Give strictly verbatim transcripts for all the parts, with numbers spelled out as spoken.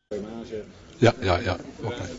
Ja, ja, ja. Oké. Okay.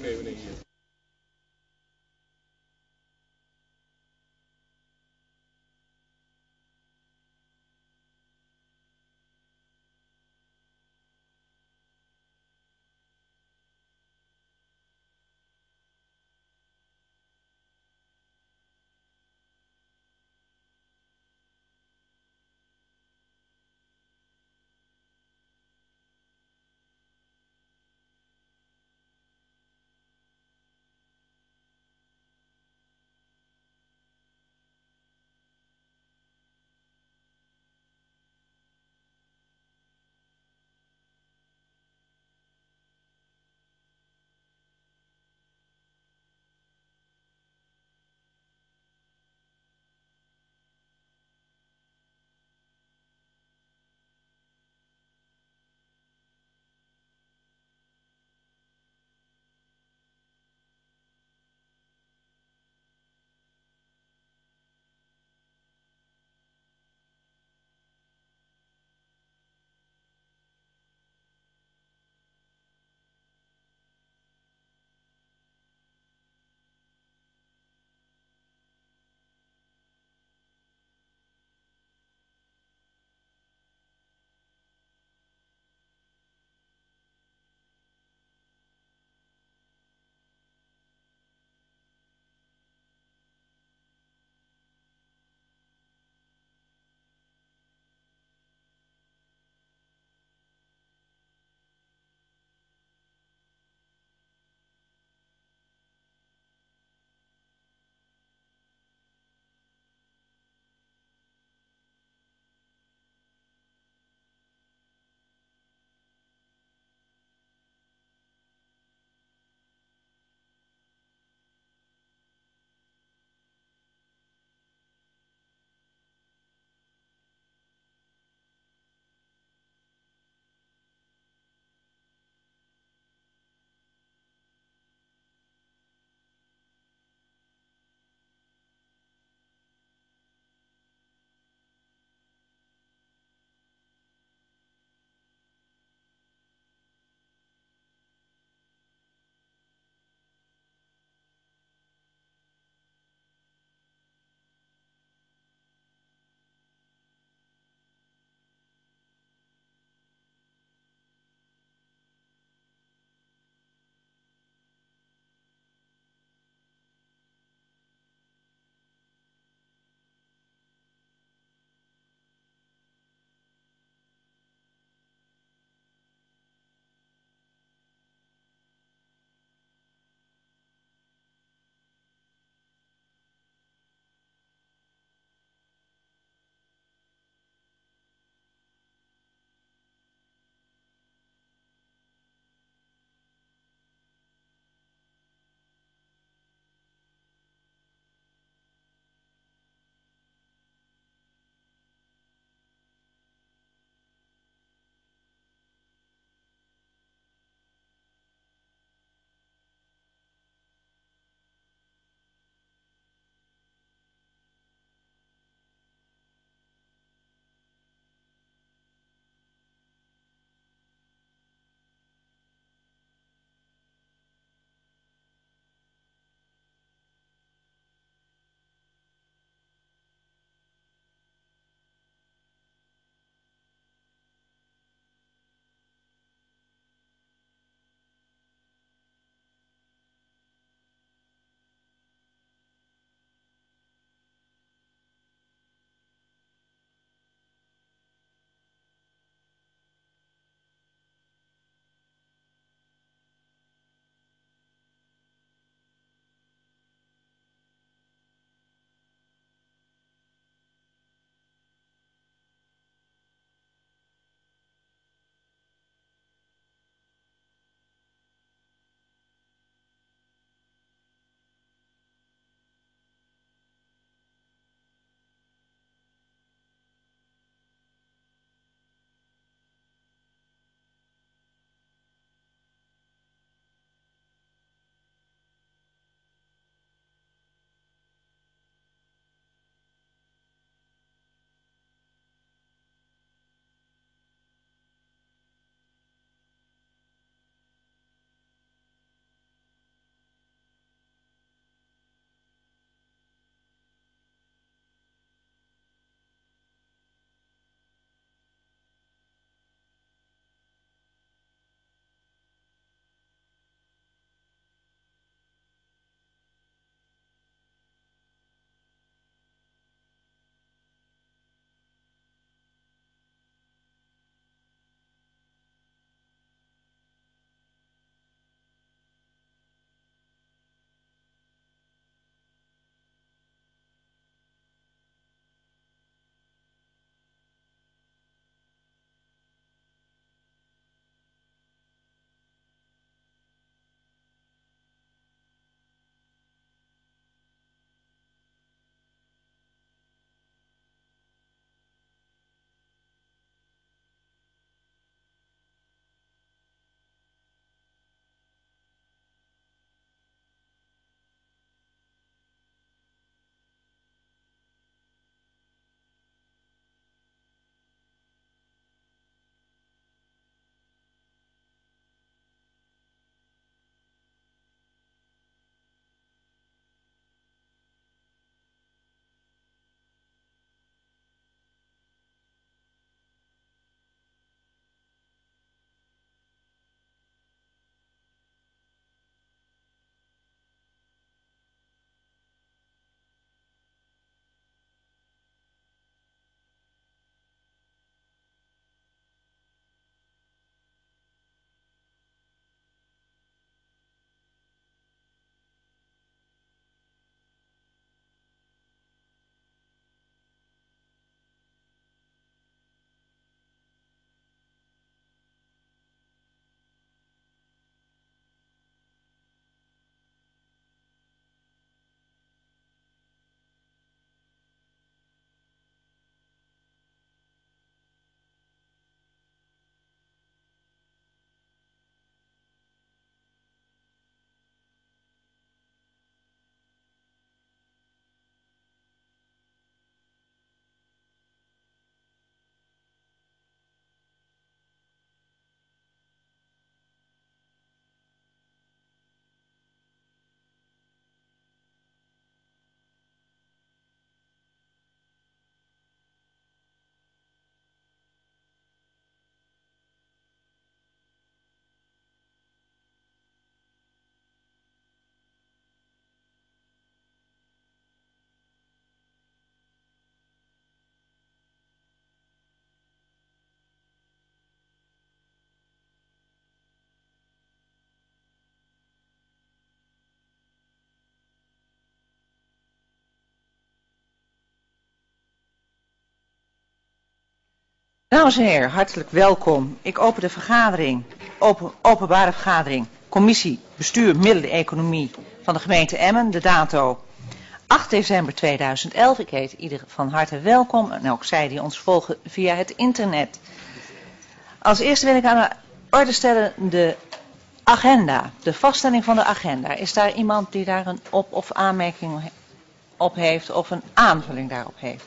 Dames en heren, hartelijk welkom. Ik open de vergadering, open, openbare vergadering, commissie Bestuur Middelen Economie van de gemeente Emmen, de dato acht december tweeduizend elf. Ik heet iedereen van harte welkom en ook zij die ons volgen via het internet. Als eerste wil ik aan de orde stellen de agenda, de vaststelling van de agenda. Is daar iemand die daar een op- of aanmerking op heeft of een aanvulling daarop heeft?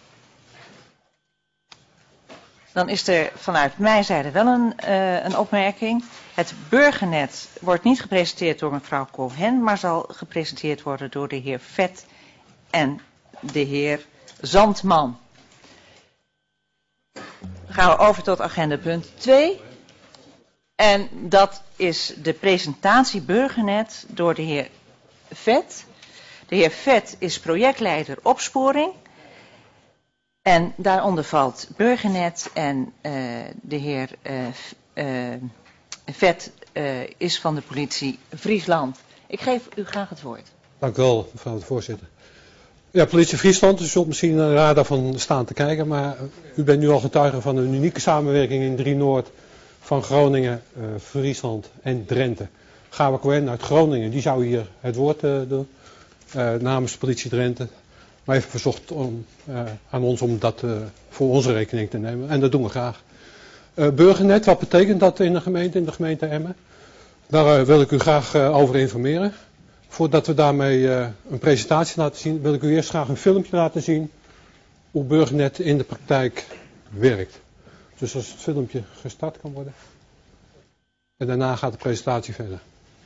Dan is er vanuit mijn zijde wel een, uh, een opmerking. Het burgernet wordt niet gepresenteerd door mevrouw Cohen, maar zal gepresenteerd worden door de heer Vet en de heer Zandman. Dan gaan we over tot agenda punt twee. En dat is de presentatie burgernet door de heer Vet. De heer Vet is projectleider opsporing. En daaronder valt burgernet en uh, de heer uh, uh, Vet uh, is van de politie Friesland. Ik geef u graag het woord. Dank u wel, mevrouw de voorzitter. Ja, politie Friesland, u zult misschien een raar daarvan staan te kijken, maar u bent nu al getuige van een unieke samenwerking in drie Noord van Groningen, uh, Friesland en Drenthe. Gawa Cohen uit Groningen, die zou hier het woord uh, doen uh, namens politie Drenthe. Maar even verzocht om, uh, aan ons om dat uh, voor onze rekening te nemen. En dat doen we graag. Uh, burgernet, wat betekent dat in de gemeente, in de gemeente Emmen? Daar uh, wil ik u graag uh, over informeren. Voordat we daarmee uh, een presentatie laten zien, wil ik u eerst graag een filmpje laten zien hoe burgernet in de praktijk werkt. Dus als het filmpje gestart kan worden. En daarna gaat de presentatie verder.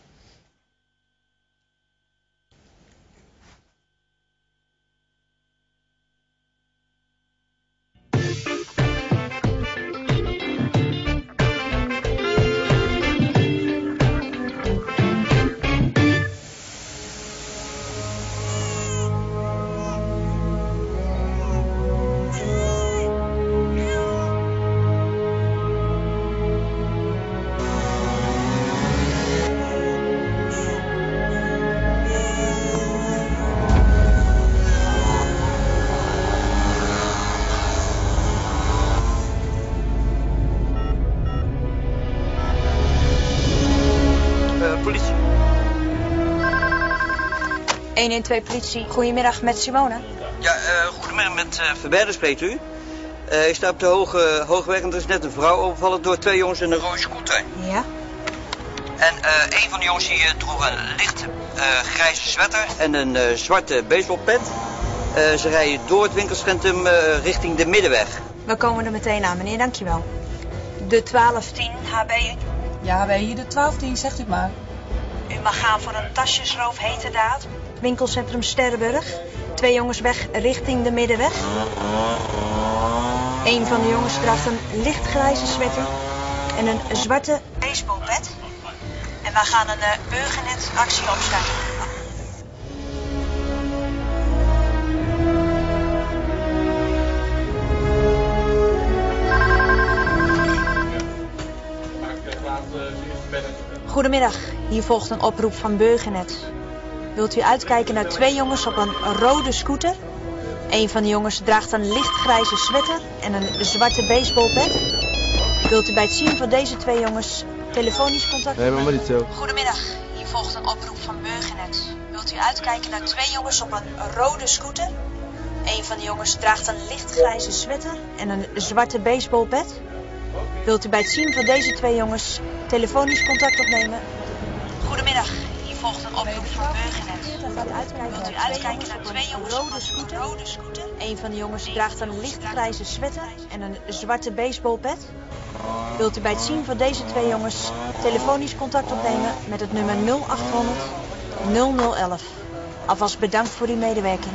honderdéén politie, goedemiddag met Simone. Ja, uh, goedemiddag met uh, Verberder spreekt u. Uh, ik sta op de hoge, hoogweg en er is net een vrouw overvallen door twee jongens in een rode scooter. Ja. En uh, een van de jongens die uh, droeg een licht uh, grijze sweater en een uh, zwarte baseballpet. Uh, ze rijden door het winkelcentrum uh, richting de Middenweg. We komen er meteen aan, meneer, dankjewel. De twaalf tien H B. Ja, H B, hier de twaalf tien, zegt u maar. U mag gaan voor een tasjesroof heterdaad. Winkelcentrum Sterrenburg. Twee jongens weg richting de Middenweg. Een van de jongens draagt een lichtgrijze sweater en een zwarte baseballpet. En wij gaan een uh, burgernet actie opstarten. Goedemiddag, hier volgt een oproep van Burgernet. Wilt u uitkijken naar twee jongens op een rode scooter? Een van de jongens draagt een lichtgrijze sweater en een zwarte baseballpet. Wilt u bij het zien van deze twee jongens telefonisch contact Nee, maar niet zo. Goedemiddag, hier volgt een oproep van Burgernet. Wilt u uitkijken naar twee jongens op een rode scooter? Een van de jongens draagt een lichtgrijze sweater en een zwarte baseballpet. Wilt u bij het zien van deze twee jongens telefonisch contact opnemen? Goedemiddag, hier volgt een oproep van Burgernet. Wilt u uitkijken naar twee jongens op een rode scooter? Een van de jongens draagt een lichtgrijze sweater en een zwarte baseballpet. Wilt u bij het zien van deze twee jongens telefonisch contact opnemen met het nummer nul achthonderd nul nul elf. Alvast bedankt voor uw medewerking.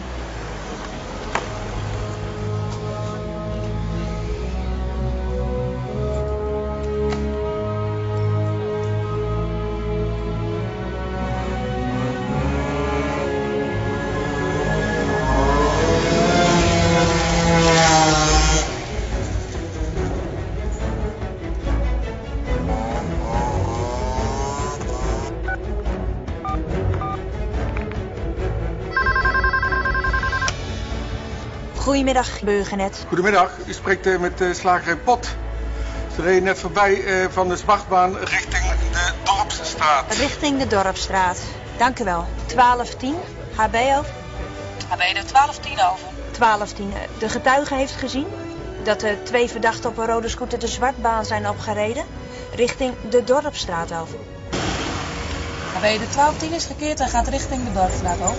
Goedemiddag, Burgernet. Goedemiddag, u spreekt uh, met uh, slagerij Pot. Ze reden net voorbij uh, van de zwachtbaan richting de Dorpsstraat. Richting de Dorpsstraat. Dank u wel. twaalf tien, H B over. H B er twaalf tien over. twaalf tien. De getuige heeft gezien dat de twee verdachten op een rode scooter de zwartbaan zijn opgereden. Richting de Dorpsstraat over. H B er twaalf tien is gekeerd en gaat richting de Dorpsstraat over.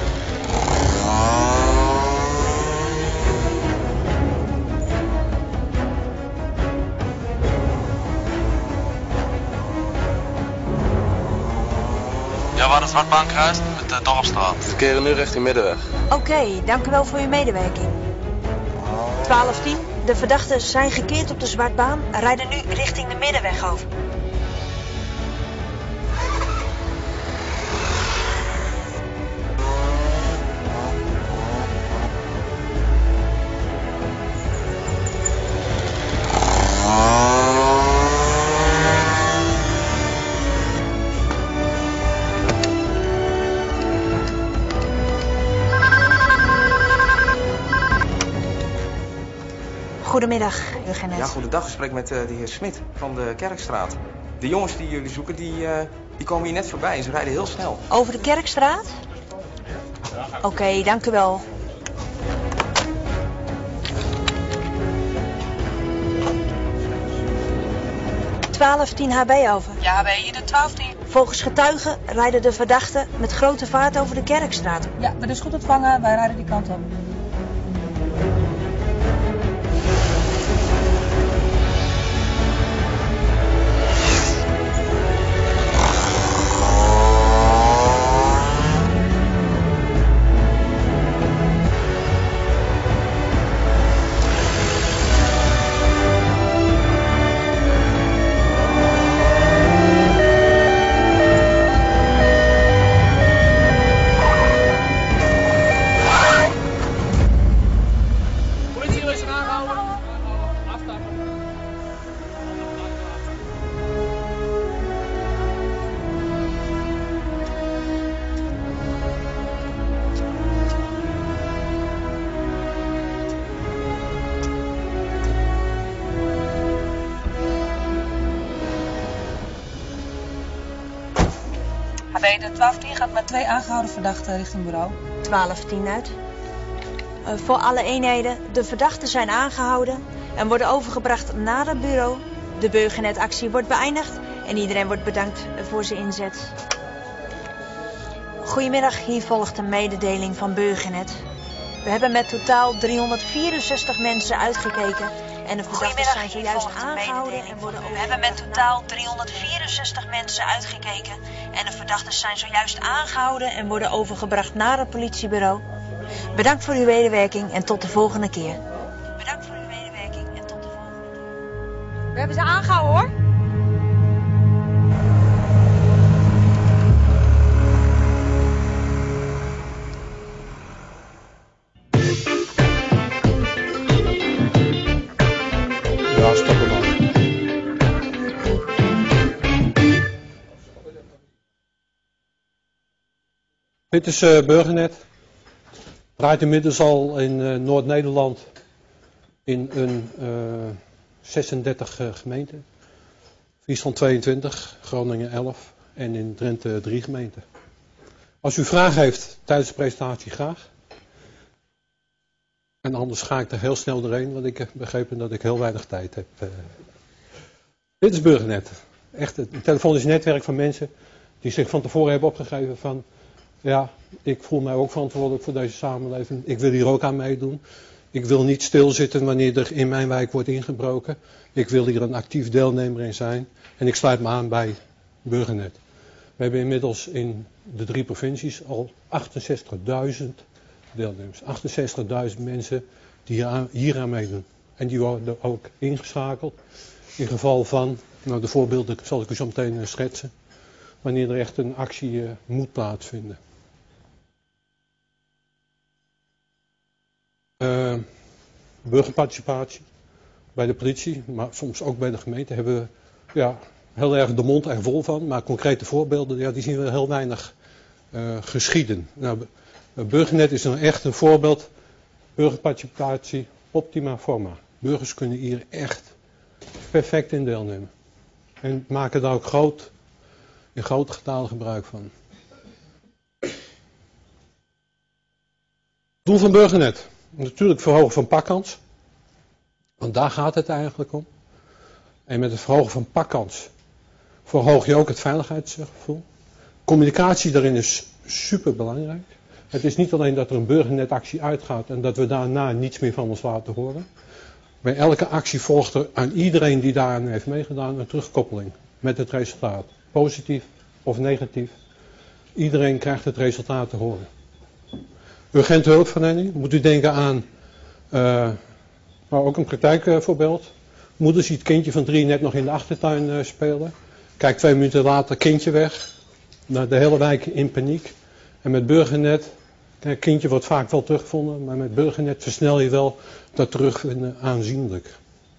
Ja, waar de zwartbaan kruist met de Dorpsstraat. We keren nu richting Middenweg. Oké, okay, dank u wel voor uw medewerking. twaalf tien. De verdachten zijn gekeerd op de zwartbaan en rijden nu richting de Middenweg over. Goedemiddag, Burgernet. Ja, goedendag. Ik spreek met uh, de heer Smit van de Kerkstraat. De jongens die jullie zoeken, die, uh, die komen hier net voorbij en ze rijden heel snel. Over de Kerkstraat? Oké, okay, dank u wel. twaalf tien H B over. Ja, H B hier de twaalf tien. Volgens getuigen rijden de verdachten met grote vaart over de Kerkstraat. Ja, dat is goed ontvangen. Wij rijden die kant op. H B de twaalf tien gaat met twee aangehouden verdachten richting bureau. twaalf tien uit. Uh, voor alle eenheden, de verdachten zijn aangehouden en worden overgebracht naar het bureau. De Burgernetactie wordt beëindigd en iedereen wordt bedankt voor zijn inzet. Goedemiddag, hier volgt een mededeling van Burgernet. We hebben met totaal driehonderdvierenzestig mensen uitgekeken en de verdachten zijn zojuist aangehouden en worden We hebben met totaal driehonderdvierenzestig mensen uitgekeken en de verdachten zijn zojuist aangehouden en worden overgebracht naar het politiebureau. Bedankt voor uw medewerking en tot de volgende keer. Bedankt voor uw medewerking en tot de volgende keer. We hebben ze aangehouden hoor. Ja, stoppen maar. Dit is uh, Burgernet. Draait inmiddels al in uh, Noord-Nederland in een uh, zesendertig uh, gemeenten. Friesland tweeëntwintig, Groningen elf en in Drenthe drie gemeenten. Als u vragen heeft tijdens de presentatie, graag. En anders ga ik er heel snel doorheen, want ik heb begrepen dat ik heel weinig tijd heb. Uh, dit is Burgernet. Echt een telefonisch netwerk van mensen die zich van tevoren hebben opgegeven van... Ja, ik voel mij ook verantwoordelijk voor deze samenleving. Ik wil hier ook aan meedoen. Ik wil niet stilzitten wanneer er in mijn wijk wordt ingebroken. Ik wil hier een actief deelnemer in zijn. En ik sluit me aan bij Burgernet. We hebben inmiddels in de drie provincies al achtenzestigduizend deelnemers. achtenzestigduizend mensen die hier aan, hier aan meedoen. En die worden ook ingeschakeld in geval van, nou de voorbeelden zal ik u zo meteen uh, schetsen, wanneer er echt een actie uh, moet plaatsvinden. Uh, burgerparticipatie bij de politie, maar soms ook bij de gemeente, hebben we ja, heel erg de mond er vol van. Maar concrete voorbeelden, ja, die zien we heel weinig uh, geschieden. Nou, Burgernet is nou echt een voorbeeld Burgerparticipatie, optima forma. Burgers kunnen hier echt perfect in deelnemen. En maken daar ook groot, in grote getalen gebruik van. Doel van Burgernet. Natuurlijk verhogen van pakkans. Want daar gaat het eigenlijk om. En met het verhogen van pakkans verhoog je ook het veiligheidsgevoel. Communicatie daarin is super belangrijk. Het is niet alleen dat er een burgernetactie uitgaat en dat we daarna niets meer van ons laten horen. Bij elke actie volgt er aan iedereen die daaraan heeft meegedaan een terugkoppeling met het resultaat. Positief of negatief. Iedereen krijgt het resultaat te horen. Urgente hulpverlening. Moet u denken aan, uh, maar ook een praktijkvoorbeeld. Moeder ziet het kindje van drie net nog in de achtertuin uh, spelen. Kijkt twee minuten later, kindje weg. Nou, de hele wijk in paniek. En met Burgernet, het kindje wordt vaak wel teruggevonden, maar met Burgernet versnel je wel dat terugvinden aanzienlijk.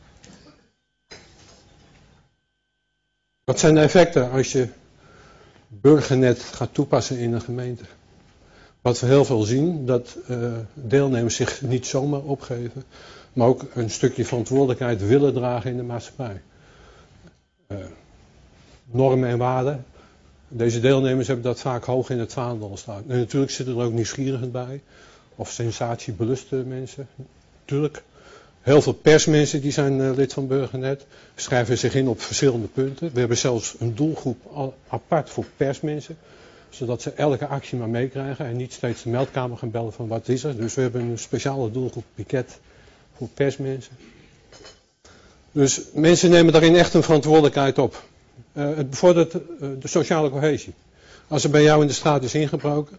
Wat zijn de effecten als je Burgernet gaat toepassen in een gemeente? Wat we heel veel zien, dat uh, deelnemers zich niet zomaar opgeven, maar ook een stukje verantwoordelijkheid willen dragen in de maatschappij. Uh, normen en waarden. Deze deelnemers hebben dat vaak hoog in het vaandel staan. En natuurlijk zitten er ook nieuwsgierigen bij. Of sensatiebeluste mensen. Natuurlijk. Heel veel persmensen die zijn uh, lid van Burgernet. Schrijven zich in op verschillende punten. We hebben zelfs een doelgroep apart voor persmensen. Zodat ze elke actie maar meekrijgen. En niet steeds de meldkamer gaan bellen van wat is er. Dus we hebben een speciale doelgroep piket voor persmensen. Dus mensen nemen daarin echt een verantwoordelijkheid op. Uh, het bevordert uh, de sociale cohesie. Als er bij jou in de straat is ingebroken.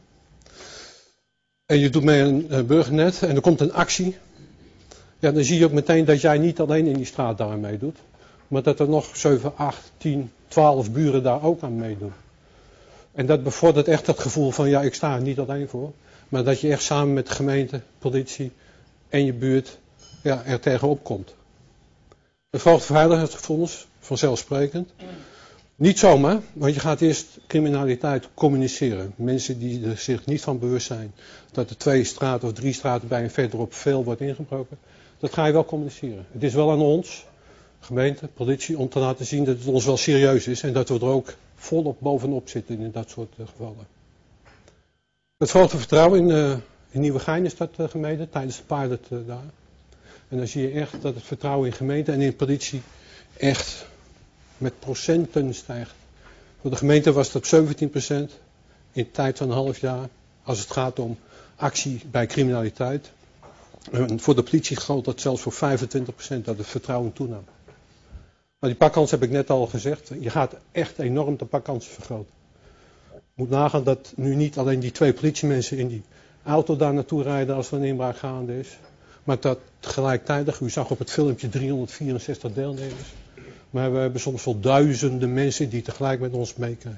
En je doet mee een uh, Burgernet. En er komt een actie. Ja, dan zie je ook meteen dat jij niet alleen in die straat daar aan meedoet. Maar dat er nog zeven, acht, tien, twaalf buren daar ook aan meedoen. En dat bevordert echt het gevoel van ja, ik sta er niet alleen voor. Maar dat je echt samen met de gemeente, politie en je buurt ja, er tegenop komt. Het verhoogt veiligheidsgevoel, vanzelfsprekend. Niet zomaar, want je gaat eerst criminaliteit communiceren. Mensen die er zich niet van bewust zijn dat er twee straten of drie straten bij en verderop veel wordt ingebroken. Dat ga je wel communiceren. Het is wel aan ons, gemeente, politie, om te laten zien dat het ons wel serieus is. En dat we er ook volop bovenop zitten in dat soort uh, gevallen. Het verhoogde vertrouwen in, uh, in Nieuwegein is dat uh, gemeten tijdens de pilot uh, daar. En dan zie je echt dat het vertrouwen in gemeente en in politie echt met procenten stijgt. Voor de gemeente was dat zeventien procent in de tijd van een half jaar als het gaat om actie bij criminaliteit. En voor de politie geldt dat zelfs voor vijfentwintig procent dat het vertrouwen toenam. Maar die pakkans heb ik net al gezegd, je gaat echt enorm de pakkansen vergroten. Je moet nagaan dat nu niet alleen die twee politiemensen in die auto daar naartoe rijden als er een inbraak gaande is. Maar dat gelijktijdig, u zag op het filmpje driehonderdvierenzestig deelnemers. Maar we hebben soms wel duizenden mensen die tegelijk met ons meekijken.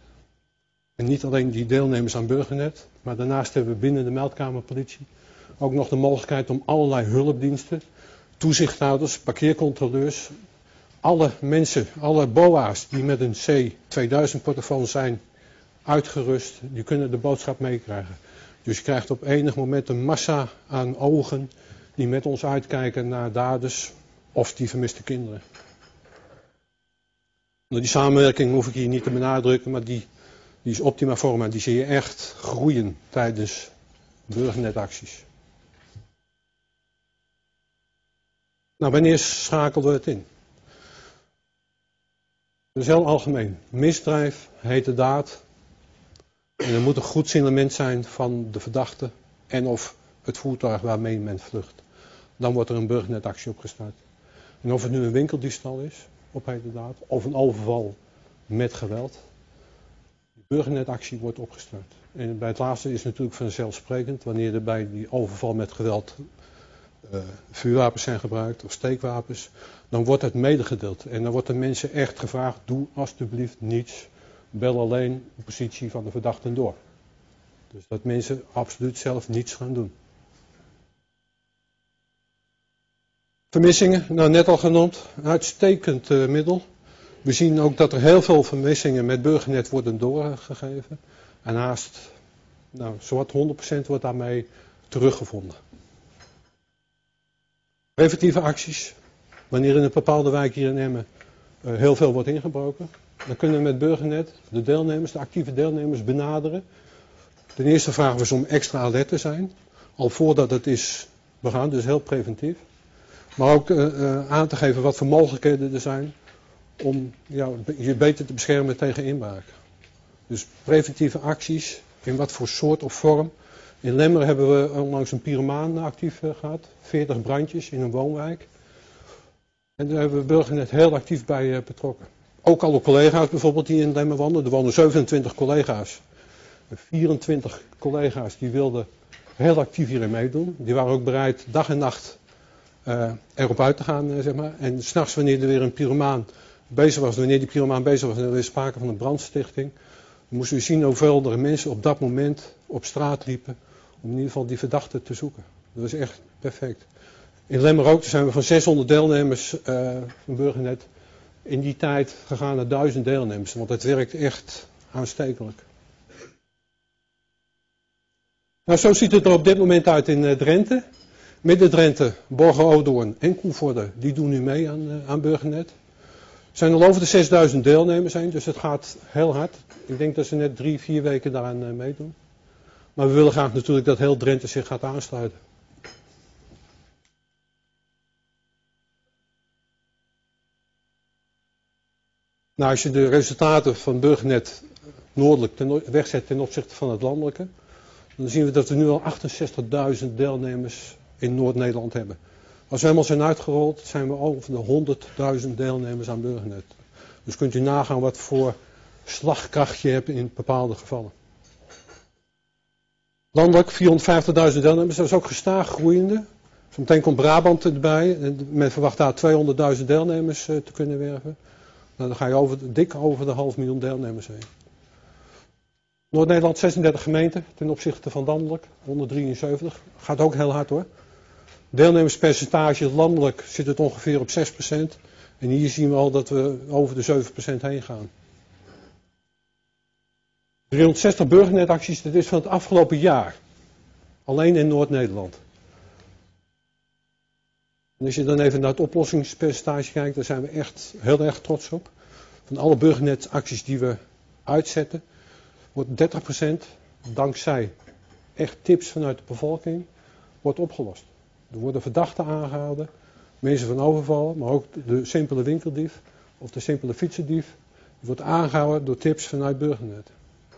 En niet alleen die deelnemers aan Burgernet, maar daarnaast hebben we binnen de meldkamerpolitie ook nog de mogelijkheid om allerlei hulpdiensten, toezichthouders, parkeercontroleurs, alle mensen, alle B O A's die met een C tweeduizend portofoon zijn uitgerust, die kunnen de boodschap meekrijgen. Dus je krijgt op enig moment een massa aan ogen die met ons uitkijken naar daders of die vermiste kinderen. Die samenwerking hoef ik hier niet te benadrukken, maar die, die is optima forma. Die zie je echt groeien tijdens Burgernetacties. Nou, wanneer schakelden we het in? Dat is heel algemeen. Misdrijf, hete daad. En er moet een goed signalement zijn van de verdachte en of het voertuig waarmee men vlucht. Dan wordt er een Burgernetactie opgestart. En of het nu een winkeldiefstal is, op hete daad, of een overval met geweld. De Burgernetactie wordt opgestart. En bij het laatste is natuurlijk vanzelfsprekend, wanneer er bij die overval met geweld uh, vuurwapens zijn gebruikt of steekwapens, dan wordt het medegedeeld. En dan wordt de mensen echt gevraagd, doe alsjeblieft niets, bel alleen de positie van de verdachte door. Dus dat mensen absoluut zelf niets gaan doen. Vermissingen, nou net al genoemd, een uitstekend uh, middel. We zien ook dat er heel veel vermissingen met Burgernet worden doorgegeven. En haast, nou, zowat honderd procent wordt daarmee teruggevonden. Preventieve acties. Wanneer in een bepaalde wijk hier in Emmen uh, heel veel wordt ingebroken. Dan kunnen we met Burgernet de deelnemers, de actieve deelnemers benaderen. Ten eerste vragen we ze om extra alert te zijn. Al voordat het is begaan, dus heel preventief. Maar ook uh, uh, aan te geven wat voor mogelijkheden er zijn om jou, je beter te beschermen tegen inbraak. Dus preventieve acties, in wat voor soort of vorm. In Lemmer hebben we onlangs een pyromaan actief uh, gehad. veertig brandjes in een woonwijk. En daar hebben we Burgernet heel actief bij uh, betrokken. Ook alle collega's bijvoorbeeld die in Lemmer woonden. Er woonden zevenentwintig collega's. vierentwintig collega's die wilden heel actief hierin meedoen. Die waren ook bereid dag en nacht uh, erop uit te gaan, uh, zeg maar. En s'nachts wanneer er weer een pyromaan bezig was, wanneer die pyromaan bezig was en er weer sprake van een brandstichting, dan moesten we zien hoeveel er mensen op dat moment op straat liepen om in ieder geval die verdachten te zoeken. Dat was echt perfect. In Lemmer ook, zijn we van zeshonderd deelnemers uh, van Burgernet in die tijd gegaan naar duizend deelnemers. Want het werkt echt aanstekelijk. Nou, zo ziet het er op dit moment uit in uh, Drenthe. Midden-Drenthe, Borger-Odoorn en Koevoorde, die doen nu mee aan, uh, aan Burgernet. Er zijn al over de zesduizend deelnemers heen, dus het gaat heel hard. Ik denk dat ze net drie, vier weken daaraan uh, meedoen. Maar we willen graag natuurlijk dat heel Drenthe zich gaat aansluiten. Nou, als je de resultaten van Burgernet noordelijk ten, wegzet ten opzichte van het landelijke, dan zien we dat we nu al achtenzestigduizend deelnemers in Noord-Nederland hebben. Als we helemaal zijn uitgerold, zijn we over de honderdduizend deelnemers aan Burgernet. Dus kunt u nagaan wat voor slagkracht je hebt in bepaalde gevallen. Landelijk vierhonderdvijftigduizend deelnemers, dat is ook gestaag groeiende. Zometeen komt Brabant erbij. En men verwacht daar tweehonderdduizend deelnemers te kunnen werven. Nou, dan ga je over, dik over de half miljoen deelnemers heen. Noord-Nederland zesendertig gemeenten ten opzichte van landelijk, honderddrieënzeventig. Gaat ook heel hard hoor. Deelnemerspercentage landelijk zit het ongeveer op zes procent. En hier zien we al dat we over de zeven procent heen gaan. driehonderdzestig burgernetacties, dat is van het afgelopen jaar. Alleen in Noord-Nederland. En als je dan even naar het oplossingspercentage kijkt, daar zijn we echt heel erg trots op. Van alle burgernetacties die we uitzetten, wordt dertig procent dankzij echt tips vanuit de bevolking wordt opgelost. Er worden verdachten aangehouden, mensen van overval, maar ook de simpele winkeldief of de simpele fietsendief. Die wordt aangehouden door tips vanuit Burgernet.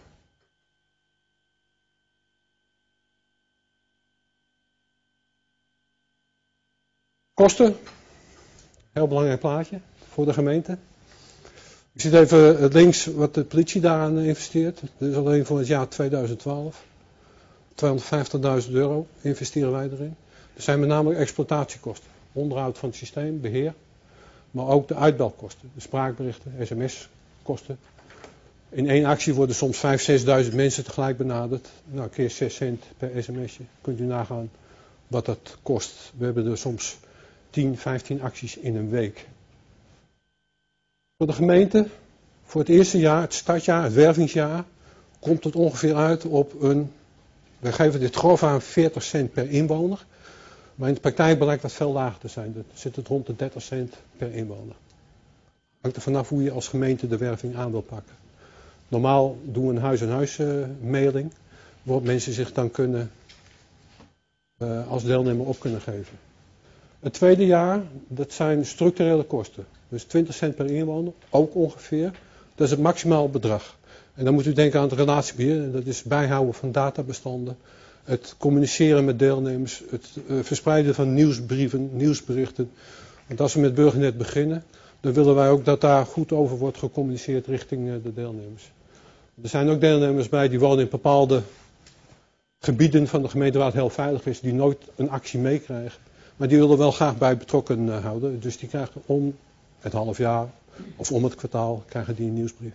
Kosten, heel belangrijk plaatje voor de gemeente. Je ziet even links wat de politie daaraan investeert. Dat is alleen voor het jaar tweeduizend twaalf. tweehonderdvijftigduizend euro investeren wij erin. Er zijn met name exploitatiekosten. Onderhoud van het systeem, beheer. Maar ook de uitbelkosten. De spraakberichten, sms-kosten. In één actie worden soms vijfduizend, zesduizend mensen tegelijk benaderd. Nou, keer zes cent per sms'je. Kunt u nagaan wat dat kost. We hebben er soms tien, vijftien acties in een week. Voor de gemeente, voor het eerste jaar, het startjaar, het wervingsjaar, komt het ongeveer uit op een, we geven dit grof aan veertig cent per inwoner. Maar in de praktijk blijkt dat veel lager te zijn. Dan zit het rond de dertig cent per inwoner. Hangt er vanaf hoe je als gemeente de werving aan wil pakken. Normaal doen we een huis-aan-huis uh, mailing, waarop mensen zich dan kunnen uh, als deelnemer op kunnen geven. Het tweede jaar, dat zijn structurele kosten. Dus twintig cent per inwoner, ook ongeveer. Dat is het maximaal bedrag. En dan moet u denken aan het relatiebeheer. Dat is bijhouden van databestanden. Het communiceren met deelnemers. Het uh, verspreiden van nieuwsbrieven, nieuwsberichten. Want als we met Burgernet beginnen, dan willen wij ook dat daar goed over wordt gecommuniceerd richting uh, de deelnemers. Er zijn ook deelnemers bij die wonen in bepaalde gebieden van de gemeente waar het heel veilig is. Die nooit een actie meekrijgen. Maar die willen wel graag bij betrokken uh, houden. Dus die krijgen om het half jaar of om het kwartaal krijgen die een nieuwsbrief.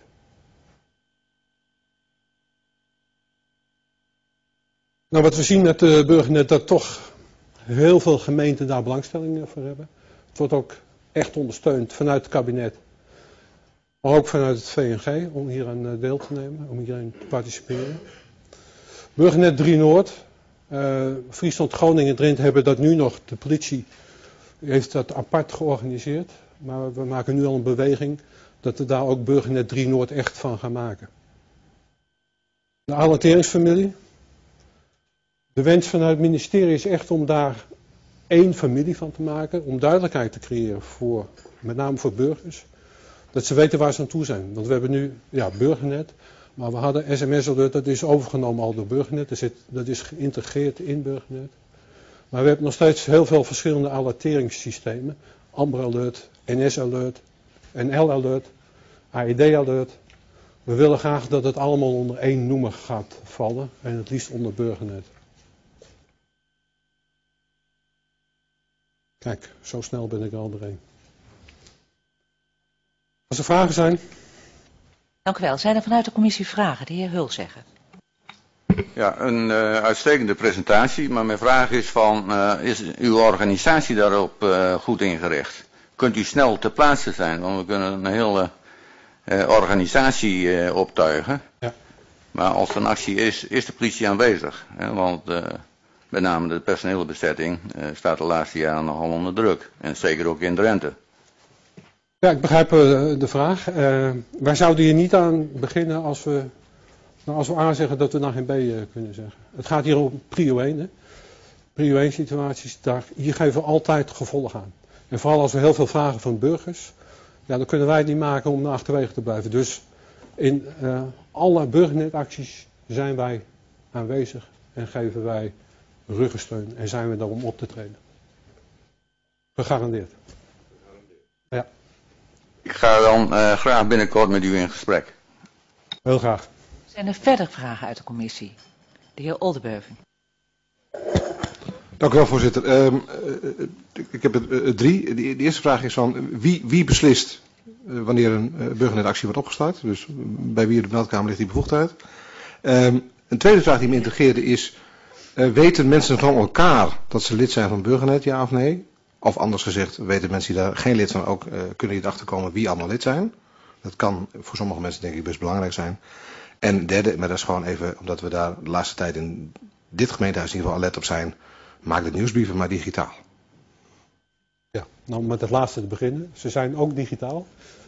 Nou, wat we zien met de Burgernet, dat toch heel veel gemeenten daar belangstelling voor hebben. Het wordt ook echt ondersteund vanuit het kabinet. Maar ook vanuit het V N G om hier aan deel te nemen, om hierin te participeren. Burgernet drie Noord, uh, Friesland, Groningen en Drenthe hebben dat nu nog, de politie, U heeft dat apart georganiseerd, maar we maken nu al een beweging dat we daar ook Burgernet drie Noord echt van gaan maken. De alerteringsfamilie. De wens vanuit het ministerie is echt om daar één familie van te maken, om duidelijkheid te creëren voor, met name voor burgers, dat ze weten waar ze aan toe zijn. Want we hebben nu, ja, Burgernet, maar we hadden S M S-alert, dat is overgenomen al door Burgernet, dat is, dat is geïntegreerd in Burgernet. Maar we hebben nog steeds heel veel verschillende alerteringssystemen, Amber Alert, N S Alert, N L Alert, A E D Alert. We willen graag dat het allemaal onder één noemer gaat vallen en het liefst onder Burgernet. Kijk, zo snel ben ik er al doorheen. Als er vragen zijn. Dank u wel. Zijn er vanuit de commissie vragen? De heer Hul zeggen. Ja, een uh, uitstekende presentatie, maar mijn vraag is van, uh, is uw organisatie daarop uh, goed ingericht? Kunt u snel ter plaatse zijn? Want we kunnen een hele uh, organisatie uh, optuigen. Ja. Maar als er een actie is, is de politie aanwezig. Hè? Want uh, met name de personele bezetting uh, staat de laatste jaren nogal onder druk. En zeker ook in Drenthe. Ja, ik begrijp uh, de vraag. Uh, wij zouden hier niet aan beginnen als we, nou, als we A zeggen dat we dan geen B uh, kunnen zeggen. Het gaat hier om prio één. Hè? Prio één situaties, daar, hier geven we altijd gevolg aan. En vooral als we heel veel vragen van burgers, ja, dan kunnen wij het niet maken om achterwege te blijven. Dus in uh, alle burgernetacties zijn wij aanwezig en geven wij ruggensteun en zijn we daar om op te treden. Gegarandeerd. Ja. Ik ga dan uh, graag binnenkort met u in gesprek. Heel graag. Zijn er verder vragen uit de commissie? De heer Oldebeuven. Dank u wel, voorzitter. Uh, uh, ik heb er uh, drie. De, de eerste vraag is van wie, wie beslist uh, wanneer een uh, burgernetactie wordt opgestart? Dus uh, bij wie in de meldkamer ligt die bevoegdheid? Uh, een tweede vraag die me integreerde is, uh, weten mensen van elkaar dat ze lid zijn van Burgernet, ja of nee? Of anders gezegd, weten mensen die daar geen lid van ook, uh, kunnen die erachter komen wie allemaal lid zijn? Dat kan voor sommige mensen denk ik best belangrijk zijn. En derde, maar dat is gewoon even, omdat we daar de laatste tijd in dit gemeentehuis in ieder geval alert op zijn, maak de nieuwsbrieven maar digitaal. Ja, nou om met het laatste te beginnen. Ze zijn ook digitaal.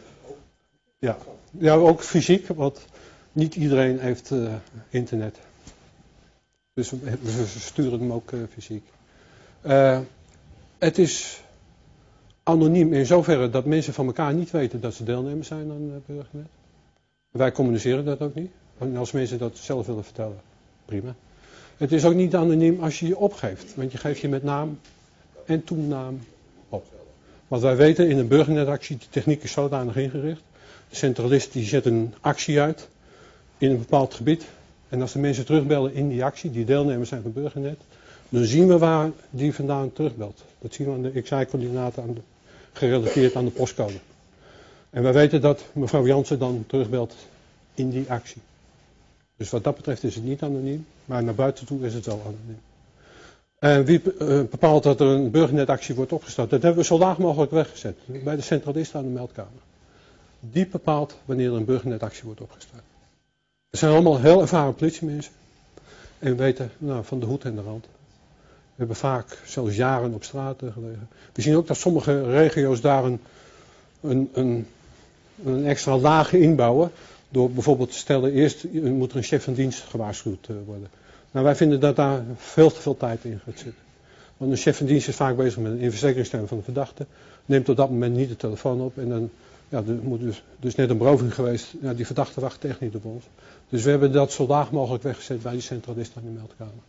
Ja, ja ook fysiek, want niet iedereen heeft uh, internet. Dus we, we sturen hem ook uh, fysiek. Uh, het is anoniem in zoverre dat mensen van elkaar niet weten dat ze deelnemers zijn aan uh, Burgernet. Wij communiceren dat ook niet. En als mensen dat zelf willen vertellen, prima. Het is ook niet anoniem als je je opgeeft. Want je geeft je met naam en toenaam op. Want wij weten in een burgernetactie, de techniek is zodanig ingericht. De centralist die zet een actie uit in een bepaald gebied. En als de mensen terugbellen in die actie, die deelnemers zijn van Burgernet, dan zien we waar die vandaan terugbelt. Dat zien we aan de X I-coördinaten aan de, gerelateerd aan de postcode. En wij weten dat mevrouw Jansen dan terugbelt in die actie. Dus wat dat betreft is het niet anoniem, maar naar buiten toe is het wel anoniem. En wie uh, bepaalt dat er een burgernetactie wordt opgestart? Dat hebben we zo laag mogelijk weggezet, bij de centralist aan de meldkamer. Die bepaalt wanneer er een burgernetactie wordt opgestart. Het zijn allemaal heel ervaren politiemensen en weten nou, van de hoed en de rand. We hebben vaak zelfs jaren op straat gelegen. We zien ook dat sommige regio's daar een, een, een, een extra laag inbouwen. Door bijvoorbeeld te stellen, eerst moet er een chef van dienst gewaarschuwd worden. Nou, wij vinden dat daar veel te veel tijd in gaat zitten. Want een chef van dienst is vaak bezig met een investeringssteun van de verdachte. Neemt op dat moment niet de telefoon op. En dan ja, er moet dus, dus net een beroving geweest. Ja, die verdachte wacht echt niet op ons. Dus we hebben dat zo laag mogelijk weggezet bij die centralist aan de meldkamer.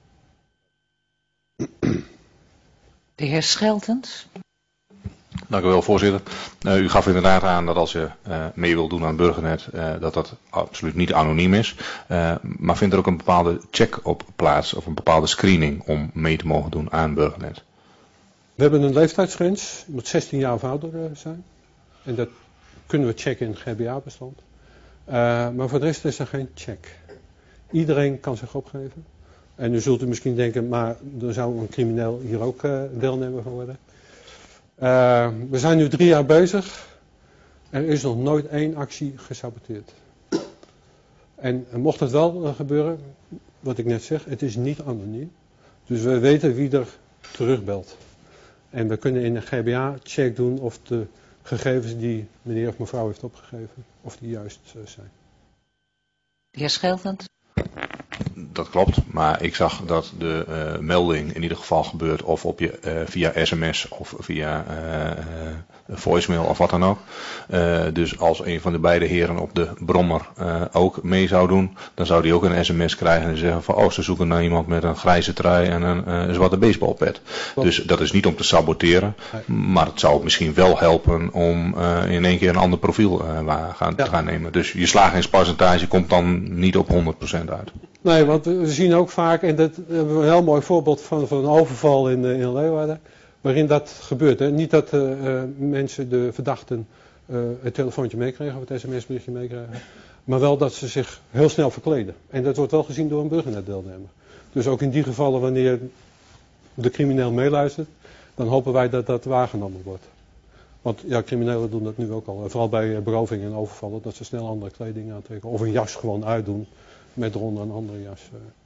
De heer Scheltens. Dank u wel, voorzitter. Uh, u gaf inderdaad aan dat als je uh, mee wilt doen aan Burgernet, uh, dat dat absoluut niet anoniem is. Uh, maar vindt er ook een bepaalde check op plaats of een bepaalde screening om mee te mogen doen aan Burgernet? We hebben een leeftijdsgrens, je moet zestien jaar of ouder uh, zijn. En dat kunnen we checken in het G B A-bestand. Uh, maar voor de rest is er geen check. Iedereen kan zich opgeven. En nu zult u misschien denken, maar er zou een crimineel hier ook uh, deelnemer van worden. Uh, we zijn nu drie jaar bezig. Er is nog nooit één actie gesaboteerd. En mocht het wel uh, gebeuren, wat ik net zeg, het is niet anoniem. Dus we weten wie er terugbelt. En we kunnen in een G B A-check doen of de gegevens die meneer of mevrouw heeft opgegeven, of die juist uh, zijn. De heer Scheltend. Dat klopt, maar ik zag dat de uh, melding in ieder geval gebeurt of op je, uh, via sms of via uh, uh, voicemail of wat dan ook. Uh, dus als een van de beide heren op de brommer uh, ook mee zou doen, dan zou die ook een sms krijgen en zeggen van oh, ze zoeken naar iemand met een grijze trui en een uh, zwarte baseballpet. Dus dat is niet om te saboteren, maar het zou misschien wel helpen om uh, in één keer een ander profiel uh, gaan, ja. te gaan nemen. Dus je slagingspercentage komt dan niet op honderd procent uit. Nee, want we zien ook vaak, en dat hebben we een heel mooi voorbeeld van, van een overval in, in Leeuwarden, waarin dat gebeurt. Hè. Niet dat uh, uh, mensen, de verdachten, uh, het telefoontje meekregen of het sms-berichtje meekregen, maar wel dat ze zich heel snel verkleden. En dat wordt wel gezien door een burgernetdeelnemer. Dus ook in die gevallen, wanneer de crimineel meeluistert, dan hopen wij dat dat waargenomen wordt. Want ja, criminelen doen dat nu ook al. Vooral bij berovingen en overvallen, dat ze snel andere kleding aantrekken of een jas gewoon uitdoen. Met eronder een andere jas.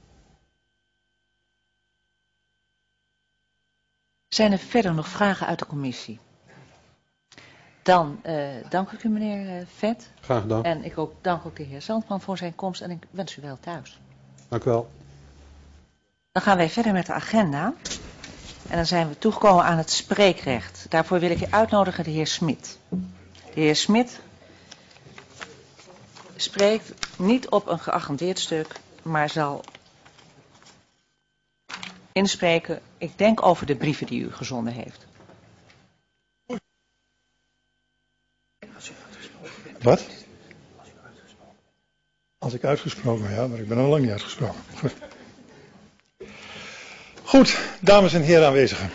Zijn er verder nog vragen uit de commissie? Dan uh, dank ik u meneer uh, Vet. Graag gedaan. En ik ook, dank ook de heer Zandman voor zijn komst en ik wens u wel thuis. Dank u wel. Dan gaan wij verder met de agenda. En dan zijn we toegekomen aan het spreekrecht. Daarvoor wil ik u uitnodigen de heer Smit. De heer Smit spreekt niet op een geagendeerd stuk, maar zal inspreken, ik denk over de brieven die u gezonden heeft. Wat? Als ik uitgesproken, ja, maar ik ben al lang niet uitgesproken. Goed, Goed dames en heren aanwezigen.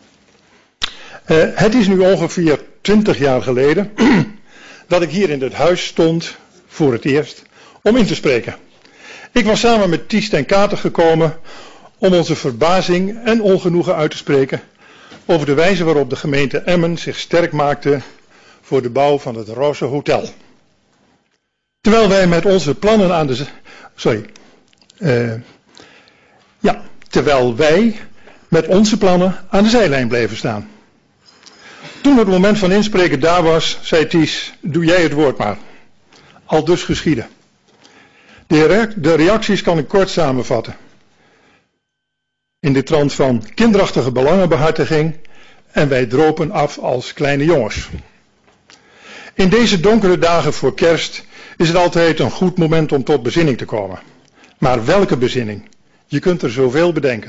Uh, het is nu ongeveer twintig jaar geleden dat ik hier in dit huis stond voor het eerst om in te spreken. Ik was samen met Ties ten Kate gekomen om onze verbazing en ongenoegen uit te spreken over de wijze waarop de gemeente Emmen zich sterk maakte voor de bouw van het Roze Hotel. Terwijl wij met onze plannen aan de... Sorry. Uh, ja, terwijl wij met onze plannen aan de zijlijn bleven staan. Toen het moment van inspreken daar was, zei Ties, doe jij het woord maar. Al dus geschiedde. De reacties kan ik kort samenvatten. In de trant van kinderachtige belangenbehartiging en wij dropen af als kleine jongens. In deze donkere dagen voor kerst is het altijd een goed moment om tot bezinning te komen. Maar welke bezinning? Je kunt er zoveel bedenken.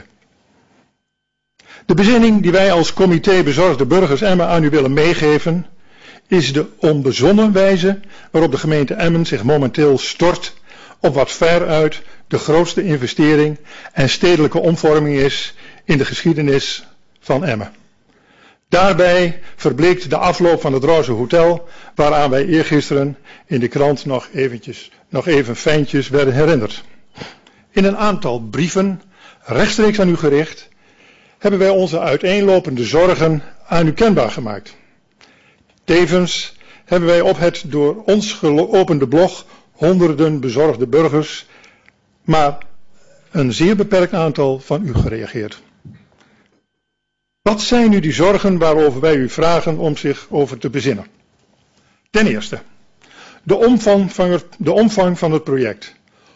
De bezinning die wij als comité Bezorgde Burgers Emmen aan u willen meegeven, is de onbezonnen wijze waarop de gemeente Emmen zich momenteel stort op wat veruit de grootste investering en stedelijke omvorming is in de geschiedenis van Emmen. Daarbij verbleekt de afloop van het Roze Hotel, waaraan wij eergisteren in de krant nog, eventjes, nog even fijntjes werden herinnerd. In een aantal brieven, rechtstreeks aan u gericht, hebben wij onze uiteenlopende zorgen aan u kenbaar gemaakt. Tevens hebben wij op het door ons geopende blog honderden bezorgde burgers, maar een zeer beperkt aantal van u gereageerd. Wat zijn nu die zorgen waarover wij u vragen om zich over te bezinnen? Ten eerste, de omvang van het, de omvang van het project.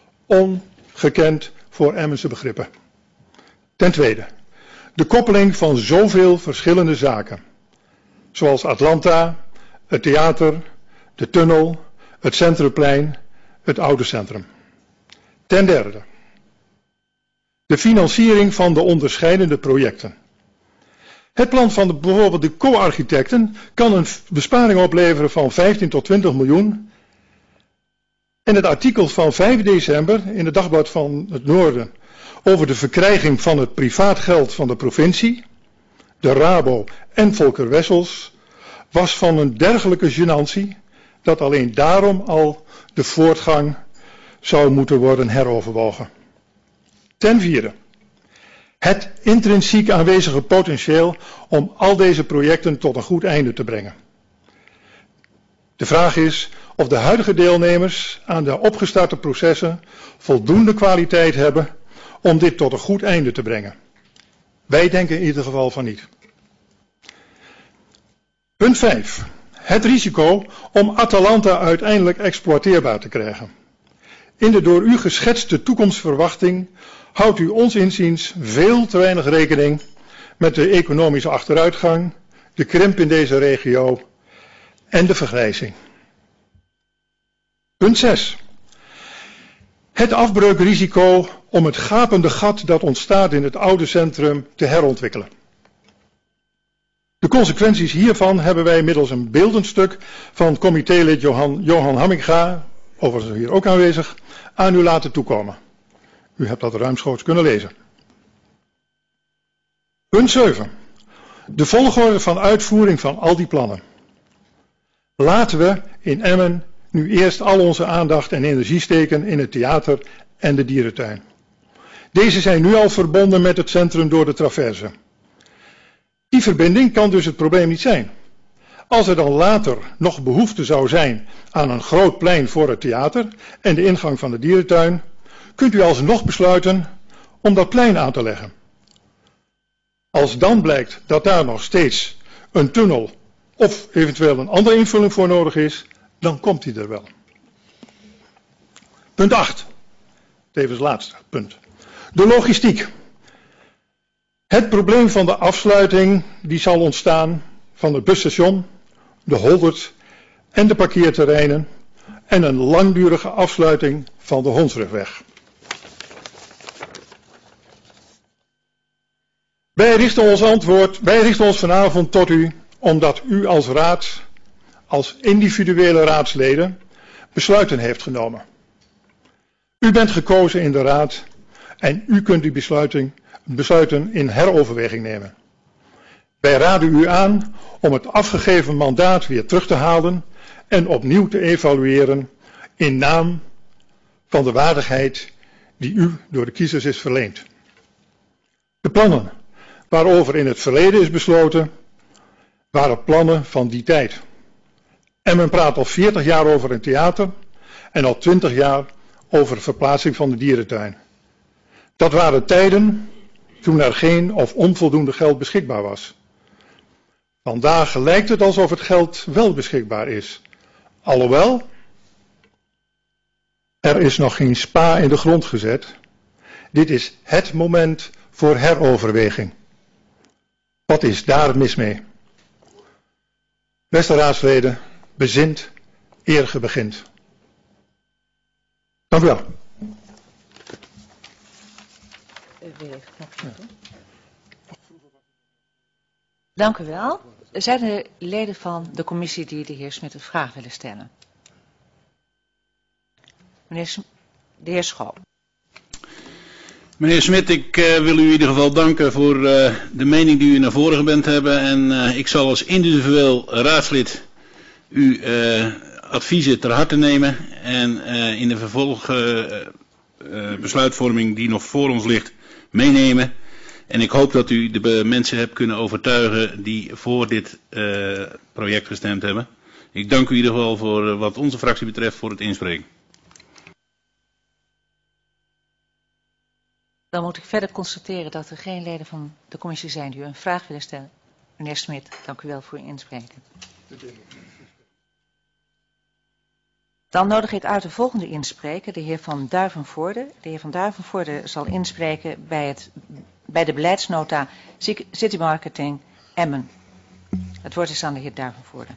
Ongekend voor Emmense begrippen. Ten tweede, de koppeling van zoveel verschillende zaken. Zoals Atlanta, het theater, de tunnel, het Centrumplein, het oude centrum. Ten derde, de financiering van de onderscheidende projecten. Het plan van de, bijvoorbeeld de co-architecten kan een besparing opleveren van vijftien tot twintig miljoen. En het artikel van vijf december in het Dagblad van het Noorden over de verkrijging van het privaat geld van de provincie, de Rabo en Volker Wessels, was van een dergelijke gênantie dat alleen daarom al de voortgang zou moeten worden heroverwogen. Ten vierde, het intrinsiek aanwezige potentieel om al deze projecten tot een goed einde te brengen. De vraag is of de huidige deelnemers aan de opgestarte processen voldoende kwaliteit hebben om dit tot een goed einde te brengen. Wij denken in ieder geval van niet. Punt vijf. Het risico om Atalanta uiteindelijk exploiteerbaar te krijgen. In de door u geschetste toekomstverwachting houdt u ons inziens veel te weinig rekening met de economische achteruitgang, de krimp in deze regio en de vergrijzing. Punt zes. Het afbreukrisico om het gapende gat dat ontstaat in het oude centrum te herontwikkelen. De consequenties hiervan hebben wij middels een beeldend stuk van comité-lid Johan, Johan Hamminga, overigens hier ook aanwezig, aan u laten toekomen. U hebt dat ruimschoots kunnen lezen. Punt zeven. De volgorde van uitvoering van al die plannen. Laten we in Emmen nu eerst al onze aandacht en energie steken in het theater en de dierentuin. Deze zijn nu al verbonden met het centrum door de traverse. Die verbinding kan dus het probleem niet zijn. Als er dan later nog behoefte zou zijn aan een groot plein voor het theater en de ingang van de dierentuin, kunt u alsnog besluiten om dat plein aan te leggen. Als dan blijkt dat daar nog steeds een tunnel of eventueel een andere invulling voor nodig is, dan komt die er wel. Punt acht. Tevens laatste punt. De logistiek. Het probleem van de afsluiting die zal ontstaan van het busstation, de holdert en de parkeerterreinen en een langdurige afsluiting van de Hondsrugweg. Wij richten ons antwoord, wij richten ons vanavond tot u, omdat u als raad, als individuele raadsleden, besluiten heeft genomen. U bent gekozen in de raad en u kunt die besluiten, besluiten in heroverweging nemen. Wij raden u aan om het afgegeven mandaat weer terug te halen en opnieuw te evalueren in naam van de waardigheid die u door de kiezers is verleend. De plannen waarover in het verleden is besloten, waren plannen van die tijd. En men praat al veertig jaar over een theater en al twintig jaar over verplaatsing van de dierentuin. Dat waren tijden toen er geen of onvoldoende geld beschikbaar was. Vandaag lijkt het alsof het geld wel beschikbaar is. Alhoewel, er is nog geen spa in de grond gezet. Dit is het moment voor heroverweging. Wat is daar mis mee? Beste raadsleden, bezint eer ge begint. Dank u wel. Dank u wel. Zijn er leden van de commissie die de heer Smit een vraag willen stellen? Meneer Sm- de heer Schouw. Meneer Smit, ik uh, wil u in ieder geval danken voor uh, de mening die u naar voren gebend hebben. En uh, ik zal als individueel raadslid uw uh, adviezen ter harte nemen. En uh, in de vervolg uh, uh, besluitvorming die nog voor ons ligt meenemen. En ik hoop dat u de mensen hebt kunnen overtuigen die voor dit uh, project gestemd hebben. Ik dank u in ieder geval voor uh, wat onze fractie betreft voor het inspreken. Dan moet ik verder constateren dat er geen leden van de commissie zijn die u een vraag willen stellen. Meneer Smit, dank u wel voor uw inspreken. Dan nodig ik uit de volgende inspreker, de heer Van Duivenvoorde. De heer Van Duivenvoorde zal inspreken bij, het, bij de beleidsnota City Marketing Emmen. Het woord is aan de heer Duivenvoorde.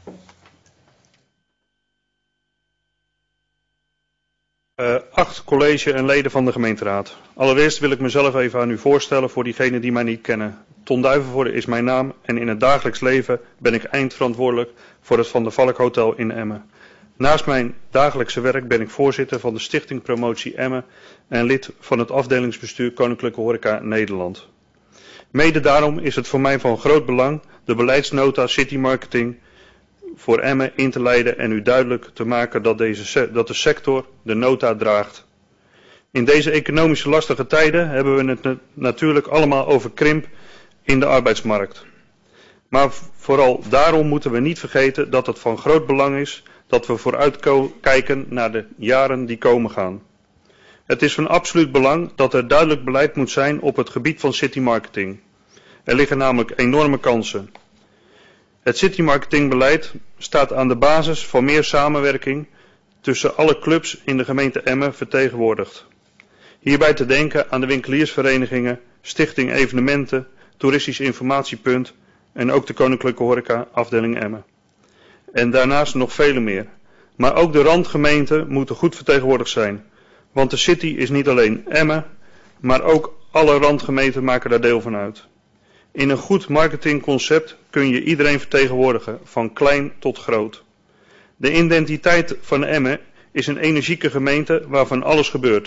Uh, acht college en leden van de gemeenteraad. Allereerst wil ik mezelf even aan u voorstellen voor diegenen die mij niet kennen. Ton Duivenvoorde is mijn naam en in het dagelijks leven ben ik eindverantwoordelijk voor het Van der Valk Hotel in Emmen. Naast mijn dagelijkse werk ben ik voorzitter van de Stichting Promotie Emmen en lid van het afdelingsbestuur Koninklijke Horeca Nederland. Mede daarom is het voor mij van groot belang de beleidsnota City Marketing voor Emmen in te leiden en u duidelijk te maken dat, deze, dat de sector de nota draagt. In deze economische lastige tijden hebben we het natuurlijk allemaal over krimp in de arbeidsmarkt. Maar vooral daarom moeten we niet vergeten dat het van groot belang is dat we vooruitkijken naar de jaren die komen gaan. Het is van absoluut belang dat er duidelijk beleid moet zijn op het gebied van city marketing. Er liggen namelijk enorme kansen. Het citymarketingbeleid staat aan de basis van meer samenwerking tussen alle clubs in de gemeente Emmen vertegenwoordigd. Hierbij te denken aan de winkeliersverenigingen, Stichting Evenementen, Toeristisch Informatiepunt en ook de Koninklijke Horeca afdeling Emmen. En daarnaast nog vele meer. Maar ook de randgemeenten moeten goed vertegenwoordigd zijn. Want de city is niet alleen Emmen, maar ook alle randgemeenten maken daar deel van uit. In een goed marketingconcept kun je iedereen vertegenwoordigen, van klein tot groot. De identiteit van Emmen is een energieke gemeente waarvan alles gebeurt.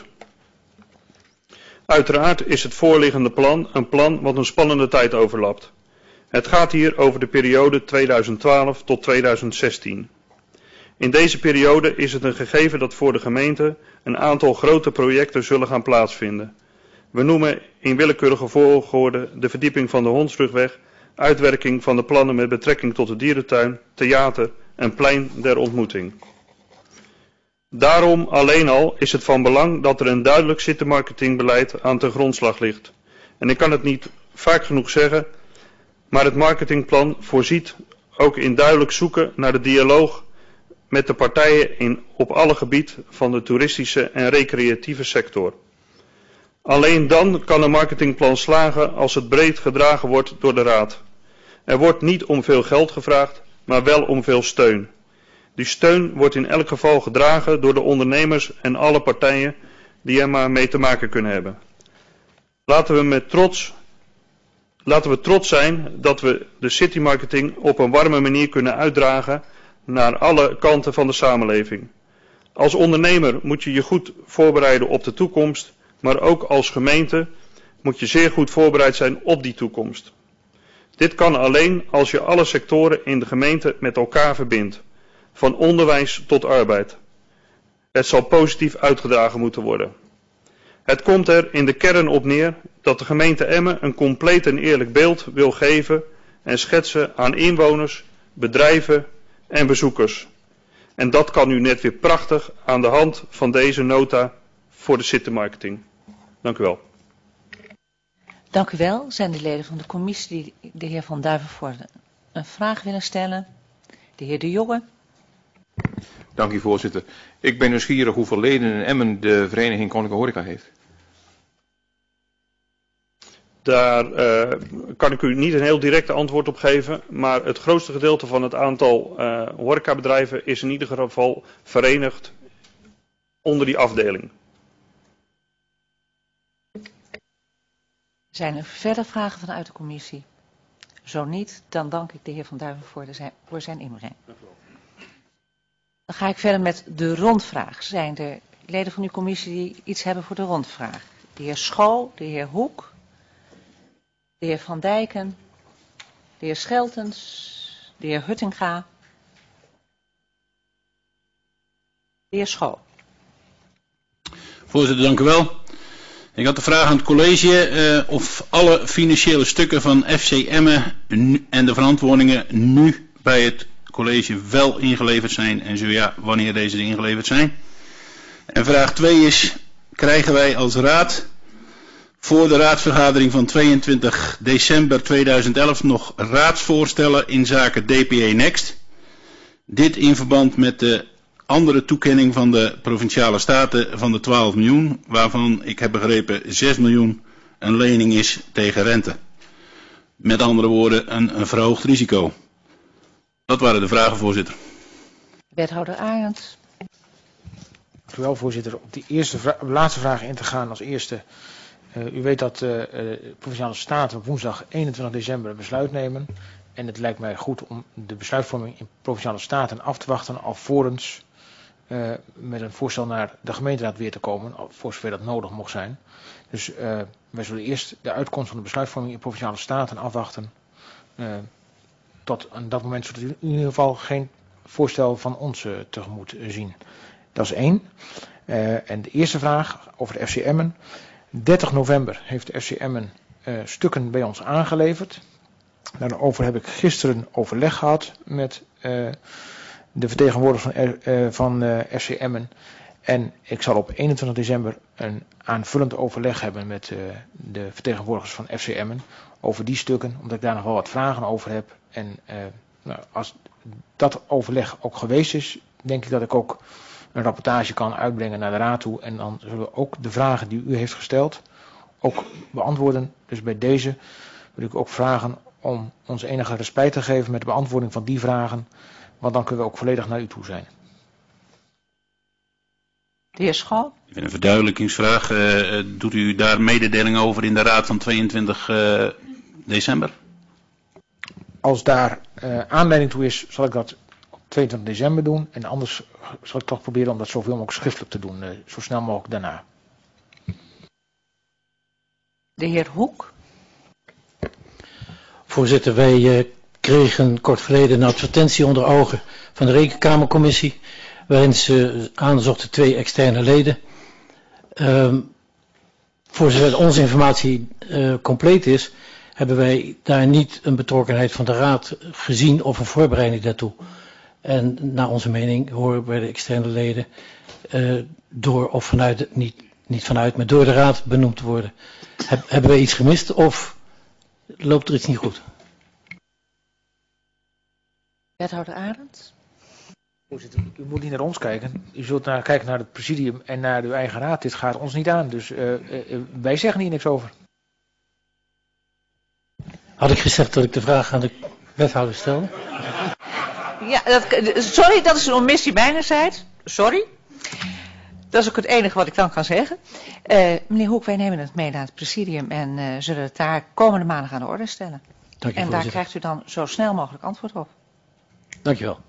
Uiteraard is het voorliggende plan een plan wat een spannende tijd overlapt. Het gaat hier over de periode tweeduizend twaalf tot tweeduizend zestien. In deze periode is het een gegeven dat voor de gemeente een aantal grote projecten zullen gaan plaatsvinden. We noemen in willekeurige volgorde de verdieping van de Hondsrugweg, uitwerking van de plannen met betrekking tot de dierentuin, theater en plein der ontmoeting. Daarom alleen al is het van belang dat er een duidelijk citymarketingbeleid aan ten grondslag ligt. En ik kan het niet vaak genoeg zeggen, maar het marketingplan voorziet ook in duidelijk zoeken naar de dialoog met de partijen in, op alle gebieden van de toeristische en recreatieve sector. Alleen dan kan een marketingplan slagen als het breed gedragen wordt door de Raad. Er wordt niet om veel geld gevraagd, maar wel om veel steun. Die steun wordt in elk geval gedragen door de ondernemers en alle partijen die er maar mee te maken kunnen hebben. Laten we met trots, laten we trots zijn dat we de citymarketing op een warme manier kunnen uitdragen naar alle kanten van de samenleving. Als ondernemer moet je je goed voorbereiden op de toekomst, maar ook als gemeente moet je zeer goed voorbereid zijn op die toekomst. Dit kan alleen als je alle sectoren in de gemeente met elkaar verbindt, van onderwijs tot arbeid. Het zal positief uitgedragen moeten worden. Het komt er in de kern op neer dat de gemeente Emmen een compleet en eerlijk beeld wil geven en schetsen aan inwoners, bedrijven en bezoekers. En dat kan u net weer prachtig aan de hand van deze nota voor de citymarketing. Dank u wel. Dank u wel. Zijn de leden van de commissie die de heer Van Duivenvoorde een vraag willen stellen? De heer De Jonge. Dank u, voorzitter. Ik ben nieuwsgierig hoeveel leden in Emmen de vereniging Koninklijke Horeca heeft. Daar uh, kan ik u niet een heel direct antwoord op geven, maar het grootste gedeelte van het aantal uh, horecabedrijven is in ieder geval verenigd onder die afdeling. Zijn er verder vragen vanuit de commissie? Zo niet, dan dank ik de heer Van Duiven voor, de zijn, voor zijn inbreng. Dan ga ik verder met de rondvraag. Zijn er leden van uw commissie die iets hebben voor de rondvraag? De heer Schoo, de heer Hoek, de heer Van Dijken, de heer Scheltens, de heer Huttinga, de heer Schoo. Voorzitter, dank u wel. Ik had de vraag aan het college uh, of alle financiële stukken van F C Emmen en de verantwoordingen nu bij het college wel ingeleverd zijn en zo ja, wanneer deze ingeleverd zijn. En vraag twee is, krijgen wij als raad voor de raadsvergadering van tweeëntwintig december tweeduizend elf nog raadsvoorstellen in zaken D P E Next? Dit in verband met de andere toekenning van de Provinciale Staten van de twaalf miljoen, waarvan ik heb begrepen zes miljoen een lening is tegen rente. Met andere woorden, een, een verhoogd risico. Dat waren de vragen, voorzitter. Wethouder Arends. Dank u wel, voorzitter. Op die eerste vra- laatste vraag in te gaan als eerste. Uh, u weet dat uh, de Provinciale Staten op woensdag eenentwintig december een besluit nemen. En het lijkt mij goed om de besluitvorming in Provinciale Staten af te wachten alvorens uh, met een voorstel naar de gemeenteraad weer te komen, voor zover dat nodig mocht zijn. Dus uh, wij zullen eerst de uitkomst van de besluitvorming in Provinciale Staten afwachten. Uh, tot aan dat moment zult u in ieder geval geen voorstel van ons uh, tegemoet uh, zien. Dat is één. Uh, en de eerste vraag over de F C Emmen. dertig november heeft de F C Emmen uh, stukken bij ons aangeleverd. Daarover heb ik gisteren overleg gehad met uh, de vertegenwoordiger van, uh, van uh, F C Emmen. En ik zal op eenentwintig december een aanvullend overleg hebben met uh, de vertegenwoordigers van F C Emmen over die stukken, omdat ik daar nog wel wat vragen over heb. En uh, Nou, als dat overleg ook geweest is, denk ik dat ik ook een rapportage kan uitbrengen naar de raad toe. En dan zullen we ook de vragen die u heeft gesteld ook beantwoorden. Dus bij deze wil ik ook vragen om ons enige respect te geven met de beantwoording van die vragen. Want dan kunnen we ook volledig naar u toe zijn. De heer Schal. Even een verduidelijkingsvraag. Uh, doet u daar mededeling over in de raad van tweeëntwintig uh, december? Als daar uh, aanleiding toe is, zal ik dat op tweeëntwintig december doen. En anders zal ik toch proberen om dat zoveel mogelijk schriftelijk te doen. Uh, zo snel mogelijk daarna. De heer Hoek. Voorzitter, wij uh, kregen kort geleden een advertentie onder ogen van de Rekenkamercommissie, waarin ze aanzochten twee externe leden. Uh, voor zover onze informatie uh, compleet is, hebben wij daar niet een betrokkenheid van de Raad gezien of een voorbereiding daartoe. En naar onze mening horen bij de externe leden uh, door of vanuit, niet, niet vanuit, maar door de Raad benoemd te worden. Heb, hebben wij iets gemist of loopt er iets niet goed? Wethouder Arends. Voorzitter, u moet niet naar ons kijken. U zult naar, kijken naar het presidium en naar uw eigen raad. Dit gaat ons niet aan, dus uh, uh, wij zeggen hier niks over. Had ik gezegd dat ik de vraag aan de wethouder stelde? Ja, dat, sorry, dat is een omissie mijnerzijds. Sorry. Dat is ook het enige wat ik dan kan zeggen. Uh, meneer Hoek, wij nemen het mee naar het presidium en uh, zullen het daar komende maandag aan de orde stellen. Dank je, en daar voorzitter. krijgt u dan zo snel mogelijk antwoord op. Dank je wel.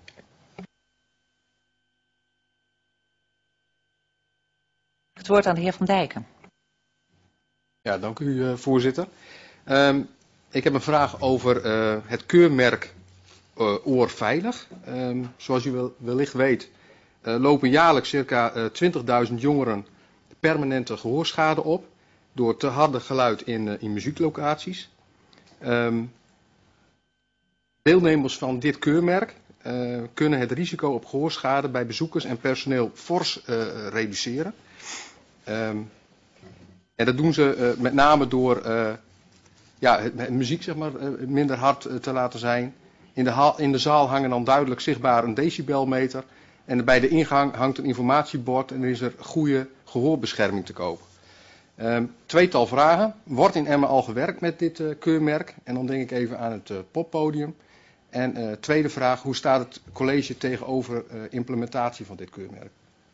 Het woord aan de heer Van Dijken. Ja, dank u uh, voorzitter. Um, ik heb een vraag over uh, het keurmerk uh, Oorveilig. Um, zoals u wel, wellicht weet uh, lopen jaarlijks circa uh, twintigduizend jongeren permanente gehoorschade op door te harde geluid in, uh, in muzieklocaties. Um, deelnemers van dit keurmerk uh, kunnen het risico op gehoorschade bij bezoekers en personeel fors uh, reduceren. Um, en dat doen ze uh, met name door uh, ja, het, het muziek zeg maar, uh, minder hard uh, te laten zijn. In de, haal, in de zaal hangen dan duidelijk zichtbaar een decibelmeter. En bij de ingang hangt een informatiebord en er is er goede gehoorbescherming te kopen. Um, tweetal vragen. Wordt in Emmen al gewerkt met dit uh, keurmerk? En dan denk ik even aan het uh, poppodium. En uh, tweede vraag. Hoe staat het college tegenover uh, implementatie van dit keurmerk?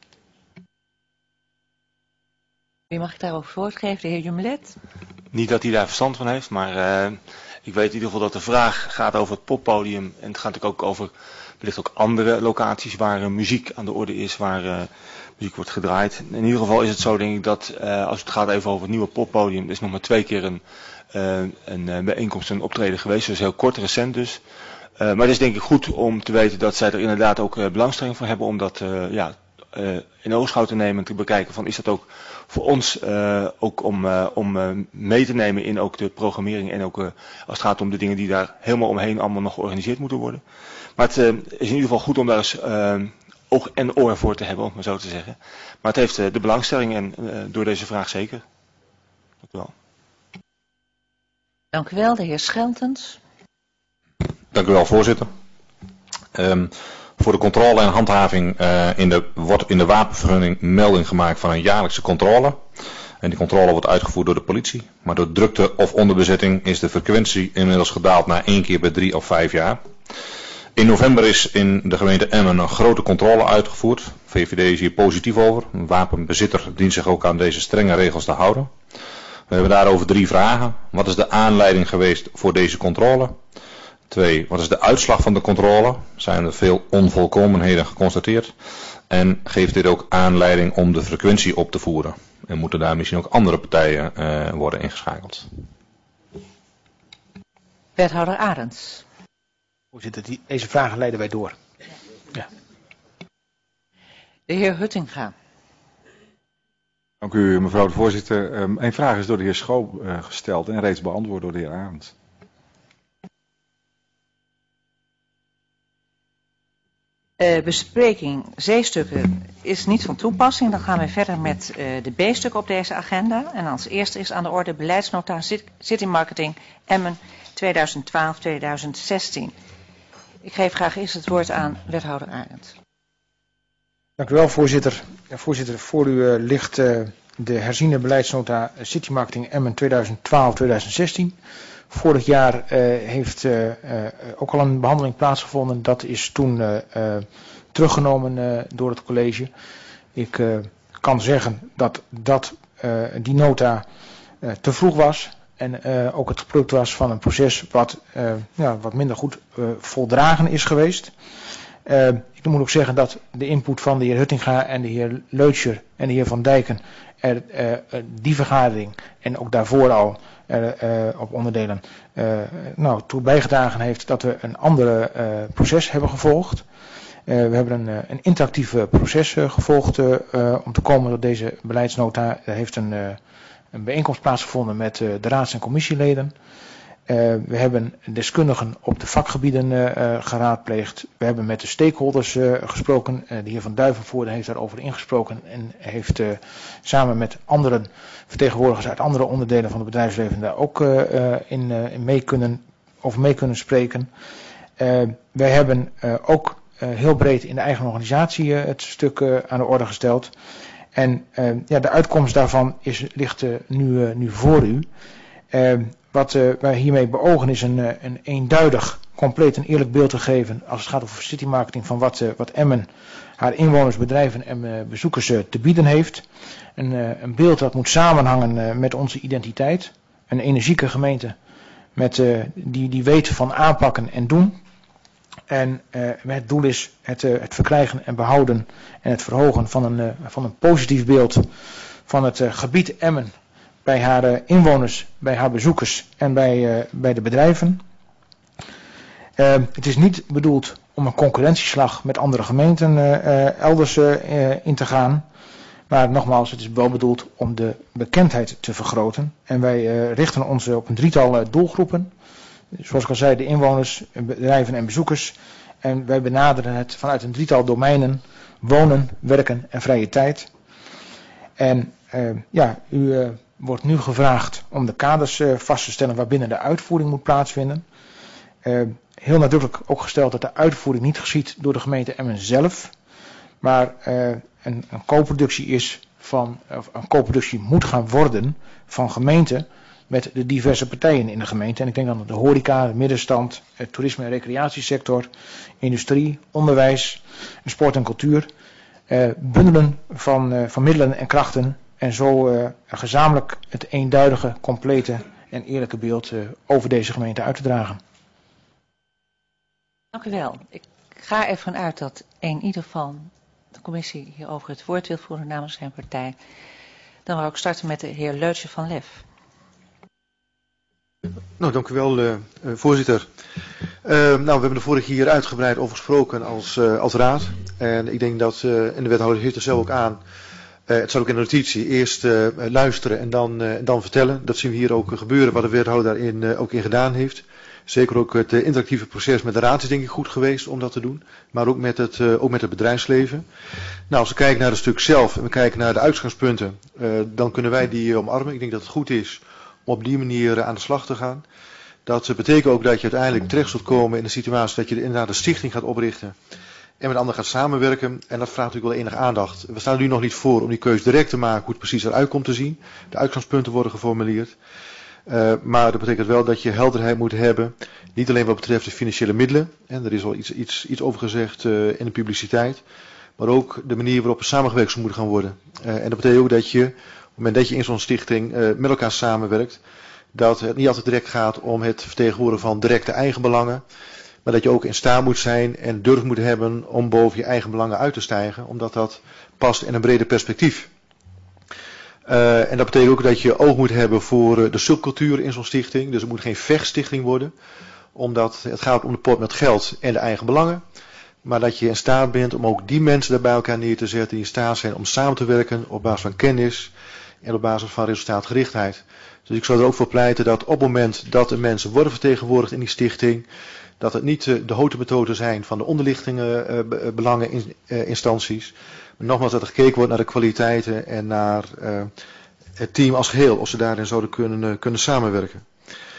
Wie mag ik daarover voortgeven? De heer Jumelet? Niet dat hij daar verstand van heeft, maar uh, ik weet in ieder geval dat de vraag gaat over het poppodium. En het gaat natuurlijk ook over wellicht ook andere locaties waar uh, muziek aan de orde is, waar uh, muziek wordt gedraaid. In ieder geval is het zo, denk ik, dat uh, als het gaat even over het nieuwe poppodium, er is nog maar twee keer een, uh, een uh, bijeenkomst, een optreden geweest. Dus heel kort, recent dus. Uh, maar het is denk ik goed om te weten dat zij er inderdaad ook uh, belangstelling voor hebben om dat uh, ja, uh, in oogschouw te nemen en te bekijken van is dat ook voor ons uh, ook om, uh, om uh, mee te nemen in ook de programmering en ook uh, als het gaat om de dingen die daar helemaal omheen allemaal nog georganiseerd moeten worden. Maar het uh, is in ieder geval goed om daar eens uh, oog en oor voor te hebben, om maar zo te zeggen. Maar het heeft uh, de belangstelling en uh, door deze vraag zeker. Dank u wel. Dank u wel, de heer Scheltens. Dank u wel, voorzitter. Um, Voor de controle en handhaving uh, in de, wordt in de wapenvergunning melding gemaakt van een jaarlijkse controle. En die controle wordt uitgevoerd door de politie. Maar door drukte of onderbezetting is de frequentie inmiddels gedaald naar één keer per drie of vijf jaar. In november is in de gemeente Emmen een grote controle uitgevoerd. V V D is hier positief over. Een wapenbezitter dient zich ook aan deze strenge regels te houden. We hebben daarover drie vragen. Wat is de aanleiding geweest voor deze controle? Twee, wat is de uitslag van de controle? Zijn er veel onvolkomenheden geconstateerd? En geeft dit ook aanleiding om de frequentie op te voeren? En moeten daar misschien ook andere partijen uh, worden ingeschakeld? Wethouder Arends. Voorzitter, die, deze vragen leiden wij door. Ja. De heer Huttinga. Dank u, mevrouw de voorzitter. Um, een vraag is door de heer Schoo uh, gesteld en reeds beantwoord door de heer Arends. Uh, bespreking zeestukken is niet van toepassing. Dan gaan we verder met uh, de B-stukken op deze agenda. En als eerste is aan de orde beleidsnota City Marketing Emmen tweeduizend twaalf tot tweeduizend zestien. Ik geef graag eerst het woord aan wethouder Arend. Dank u wel, voorzitter. Voorzitter, voor u uh, ligt uh, de herziene beleidsnota City Marketing Emmen tweeduizend twaalf tweeduizend zestien. Vorig jaar uh, heeft uh, uh, ook al een behandeling plaatsgevonden. Dat is toen uh, uh, teruggenomen uh, door het college. Ik uh, kan zeggen dat, dat uh, die nota uh, te vroeg was. En uh, ook het product was van een proces wat, uh, ja, wat minder goed uh, voldragen is geweest. Uh, ik moet ook zeggen dat de input van de heer Huttinga en de heer Leutscher en de heer Van Dijken er uh, die vergadering en ook daarvoor al er, uh, op onderdelen uh, nou, toe bijgedragen heeft dat we een andere uh, proces hebben gevolgd. Uh, we hebben een, een interactief proces uh, gevolgd uh, uh, om te komen tot deze beleidsnota. Er heeft een, uh, een bijeenkomst plaatsgevonden met uh, de raads- en commissieleden. Uh, we hebben deskundigen op de vakgebieden uh, uh, geraadpleegd. We hebben met de stakeholders uh, gesproken. Uh, de heer Van Duivenvoorde heeft daarover ingesproken en heeft uh, samen met andere vertegenwoordigers uit andere onderdelen van het bedrijfsleven daar ook uh, uh, in, uh, in mee kunnen, over mee kunnen spreken. Uh, wij hebben uh, ook uh, heel breed in de eigen organisatie uh, het stuk uh, aan de orde gesteld. En uh, ja, de uitkomst daarvan is, ligt uh, nu, uh, nu voor u. Uh, Wat uh, wij hiermee beogen is een, uh, een eenduidig, compleet en eerlijk beeld te geven als het gaat over city marketing van wat, uh, wat Emmen, haar inwoners, bedrijven en uh, bezoekers uh, te bieden heeft. Een, uh, een beeld dat moet samenhangen uh, met onze identiteit. Een energieke gemeente met, uh, die, die weet van aanpakken en doen. En uh, het doel is het, uh, het verkrijgen en behouden en het verhogen van een, uh, van een positief beeld van het uh, gebied Emmen. Bij haar uh, inwoners, bij haar bezoekers en bij, uh, bij de bedrijven. Uh, het is niet bedoeld om een concurrentieslag met andere gemeenten uh, uh, elders uh, in te gaan. Maar nogmaals, het is wel bedoeld om de bekendheid te vergroten. En wij uh, richten ons op een drietal uh, doelgroepen. Zoals ik al zei, de inwoners, bedrijven en bezoekers. En wij benaderen het vanuit een drietal domeinen. Wonen, werken en vrije tijd. En uh, ja, u... Uh, wordt nu gevraagd om de kaders uh, vast te stellen waarbinnen de uitvoering moet plaatsvinden. Uh, heel nadrukkelijk ook gesteld dat de uitvoering niet geschiet door de gemeente Emmen zelf, maar uh, een, een co-productie is van, of een co-productie moet gaan worden van gemeenten met de diverse partijen in de gemeente. En ik denk aan de horeca, de middenstand, het toerisme- en recreatiesector, industrie, onderwijs, sport en cultuur. Uh, bundelen van, uh, van middelen en krachten. En zo uh, gezamenlijk het eenduidige, complete en eerlijke beeld uh, over deze gemeente uit te dragen. Dank u wel. Ik ga ervan uit dat in ieder geval de commissie hierover het woord wil voeren namens zijn partij. Dan wil ik starten met de heer Leutscher van Lef. Nou, dank u wel, uh, uh, voorzitter. Uh, nou, we hebben er vorig jaar uitgebreid over gesproken als, uh, als raad. En ik denk dat, uh, en de wethouder heeft er zelf ook aan... Uh, het staat ook in de notitie, eerst uh, luisteren en dan, uh, dan vertellen. Dat zien we hier ook uh, gebeuren, wat de wethouder daarin uh, ook in gedaan heeft. Zeker ook het uh, interactieve proces met de raad is denk ik goed geweest om dat te doen. Maar ook met het, uh, ook met het bedrijfsleven. Nou, als we kijken naar het stuk zelf en we kijken naar de uitgangspunten, uh, dan kunnen wij die uh, omarmen. Ik denk dat het goed is om op die manier uh, aan de slag te gaan. Dat uh, betekent ook dat je uiteindelijk terecht zult komen in de situatie dat je inderdaad een stichting gaat oprichten. En met anderen gaat samenwerken. En dat vraagt natuurlijk wel enige aandacht. We staan er nu nog niet voor om die keuze direct te maken hoe het precies eruit komt te zien. De uitgangspunten worden geformuleerd. Uh, maar dat betekent wel dat je helderheid moet hebben. Niet alleen wat betreft de financiële middelen. En er is al iets, iets, iets over gezegd uh, in de publiciteit. Maar ook de manier waarop er samengewerkt moet gaan worden. Uh, en dat betekent ook dat je, op het moment dat je in zo'n stichting uh, met elkaar samenwerkt. Dat het niet altijd direct gaat om het vertegenwoordigen van directe eigenbelangen. Maar dat je ook in staat moet zijn en durf moet hebben om boven je eigen belangen uit te stijgen. Omdat dat past in een breder perspectief. Uh, en dat betekent ook dat je oog moet hebben voor uh, de subcultuur in zo'n stichting. Dus het moet geen vechtstichting worden. Omdat het gaat om de pot met geld en de eigen belangen. Maar dat je in staat bent om ook die mensen daar bij elkaar neer te zetten. Die in staat zijn om samen te werken op basis van kennis. En op basis van resultaatgerichtheid. Dus ik zou er ook voor pleiten dat op het moment dat de mensen worden vertegenwoordigd in die stichting. Dat het niet de houten zijn van de onderliggende uh, belangeninstanties. Maar nogmaals dat er gekeken wordt naar de kwaliteiten en naar uh, het team als geheel. Of ze daarin zouden kunnen, uh, kunnen samenwerken.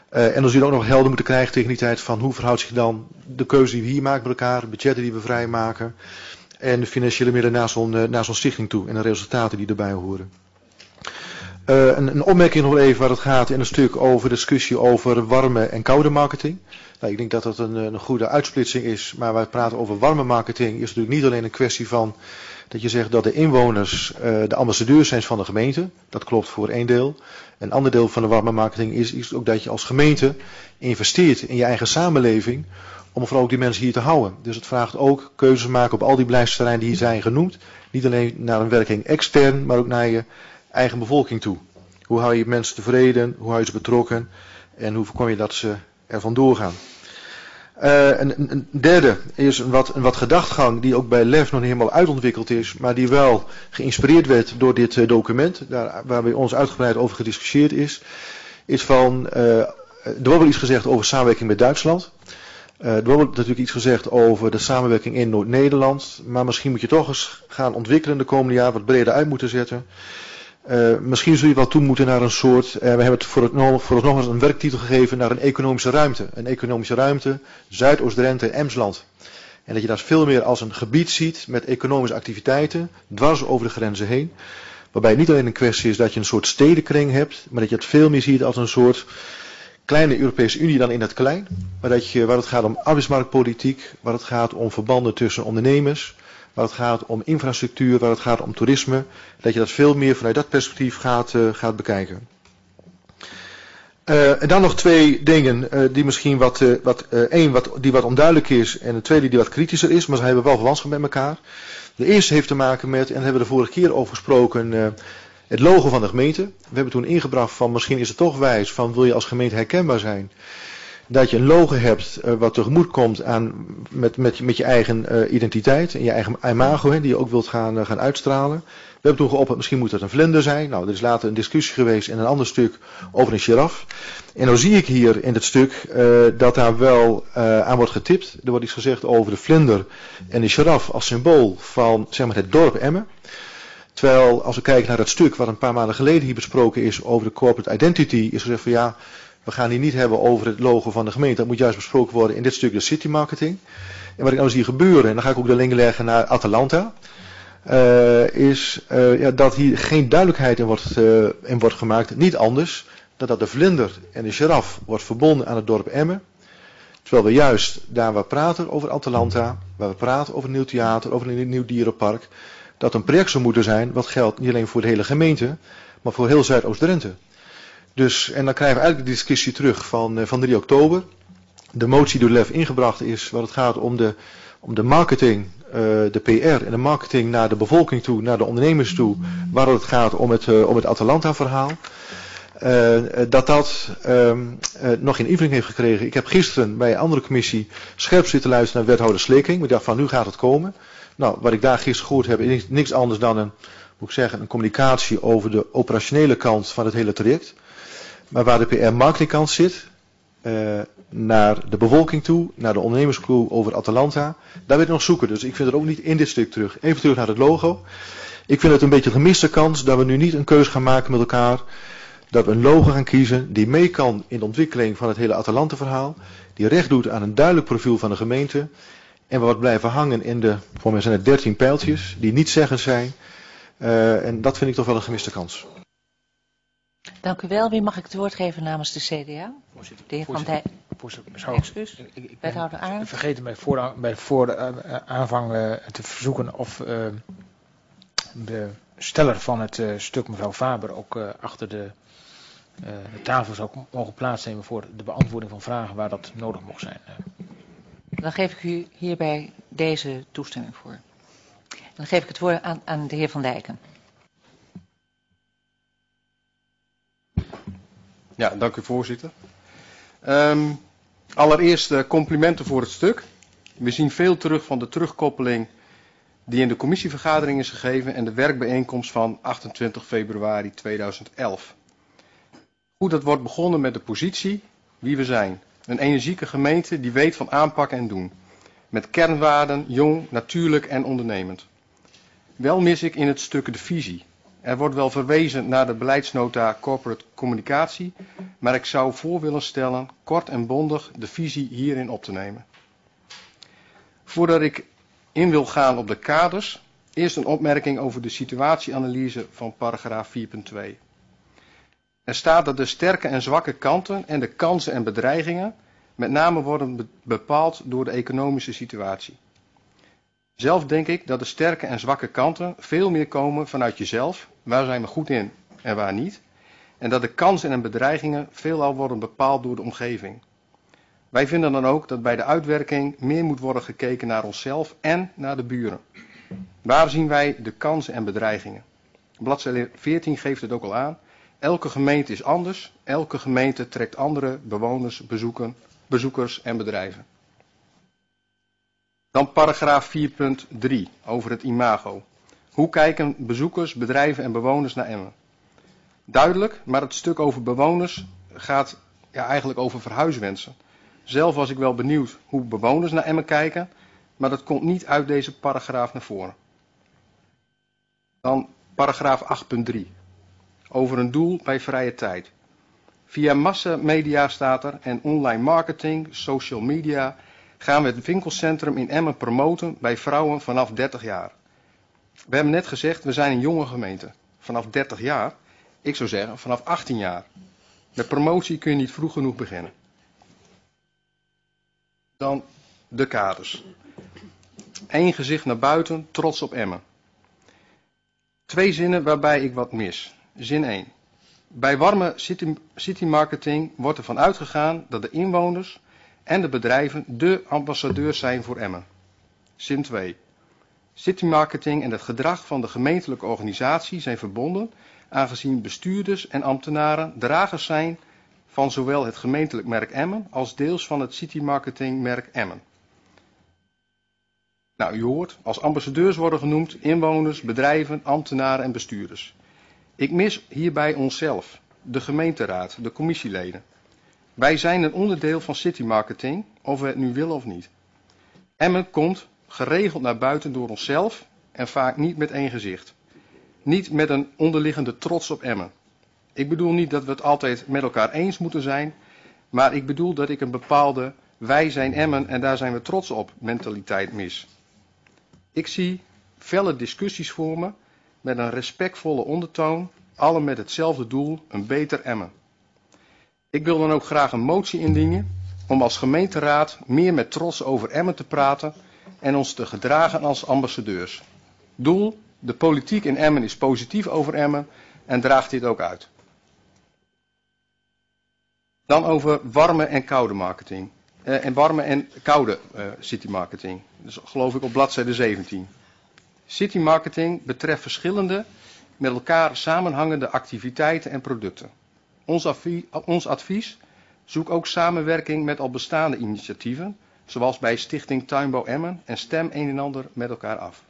Uh, en dan zul je ook nog helder moeten krijgen tegen die tijd van hoe verhoudt zich dan de keuze die we hier maken met elkaar, de budgetten die we vrijmaken en de financiële middelen naar zo'n uh, naar zo'n stichting toe en de resultaten die erbij horen. Uh, een, een opmerking nog even waar het gaat in een stuk over de discussie over warme en koude marketing. Nou, ik denk dat dat een, een goede uitsplitsing is, maar wij praten over warme marketing is natuurlijk niet alleen een kwestie van dat je zegt dat de inwoners uh, de ambassadeurs zijn van de gemeente. Dat klopt voor één deel. Een ander deel van de warme marketing is, is ook dat je als gemeente investeert in je eigen samenleving om vooral ook die mensen hier te houden. Dus het vraagt ook keuzes maken op al die beleidsterreinen die hier zijn genoemd. Niet alleen naar een werking extern, maar ook naar je eigen bevolking toe. Hoe hou je mensen tevreden, hoe hou je ze betrokken en hoe voorkom je dat ze er vandoor gaan. Uh, een, een derde is een wat, een wat gedachtgang die ook bij L E F nog niet helemaal uitontwikkeld is, maar die wel geïnspireerd werd door dit uh, document, daar, waar bij ons uitgebreid over gediscussieerd is, is van, uh, er wordt wel iets gezegd over samenwerking met Duitsland. Uh, er wordt natuurlijk iets gezegd over de samenwerking in Noord-Nederland, maar misschien moet je toch eens gaan ontwikkelen de komende jaren, wat breder uit moeten zetten. Uh, misschien zul je wel toe moeten naar een soort, uh, we hebben het voor het nog, voor het nog eens een werktitel gegeven naar een economische ruimte. Een economische ruimte, Zuidoost-Drenthe en Emsland. En dat je dat veel meer als een gebied ziet met economische activiteiten, dwars over de grenzen heen. Waarbij het niet alleen een kwestie is dat je een soort stedenkring hebt, maar dat je het veel meer ziet als een soort kleine Europese Unie dan in het klein. Maar dat je, waar het gaat om arbeidsmarktpolitiek, waar het gaat om verbanden tussen ondernemers, waar het gaat om infrastructuur, waar het gaat om toerisme, dat je dat veel meer vanuit dat perspectief gaat, uh, gaat bekijken. Uh, en dan nog twee dingen uh, die misschien wat, uh, wat uh, één wat, die wat onduidelijk is en de tweede die wat kritischer is, maar ze hebben wel verwantschap met elkaar. De eerste heeft te maken met, en daar hebben we de vorige keer over gesproken, uh, het logo van de gemeente. We hebben toen ingebracht van misschien is het toch wijs van wil je als gemeente herkenbaar zijn. Dat je een logo hebt uh, wat tegemoet komt aan, met, met, met je eigen uh, identiteit en je eigen imago, hè, die je ook wilt gaan, uh, gaan uitstralen. We hebben toen geopperd, misschien moet het een vlinder zijn. Nou, er is later een discussie geweest in een ander stuk over een giraf. En nou zie ik hier in het stuk uh, dat daar wel uh, aan wordt getipt. Er wordt iets gezegd over de vlinder en de giraf als symbool van zeg maar, het dorp Emmen. Terwijl als we kijken naar het stuk wat een paar maanden geleden hier besproken is over de corporate identity, is gezegd van ja, we gaan hier niet hebben over het logo van de gemeente. Dat moet juist besproken worden in dit stuk de city marketing. En wat ik nou zie gebeuren, en dan ga ik ook de link leggen naar Atalanta, uh, is uh, ja, dat hier geen duidelijkheid in wordt, uh, in wordt gemaakt. Niet anders dan dat de vlinder en de giraf wordt verbonden aan het dorp Emmen. Terwijl we juist daar waar we praten over Atalanta, waar we praten over een nieuw theater, over een nieuw dierenpark, dat een project zou moeten zijn wat geldt niet alleen voor de hele gemeente, maar voor heel Zuidoost-Drenthe. Dus, en dan krijgen we eigenlijk de discussie terug van, van drie oktober. De motie door L E F ingebracht is waar het gaat om de, om de marketing, uh, de P R en de marketing naar de bevolking toe, naar de ondernemers toe, waar het gaat om het, uh, om het Atalanta-verhaal. Uh, dat dat uh, uh, nog geen invulling heeft gekregen. Ik heb gisteren bij een andere commissie scherp zitten luisteren naar wethouder Sleking. Ik dacht van nu gaat het komen. Nou, wat ik daar gisteren gehoord heb is niks anders dan een, moet ik zeggen, een communicatie over de operationele kant van het hele traject. Maar waar de P R-marketingkant zit, uh, naar de bevolking toe, naar de ondernemers toe over Atalanta, daar wil ik nog zoeken. Dus ik vind het ook niet in dit stuk terug. Even terug naar het logo. Ik vind het een beetje een gemiste kans dat we nu niet een keuze gaan maken met elkaar. Dat we een logo gaan kiezen die mee kan in de ontwikkeling van het hele Atalanta-verhaal. Die recht doet aan een duidelijk profiel van de gemeente. En we wat blijven hangen in de, voor mij zijn het dertien pijltjes, die niet zeggend zijn. Uh, en dat vind ik toch wel een gemiste kans. Dank u wel. Wie mag ik het woord geven namens de C D A? Voorzitter, de heer Van voorzitter, Dijk. Voorzitter, zou, Excuus. Ik, ik Wethouder Arndt. vergeten bij voor, bij voor de uh, aanvang uh, te verzoeken of uh, de steller van het uh, stuk mevrouw Faber ook uh, achter de, uh, de tafel zou mogen plaatsnemen voor de beantwoording van vragen waar dat nodig mocht zijn. Uh. Dan geef ik u hierbij deze toestemming voor. Dan geef ik het woord aan, aan de heer Van Dijken. Ja, dank u voorzitter. Um, allereerst uh, complimenten voor het stuk. We zien veel terug van de terugkoppeling die in de commissievergadering is gegeven en de werkbijeenkomst van achtentwintig februari tweeduizend elf. Goed, dat wordt begonnen met de positie, wie we zijn. Een energieke gemeente die weet van aanpakken en doen. Met kernwaarden, jong, natuurlijk en ondernemend. Wel mis ik in het stuk de visie. Er wordt wel verwezen naar de beleidsnota corporate communicatie, maar ik zou voor willen stellen kort en bondig de visie hierin op te nemen. Voordat ik in wil gaan op de kaders, eerst een opmerking over de situatieanalyse van paragraaf vier punt twee. Er staat dat de sterke en zwakke kanten en de kansen en bedreigingen met name worden bepaald door de economische situatie. Zelf denk ik dat de sterke en zwakke kanten veel meer komen vanuit jezelf, waar zijn we goed in en waar niet, en dat de kansen en bedreigingen veelal worden bepaald door de omgeving. Wij vinden dan ook dat bij de uitwerking meer moet worden gekeken naar onszelf en naar de buren. Waar zien wij de kansen en bedreigingen? Bladzijde veertien geeft het ook al aan. Elke gemeente is anders, elke gemeente trekt andere bewoners, bezoeken, bezoekers en bedrijven. Dan paragraaf vier punt drie over het imago. Hoe kijken bezoekers, bedrijven en bewoners naar Emmen? Duidelijk, maar het stuk over bewoners gaat ja, eigenlijk over verhuiswensen. Zelf was ik wel benieuwd hoe bewoners naar Emmen kijken, maar dat komt niet uit deze paragraaf naar voren. Dan paragraaf acht punt drie. Over een doel bij vrije tijd. Via massamedia staat er en online marketing, social media, gaan we het winkelcentrum in Emmen promoten bij vrouwen vanaf dertig jaar. We hebben net gezegd, we zijn een jonge gemeente. Vanaf dertig jaar, ik zou zeggen vanaf achttien jaar. Met promotie kun je niet vroeg genoeg beginnen. Dan de kaders. Eén gezicht naar buiten, trots op Emmen. Twee zinnen waarbij ik wat mis. Zin één. Bij warme city, city marketing wordt ervan uitgegaan dat de inwoners en de bedrijven de ambassadeurs zijn voor Emmen. Zin twee. City marketing en het gedrag van de gemeentelijke organisatie zijn verbonden, aangezien bestuurders en ambtenaren dragers zijn van zowel het gemeentelijk merk Emmen als deels van het city marketing merk Emmen. Nou, u hoort, als ambassadeurs worden genoemd inwoners, bedrijven, ambtenaren en bestuurders. Ik mis hierbij onszelf, de gemeenteraad, de commissieleden. Wij zijn een onderdeel van city marketing, of we het nu willen of niet. Emmen komt geregeld naar buiten door onszelf en vaak niet met één gezicht. Niet met een onderliggende trots op Emmen. Ik bedoel niet dat we het altijd met elkaar eens moeten zijn, maar ik bedoel dat ik een bepaalde wij zijn Emmen en daar zijn we trots op mentaliteit mis. Ik zie felle discussies voor me met een respectvolle ondertoon, alle met hetzelfde doel, een beter Emmen. Ik wil dan ook graag een motie indienen om als gemeenteraad meer met trots over Emmen te praten en ons te gedragen als ambassadeurs. Doel, de politiek in Emmen is positief over Emmen en draagt dit ook uit. Dan over warme en koude marketing. Eh, en warme en koude uh, city marketing. Dus geloof ik op bladzijde zeventien. City marketing betreft verschillende met elkaar samenhangende activiteiten en producten. Ons advies, ons advies, zoek ook samenwerking met al bestaande initiatieven, zoals bij Stichting Tuinbouw Emmen en stem een en ander met elkaar af.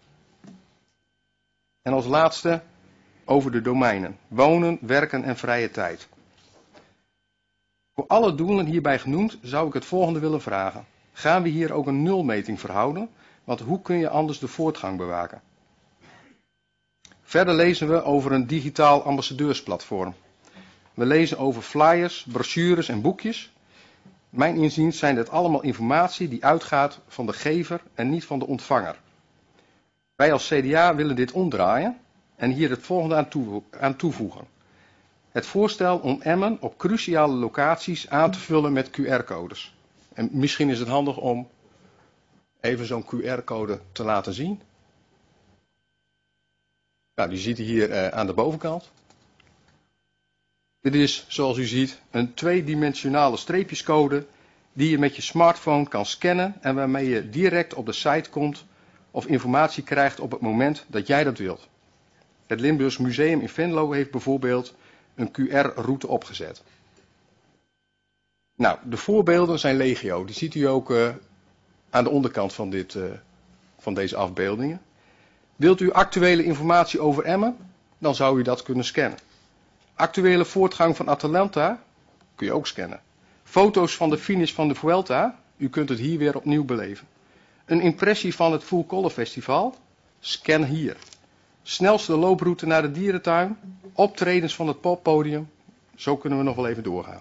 En als laatste over de domeinen, wonen, werken en vrije tijd. Voor alle doelen hierbij genoemd zou ik het volgende willen vragen. Gaan we hier ook een nulmeting verhouden? Want hoe kun je anders de voortgang bewaken? Verder lezen we over een digitaal ambassadeursplatform. We lezen over flyers, brochures en boekjes. Mijn inziens zijn dit allemaal informatie die uitgaat van de gever en niet van de ontvanger. Wij als C D A willen dit omdraaien en hier het volgende aan, toe, aan toevoegen. Het voorstel om Emmen op cruciale locaties aan te vullen met Q R-codes. En misschien is het handig om even zo'n Q R-code te laten zien. Nou, die ziet u hier uh, aan de bovenkant. Dit is, zoals u ziet, een tweedimensionale streepjescode die je met je smartphone kan scannen en waarmee je direct op de site komt of informatie krijgt op het moment dat jij dat wilt. Het Limburgs Museum in Venlo heeft bijvoorbeeld een Q R-route opgezet. Nou, de voorbeelden zijn legio. Die ziet u ook uh, aan de onderkant van, dit, uh, van deze afbeeldingen. Wilt u actuele informatie over Emmen? Dan zou u dat kunnen scannen. Actuele voortgang van Atalanta? Kun je ook scannen. Foto's van de finish van de Vuelta? U kunt het hier weer opnieuw beleven. Een impressie van het Full Color Festival? Scan hier. snelste looproute naar de dierentuin, optredens van het poppodium. Zo kunnen we nog wel even doorgaan.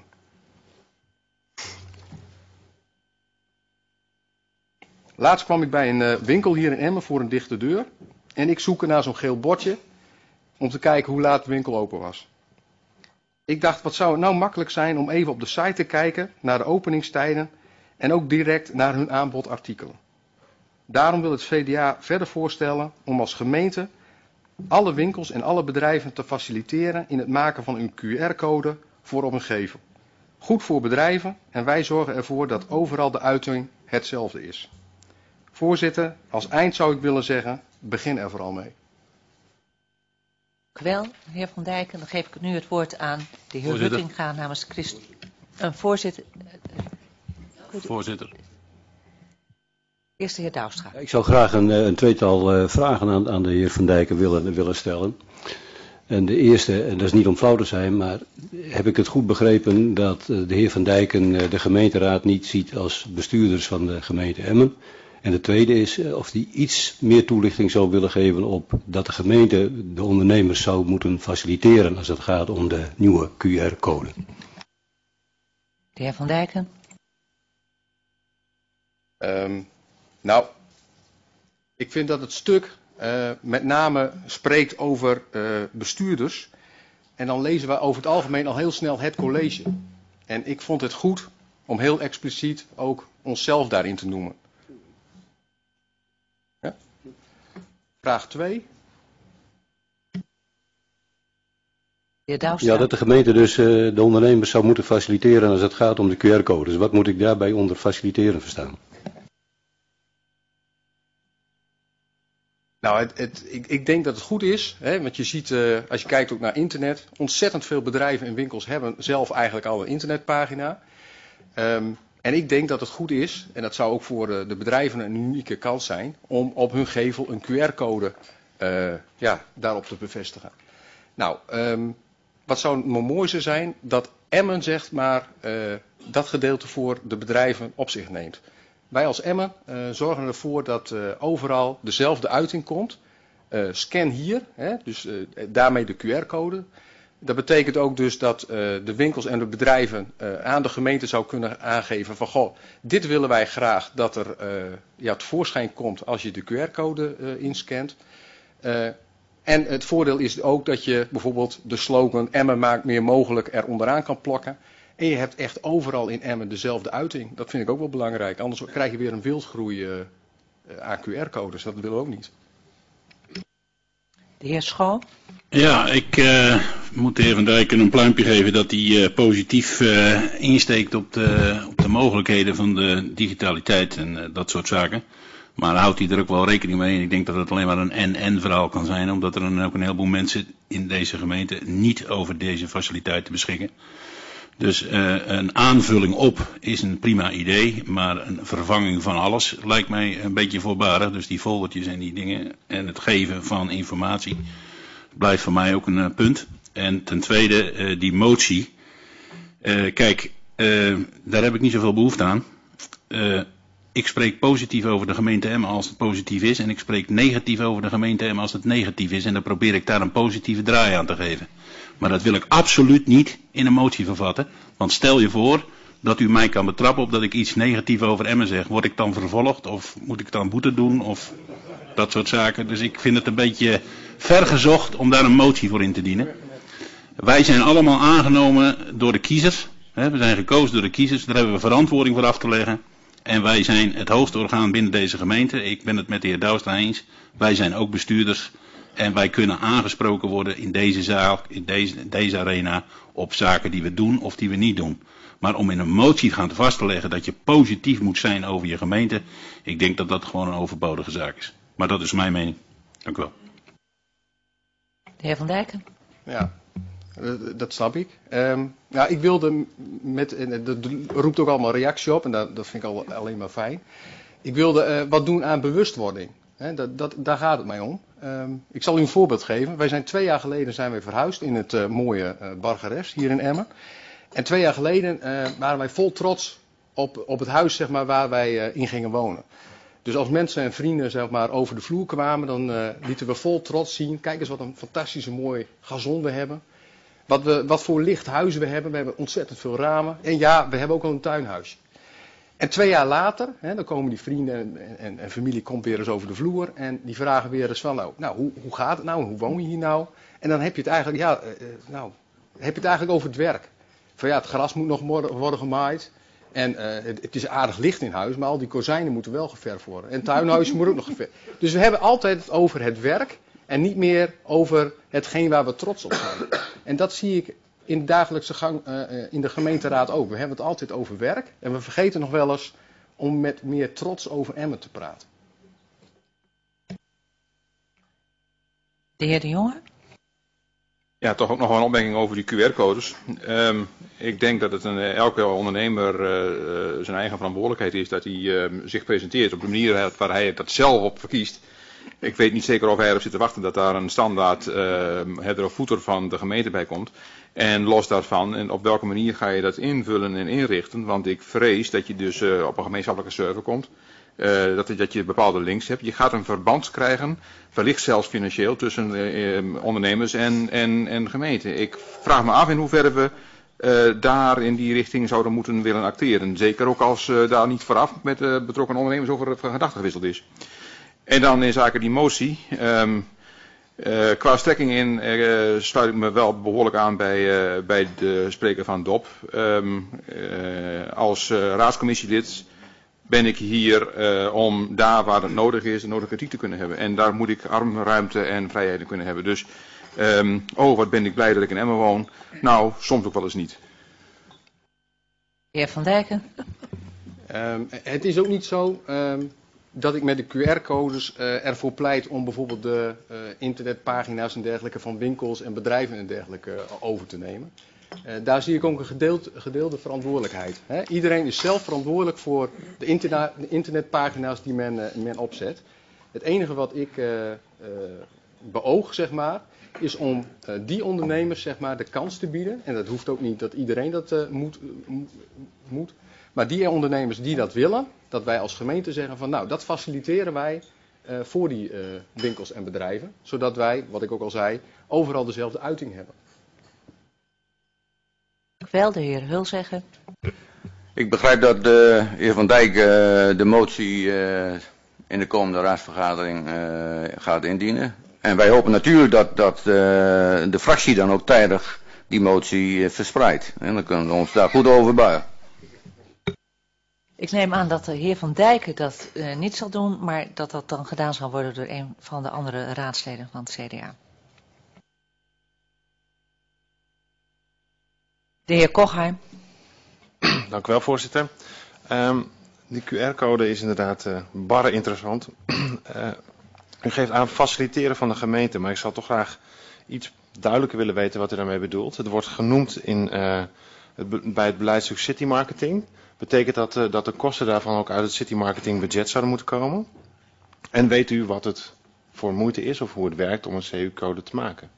Laatst kwam ik bij een uh, winkel hier in Emmen voor een dichte deur. En ik zoek naar zo'n geel bordje om te kijken hoe laat de winkel open was. Ik dacht, wat zou het nou makkelijk zijn om even op de site te kijken naar de openingstijden en ook direct naar hun aanbodartikelen. Daarom wil het V D A verder voorstellen om als gemeente alle winkels en alle bedrijven te faciliteren in het maken van een Q R-code voor op een gevel. Goed voor bedrijven en wij zorgen ervoor dat overal de uiting hetzelfde is. Voorzitter, als eind zou ik willen zeggen, begin er vooral mee. Dank u wel, heer Van Dijk. En dan geef ik nu het woord aan de heer Ruttinga namens Christ... Uh, voorzitter. Uh, voorzitter. Eerst de heer Douwstra. Ik zou graag een, een tweetal uh, vragen aan, aan de heer Van Dijk willen, willen stellen. En de eerste, en dat is niet om flauw te zijn, maar heb ik het goed begrepen dat uh, de heer Van Dijk uh, de gemeenteraad niet ziet als bestuurders van de gemeente Emmen? En de tweede is uh, of hij iets meer toelichting zou willen geven op dat de gemeente de ondernemers zou moeten faciliteren als het gaat om de nieuwe Q R-code. De heer Van Dijken. Um, nou, ik vind dat het stuk uh, met name spreekt over uh, bestuurders. En dan lezen we over het algemeen al heel snel het college. En ik vond het goed om heel expliciet ook onszelf daarin te noemen. Ja? Vraag twee. Ja, dat de gemeente dus uh, de ondernemers zou moeten faciliteren als het gaat om de Q R-code. Dus wat moet ik daarbij onder faciliteren verstaan? Nou, het, het, ik, ik denk dat het goed is, hè, want je ziet, uh, als je kijkt ook naar internet, ontzettend veel bedrijven en winkels hebben zelf eigenlijk al een internetpagina. Um, en ik denk dat het goed is, en dat zou ook voor de, de bedrijven een unieke kans zijn, om op hun gevel een Q R-code uh, ja, daarop te bevestigen. Nou, um, wat zou het mooiste zijn dat Emmen zeg maar uh, dat gedeelte voor de bedrijven op zich neemt. Wij als Emmen uh, zorgen ervoor dat uh, overal dezelfde uiting komt. Uh, scan hier, hè, dus uh, daarmee de Q R-code. Dat betekent ook dus dat uh, de winkels en de bedrijven uh, aan de gemeente zou kunnen aangeven van goh, dit willen wij graag dat er uh, ja, tevoorschijn komt als je de Q R-code uh, inscant. Uh, en het voordeel is ook dat je bijvoorbeeld de slogan Emmen maakt meer mogelijk er onderaan kan plakken. En je hebt echt overal in Emmen dezelfde uiting. Dat vind ik ook wel belangrijk. Anders krijg je weer een wildgroei uh, aan Q R-codes. Dat willen we ook niet. De heer Schouw. Ja, ik uh, moet de heer Van Dijken een pluimpje geven dat hij uh, positief uh, insteekt op de, op de mogelijkheden van de digitaliteit en uh, dat soort zaken. Maar houdt hij er ook wel rekening mee. En ik denk dat het alleen maar een en-en verhaal kan zijn. Omdat er een, ook een heleboel mensen in deze gemeente niet over deze faciliteiten beschikken. Dus uh, een aanvulling op is een prima idee, maar een vervanging van alles lijkt mij een beetje voorbarig. Dus die foldertjes en die dingen en het geven van informatie blijft voor mij ook een uh, punt. En ten tweede uh, die motie. Uh, kijk, uh, daar heb ik niet zoveel behoefte aan. Uh, ik spreek positief over de gemeente Emmen als het positief is. En ik spreek negatief over de gemeente Emmen als het negatief is. En dan probeer ik daar een positieve draai aan te geven. Maar dat wil ik absoluut niet in een motie vervatten. Want stel je voor dat u mij kan betrappen op dat ik iets negatiefs over Emmen zeg. Word ik dan vervolgd of moet ik dan boete doen of dat soort zaken. Dus ik vind het een beetje vergezocht om daar een motie voor in te dienen. Wij zijn allemaal aangenomen door de kiezers. We zijn gekozen door de kiezers. Daar hebben we verantwoording voor af te leggen. En wij zijn het hoogste orgaan binnen deze gemeente. Ik ben het met de heer Douwstra eens. Wij zijn ook bestuurders. En wij kunnen aangesproken worden in deze zaal, in deze, deze arena, op zaken die we doen of die we niet doen. Maar om in een motie gaan vast te leggen dat je positief moet zijn over je gemeente, ik denk dat dat gewoon een overbodige zaak is. Maar dat is mijn mening. Dank u wel. De heer Van Dijken. Ja, dat snap ik. Um, nou, ik wilde met, en dat roept ook allemaal reactie op en dat, dat vind ik al, alleen maar fijn. Ik wilde uh, wat doen aan bewustwording. He, dat, dat, daar gaat het mij om. Um, ik zal u een voorbeeld geven. Wij zijn twee jaar geleden zijn we verhuisd in het uh, mooie uh, Bargerest hier in Emmen. En twee jaar geleden uh, waren wij vol trots op, op het huis zeg maar, waar wij uh, in gingen wonen. Dus als mensen en vrienden zeg maar, over de vloer kwamen, dan uh, lieten we vol trots zien. Kijk eens wat een fantastische mooi gazon we hebben. Wat, we, wat voor licht huis we hebben. We hebben ontzettend veel ramen. En ja, we hebben ook al een tuinhuis. En twee jaar later, hè, dan komen die vrienden en, en, en familie komt weer eens over de vloer. En die vragen weer eens van, nou, nou hoe, hoe gaat het nou? Hoe woon je hier nou? En dan heb je het eigenlijk, ja, uh, nou, heb je het eigenlijk over het werk. Van ja, het gras moet nog worden gemaaid. En uh, het, het is aardig licht in huis, maar al die kozijnen moeten wel geverfd worden. En het tuinhuis moet ook nog geverfd. Dus we hebben altijd het over het werk en niet meer over hetgeen waar we trots op zijn. En dat zie ik in de dagelijkse gang uh, in de gemeenteraad ook. We hebben het altijd over werk en we vergeten nog wel eens om met meer trots over Emmen te praten. De heer De Jonge? Ja, toch ook nog wel een opmerking over die Q R-codes. Um, ik denk dat het een, elke ondernemer uh, zijn eigen verantwoordelijkheid is dat hij uh, zich presenteert op de manier waar hij dat zelf op verkiest. Ik weet niet zeker of hij erop zit te wachten dat daar een standaard uh, header of footer van de gemeente bij komt. En los daarvan, en op welke manier ga je dat invullen en inrichten? Want ik vrees dat je dus uh, op een gemeenschappelijke server komt. Uh, dat, dat je bepaalde links hebt. Je gaat een verband krijgen, wellicht zelfs financieel, tussen uh, ondernemers en, en, en gemeenten. Ik vraag me af in hoeverre we uh, daar in die richting zouden moeten willen acteren. Zeker ook als uh, daar niet vooraf met uh, betrokken ondernemers over uh, gedachten gewisseld is. En dan in zaken die motie. Um, uh, qua strekking in uh, sluit ik me wel behoorlijk aan bij, uh, bij de spreker van D O P. Um, uh, als uh, raadscommissielid ben ik hier uh, om daar waar het nodig is, de nodige kritiek te kunnen hebben. En daar moet ik armruimte en vrijheden kunnen hebben. Dus, um, oh wat ben ik blij dat ik in Emmen woon. Nou, soms ook wel eens niet. Heer Van Dijken. Um, het is ook niet zo um, dat ik met de Q R-codes uh, ervoor pleit om bijvoorbeeld de uh, internetpagina's en dergelijke van winkels en bedrijven en dergelijke uh, over te nemen. Uh, daar zie ik ook een gedeeld, gedeelde verantwoordelijkheid. Hè? Iedereen is zelf verantwoordelijk voor de, interna- de internetpagina's die men, uh, men opzet. Het enige wat ik uh, uh, beoog, zeg maar, is om uh, die ondernemers zeg maar, de kans te bieden. En dat hoeft ook niet dat iedereen dat uh, moet, uh, moet. Maar die ondernemers die dat willen, dat wij als gemeente zeggen van nou, dat faciliteren wij uh, voor die uh, winkels en bedrijven. Zodat wij, wat ik ook al zei, overal dezelfde uiting hebben. Wel, de heer wil zeggen. Ik begrijp dat de heer Van Dijk uh, de motie uh, in de komende raadsvergadering uh, gaat indienen. En wij hopen natuurlijk dat, dat uh, de fractie dan ook tijdig die motie uh, verspreidt. En dan kunnen we ons daar goed over buigen. Ik neem aan dat de heer Van Dijken dat uh, niet zal doen, maar dat dat dan gedaan zal worden door een van de andere raadsleden van het C D A. De heer Kochheim. Dank u wel, voorzitter. Um, die Q R-code is inderdaad uh, barre interessant. uh, u geeft aan faciliteren van de gemeente, maar ik zou toch graag iets duidelijker willen weten wat u daarmee bedoelt. Het wordt genoemd in, uh, het, bij het beleidstuk City Marketing. Betekent dat uh, dat de kosten daarvan ook uit het City Marketing budget zouden moeten komen? En weet u wat het voor moeite is of hoe het werkt om een C U-code te maken?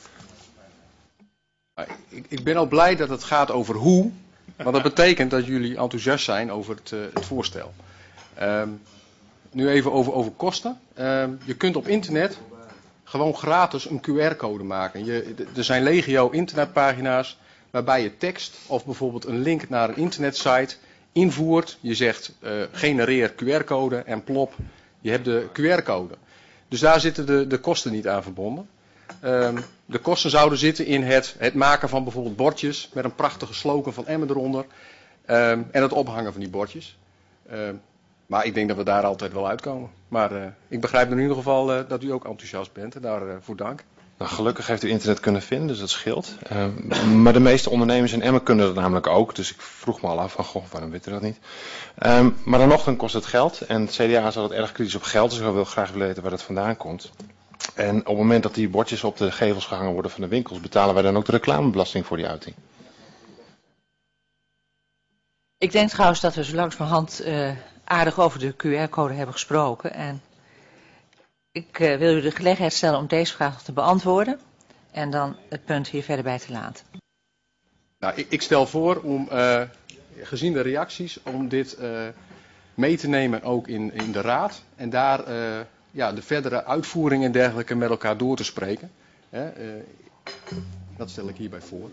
Ik, ik ben al blij dat het gaat over hoe, want dat betekent dat jullie enthousiast zijn over het, uh, het voorstel. Um, nu even over, over kosten. Um, je kunt op internet gewoon gratis een Q R-code maken. Je, er zijn legio internetpagina's waarbij je tekst of bijvoorbeeld een link naar een internetsite invoert. Je zegt uh, genereer Q R-code en plop, je hebt de Q R-code. Dus daar zitten de, de kosten niet aan verbonden. Um, de kosten zouden zitten in het, het maken van bijvoorbeeld bordjes met een prachtige slogan van Emmen eronder. Um, en het ophangen van die bordjes. Um, maar ik denk dat we daar altijd wel uitkomen. Maar uh, ik begrijp in ieder geval uh, dat u ook enthousiast bent en daarvoor uh, dank. Nou, gelukkig heeft u internet kunnen vinden, dus dat scheelt. Uh, maar de meeste ondernemers in Emmen kunnen dat namelijk ook. Dus ik vroeg me al af van, goh, waarom weet u dat niet? Um, maar dan nog, dan kost het geld. En het C D A is altijd erg kritisch op geld, dus ik wil graag willen weten waar dat vandaan komt. En op het moment dat die bordjes op de gevels gehangen worden van de winkels, betalen wij dan ook de reclamebelasting voor die uiting? Ik denk trouwens dat we zo langzamerhand uh, aardig over de Q R-code hebben gesproken. En ik uh, wil u de gelegenheid stellen om deze vraag te beantwoorden. En dan het punt hier verder bij te laten. Nou, ik, ik stel voor om, uh, gezien de reacties, om dit uh, mee te nemen ook in, in de raad. En daar uh, ja, de verdere uitvoering en dergelijke met elkaar door te spreken. Hè, uh, dat stel ik hierbij voor.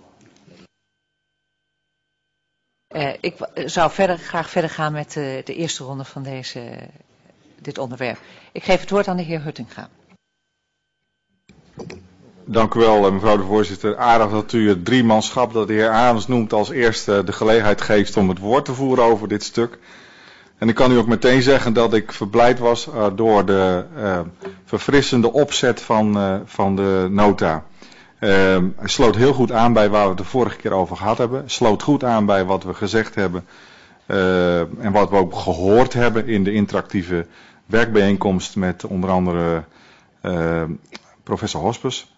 Uh, ik zou verder, graag verder gaan met uh, de eerste ronde van deze, dit onderwerp. Ik geef het woord aan de heer Huttinga. Dank u wel, mevrouw de voorzitter. Aardig dat u het driemanschap dat de heer Arends noemt als eerste de gelegenheid geeft om het woord te voeren over dit stuk. En ik kan u ook meteen zeggen dat ik verblijd was uh, door de uh, verfrissende opzet van, uh, van de nota. Uh, hij sloot heel goed aan bij waar we het de vorige keer over gehad hebben. Sloot goed aan bij wat we gezegd hebben uh, en wat we ook gehoord hebben in de interactieve werkbijeenkomst met onder andere uh, professor Hospes.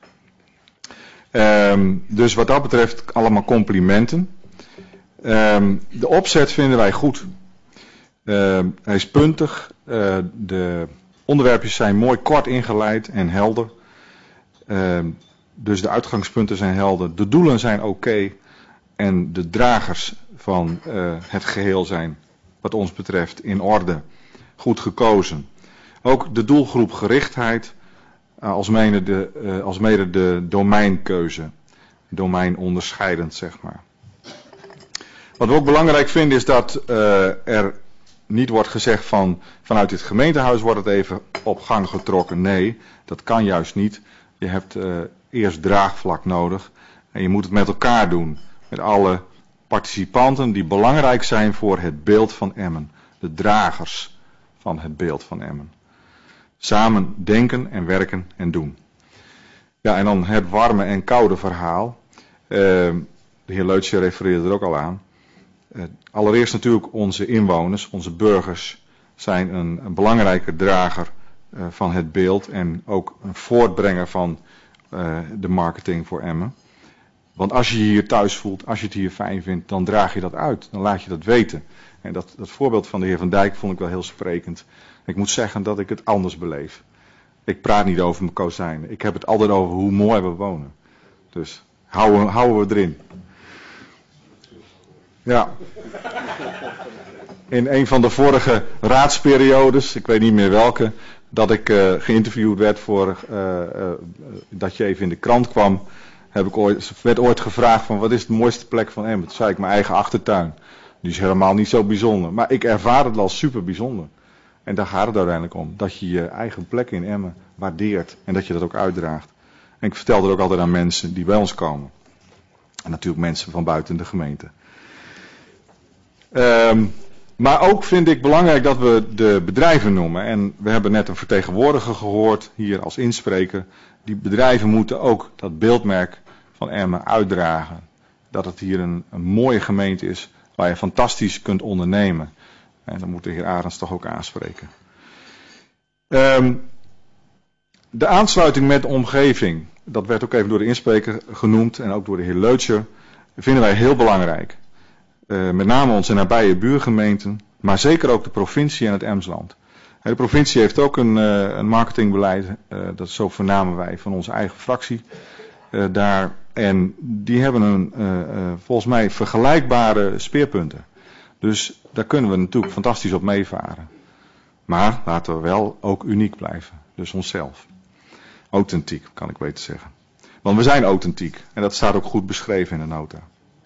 Um, dus wat dat betreft allemaal complimenten. Um, de opzet vinden wij goed. Um, hij is puntig. Uh, de onderwerpjes zijn mooi kort ingeleid en helder. Um, dus de uitgangspunten zijn helder. De doelen zijn oké. Okay, en de dragers van uh, het geheel zijn, wat ons betreft, in orde. Goed gekozen. Ook de doelgroep gerichtheid. Als mede, de, uh, als mede de domeinkeuze, domeinonderscheidend zeg maar. Wat we ook belangrijk vinden is dat uh, er niet wordt gezegd van vanuit dit gemeentehuis wordt het even op gang getrokken. Nee, dat kan juist niet. Je hebt uh, eerst draagvlak nodig en je moet het met elkaar doen. Met alle participanten die belangrijk zijn voor het beeld van Emmen. De dragers van het beeld van Emmen. Samen denken en werken en doen. Ja, en dan het warme en koude verhaal. Uh, de heer Leutsje refereerde er ook al aan. Uh, allereerst natuurlijk onze inwoners, onze burgers, zijn een, een belangrijke drager uh, van het beeld en ook een voortbrenger van uh, de marketing voor Emmen. Want als je je hier thuis voelt, als je het hier fijn vindt, dan draag je dat uit. Dan laat je dat weten. En dat, dat voorbeeld van de heer Van Dijk vond ik wel heel sprekend. Ik moet zeggen dat ik het anders beleef. Ik praat niet over mijn kozijnen. Ik heb het altijd over hoe mooi we wonen. Dus houden, houden we erin. Ja. In een van de vorige raadsperiodes, ik weet niet meer welke, dat ik uh, geïnterviewd werd voor uh, uh, dat je even in de krant kwam, heb ik ooit, werd ooit gevraagd van wat is de mooiste plek van Emmen? Toen zei ik mijn eigen achtertuin. Die is helemaal niet zo bijzonder. Maar ik ervaar het als super bijzonder. En daar gaat het uiteindelijk om. Dat je je eigen plek in Emmen waardeert. En dat je dat ook uitdraagt. En ik vertel dat ook altijd aan mensen die bij ons komen. En natuurlijk mensen van buiten de gemeente. Um, maar ook vind ik belangrijk dat we de bedrijven noemen. En we hebben net een vertegenwoordiger gehoord hier als inspreker. Die bedrijven moeten ook dat beeldmerk van Emmen uitdragen. Dat het hier een, een mooie gemeente is waar je fantastisch kunt ondernemen. En dan moet de heer Arends toch ook aanspreken. Um, de aansluiting met de omgeving, dat werd ook even door de inspreker genoemd en ook door de heer Leutscher, vinden wij heel belangrijk. Uh, met name onze nabije buurgemeenten, maar zeker ook de provincie en het Emsland. De provincie heeft ook een, uh, een marketingbeleid, uh, dat zo vernamen wij van onze eigen fractie uh, daar. En die hebben een, uh, uh, volgens mij vergelijkbare speerpunten. Dus daar kunnen we natuurlijk fantastisch op meevaren. Maar laten we wel ook uniek blijven. Dus onszelf. Authentiek, kan ik beter zeggen. Want we zijn authentiek. En dat staat ook goed beschreven in de nota.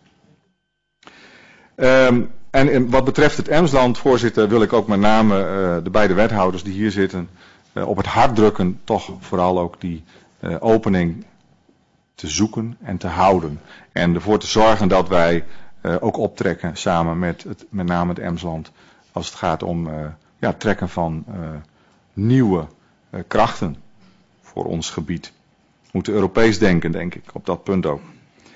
Um, en, en wat betreft het Emsland, voorzitter, wil ik ook met name uh, de beide wethouders die hier zitten uh, op het hart drukken. Toch vooral ook die uh, opening te zoeken en te houden. En ervoor te zorgen dat wij uh, ook optrekken samen met, het, met name het Emsland. Als het gaat om uh, ja, trekken van uh, nieuwe uh, krachten voor ons gebied. We moeten Europees denken, denk ik, op dat punt ook.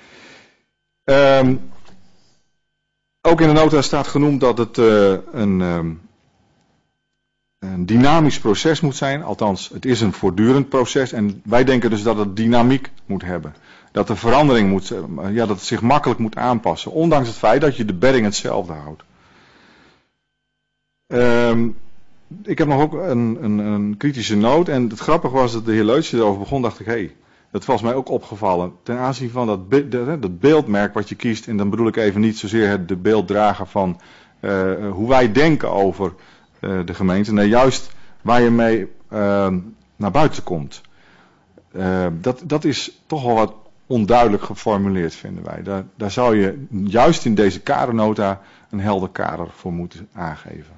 Um, ook in de nota staat genoemd dat het uh, een, um, een dynamisch proces moet zijn. Althans, het is een voortdurend proces. En wij denken dus dat het dynamiek moet hebben. Dat er verandering moet, ja, dat het zich makkelijk moet aanpassen. Ondanks het feit dat je de bedding hetzelfde houdt. Um, ik heb nog ook een, een, een kritische noot. En het grappige was dat de heer Leutsje erover begon. Dacht ik, hé, hey, dat was mij ook opgevallen. Ten aanzien van dat, be, dat beeldmerk wat je kiest. En dan bedoel ik even niet zozeer het, de beelddrager van uh, hoe wij denken over uh, de gemeente. Nee, juist waar je mee uh, naar buiten komt. Uh, dat, dat is toch wel wat onduidelijk geformuleerd, vinden wij. Daar, daar zou je juist in deze kadernota een helder kader voor moeten aangeven.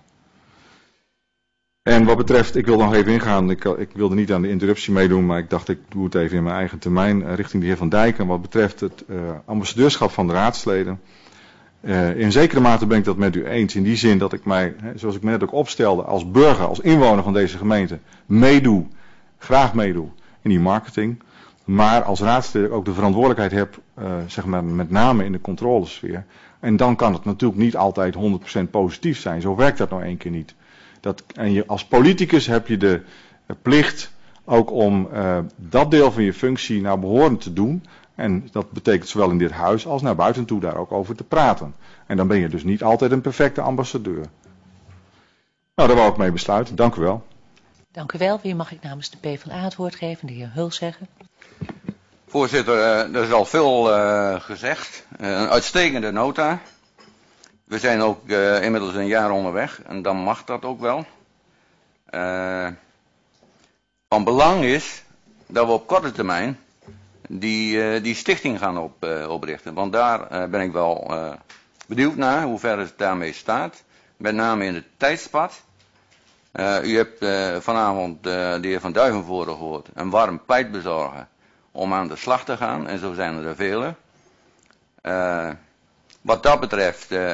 En wat betreft, ik wil nog even ingaan, ik, ik wilde niet aan de interruptie meedoen, maar ik dacht ik doe het even in mijn eigen termijn uh, richting de heer Van Dijk. En wat betreft het uh, ambassadeurschap van de raadsleden. Uh, in zekere mate ben ik dat met u eens, in die zin dat ik mij, hè, zoals ik me net ook opstelde, als burger, als inwoner van deze gemeente, meedoe, graag meedoe in die marketing. Maar als raadslid ook de verantwoordelijkheid heb, uh, zeg maar met name in de controlesfeer. En dan kan het natuurlijk niet altijd honderd procent positief zijn. Zo werkt dat nou één keer niet. Dat, en je, als politicus heb je de uh, plicht ook om uh, dat deel van je functie nou behorend te doen. En dat betekent zowel in dit huis als naar buiten toe daar ook over te praten. En dan ben je dus niet altijd een perfecte ambassadeur. Nou, daar wou ik mee besluiten. Dank u wel. Dank u wel. Wie mag ik namens de PvdA het woord geven? De heer Hul zeggen. Voorzitter, uh, er is al veel uh, gezegd. Uh, een uitstekende nota. We zijn ook uh, inmiddels een jaar onderweg en dan mag dat ook wel. Uh, van belang is dat we op korte termijn die, uh, die stichting gaan op, uh, oprichten. Want daar uh, ben ik wel uh, benieuwd naar hoe ver het daarmee staat. Met name in het tijdspad. Uh, u hebt uh, vanavond uh, de heer Van Duivenvoorde gehoord. Een warm pleit bezorgen om aan de slag te gaan. En zo zijn er er vele. Uh, wat dat betreft uh,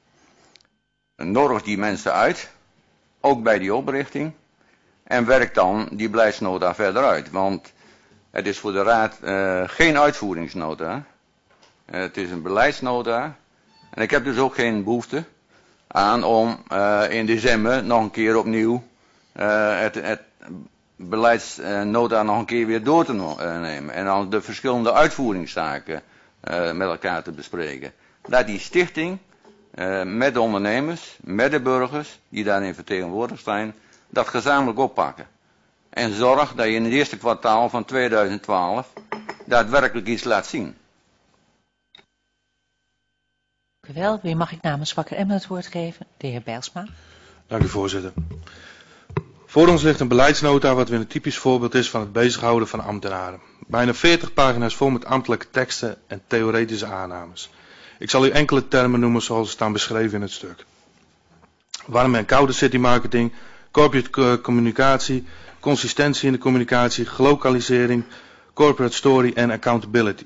nodig die mensen uit. Ook bij die oprichting. En werk dan die beleidsnota verder uit. Want het is voor de raad uh, geen uitvoeringsnota. Uh, het is een beleidsnota. En ik heb dus ook geen behoefte aan om uh, in december nog een keer opnieuw uh, het, het beleidsnota nog een keer weer door te nemen. En dan de verschillende uitvoeringszaken uh, met elkaar te bespreken. Laat die stichting uh, met de ondernemers, met de burgers die daarin vertegenwoordigd zijn, dat gezamenlijk oppakken. En zorg dat je in het eerste kwartaal van tweeduizend twaalf daadwerkelijk iets laat zien. Dank u wel. Wie mag ik namens Wakker Emmen het woord geven? De heer Bijlsma. Dank u, voorzitter. Voor ons ligt een beleidsnota wat weer een typisch voorbeeld is van het bezighouden van ambtenaren. Bijna veertig pagina's vol met ambtelijke teksten en theoretische aannames. Ik zal u enkele termen noemen zoals ze staan beschreven in het stuk. Warme en koude citymarketing, corporate communicatie, consistentie in de communicatie, gelokalisering, corporate story en accountability.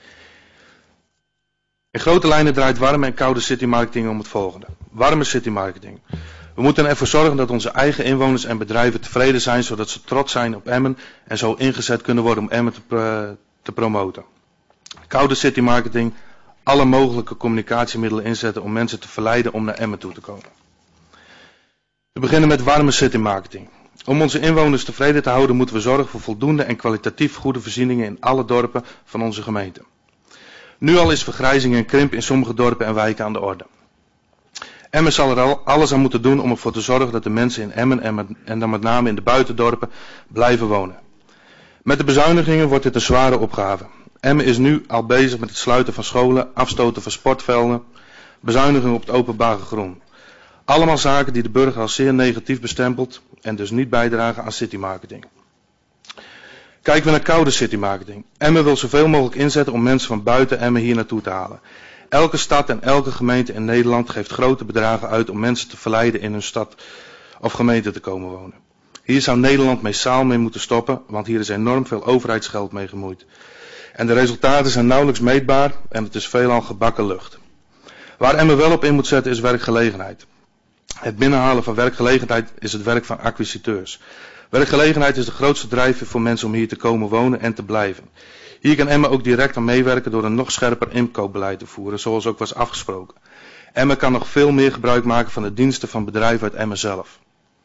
In grote lijnen draait warme en koude citymarketing om het volgende. Warme citymarketing. We moeten ervoor zorgen dat onze eigen inwoners en bedrijven tevreden zijn, zodat ze trots zijn op Emmen en zo ingezet kunnen worden om Emmen te, uh, te promoten. Koude citymarketing. Alle mogelijke communicatiemiddelen inzetten om mensen te verleiden om naar Emmen toe te komen. We beginnen met warme citymarketing. Om onze inwoners tevreden te houden moeten we zorgen voor voldoende en kwalitatief goede voorzieningen in alle dorpen van onze gemeente. Nu al is vergrijzing en krimp in sommige dorpen en wijken aan de orde. Emmen zal er al alles aan moeten doen om ervoor te zorgen dat de mensen in Emmen en, met, en dan met name in de buitendorpen blijven wonen. Met de bezuinigingen wordt dit een zware opgave. Emmen is nu al bezig met het sluiten van scholen, afstoten van sportvelden, bezuinigingen op het openbare grond. Allemaal zaken die de burger als zeer negatief bestempelt en dus niet bijdragen aan citymarketing. Kijken we naar koude citymarketing. Emmen wil zoveel mogelijk inzetten om mensen van buiten Emmen hier naartoe te halen. Elke stad en elke gemeente in Nederland geeft grote bedragen uit om mensen te verleiden in hun stad of gemeente te komen wonen. Hier zou Nederland massaal mee moeten stoppen, want hier is enorm veel overheidsgeld mee gemoeid. En de resultaten zijn nauwelijks meetbaar en het is veelal gebakken lucht. Waar Emmen wel op in moet zetten is werkgelegenheid. Het binnenhalen van werkgelegenheid is het werk van acquisiteurs. Werkgelegenheid is de grootste drijfveer voor mensen om hier te komen wonen en te blijven. Hier kan Emmen ook direct aan meewerken door een nog scherper inkoopbeleid te voeren, zoals ook was afgesproken. Emmen kan nog veel meer gebruik maken van de diensten van bedrijven uit Emmen zelf.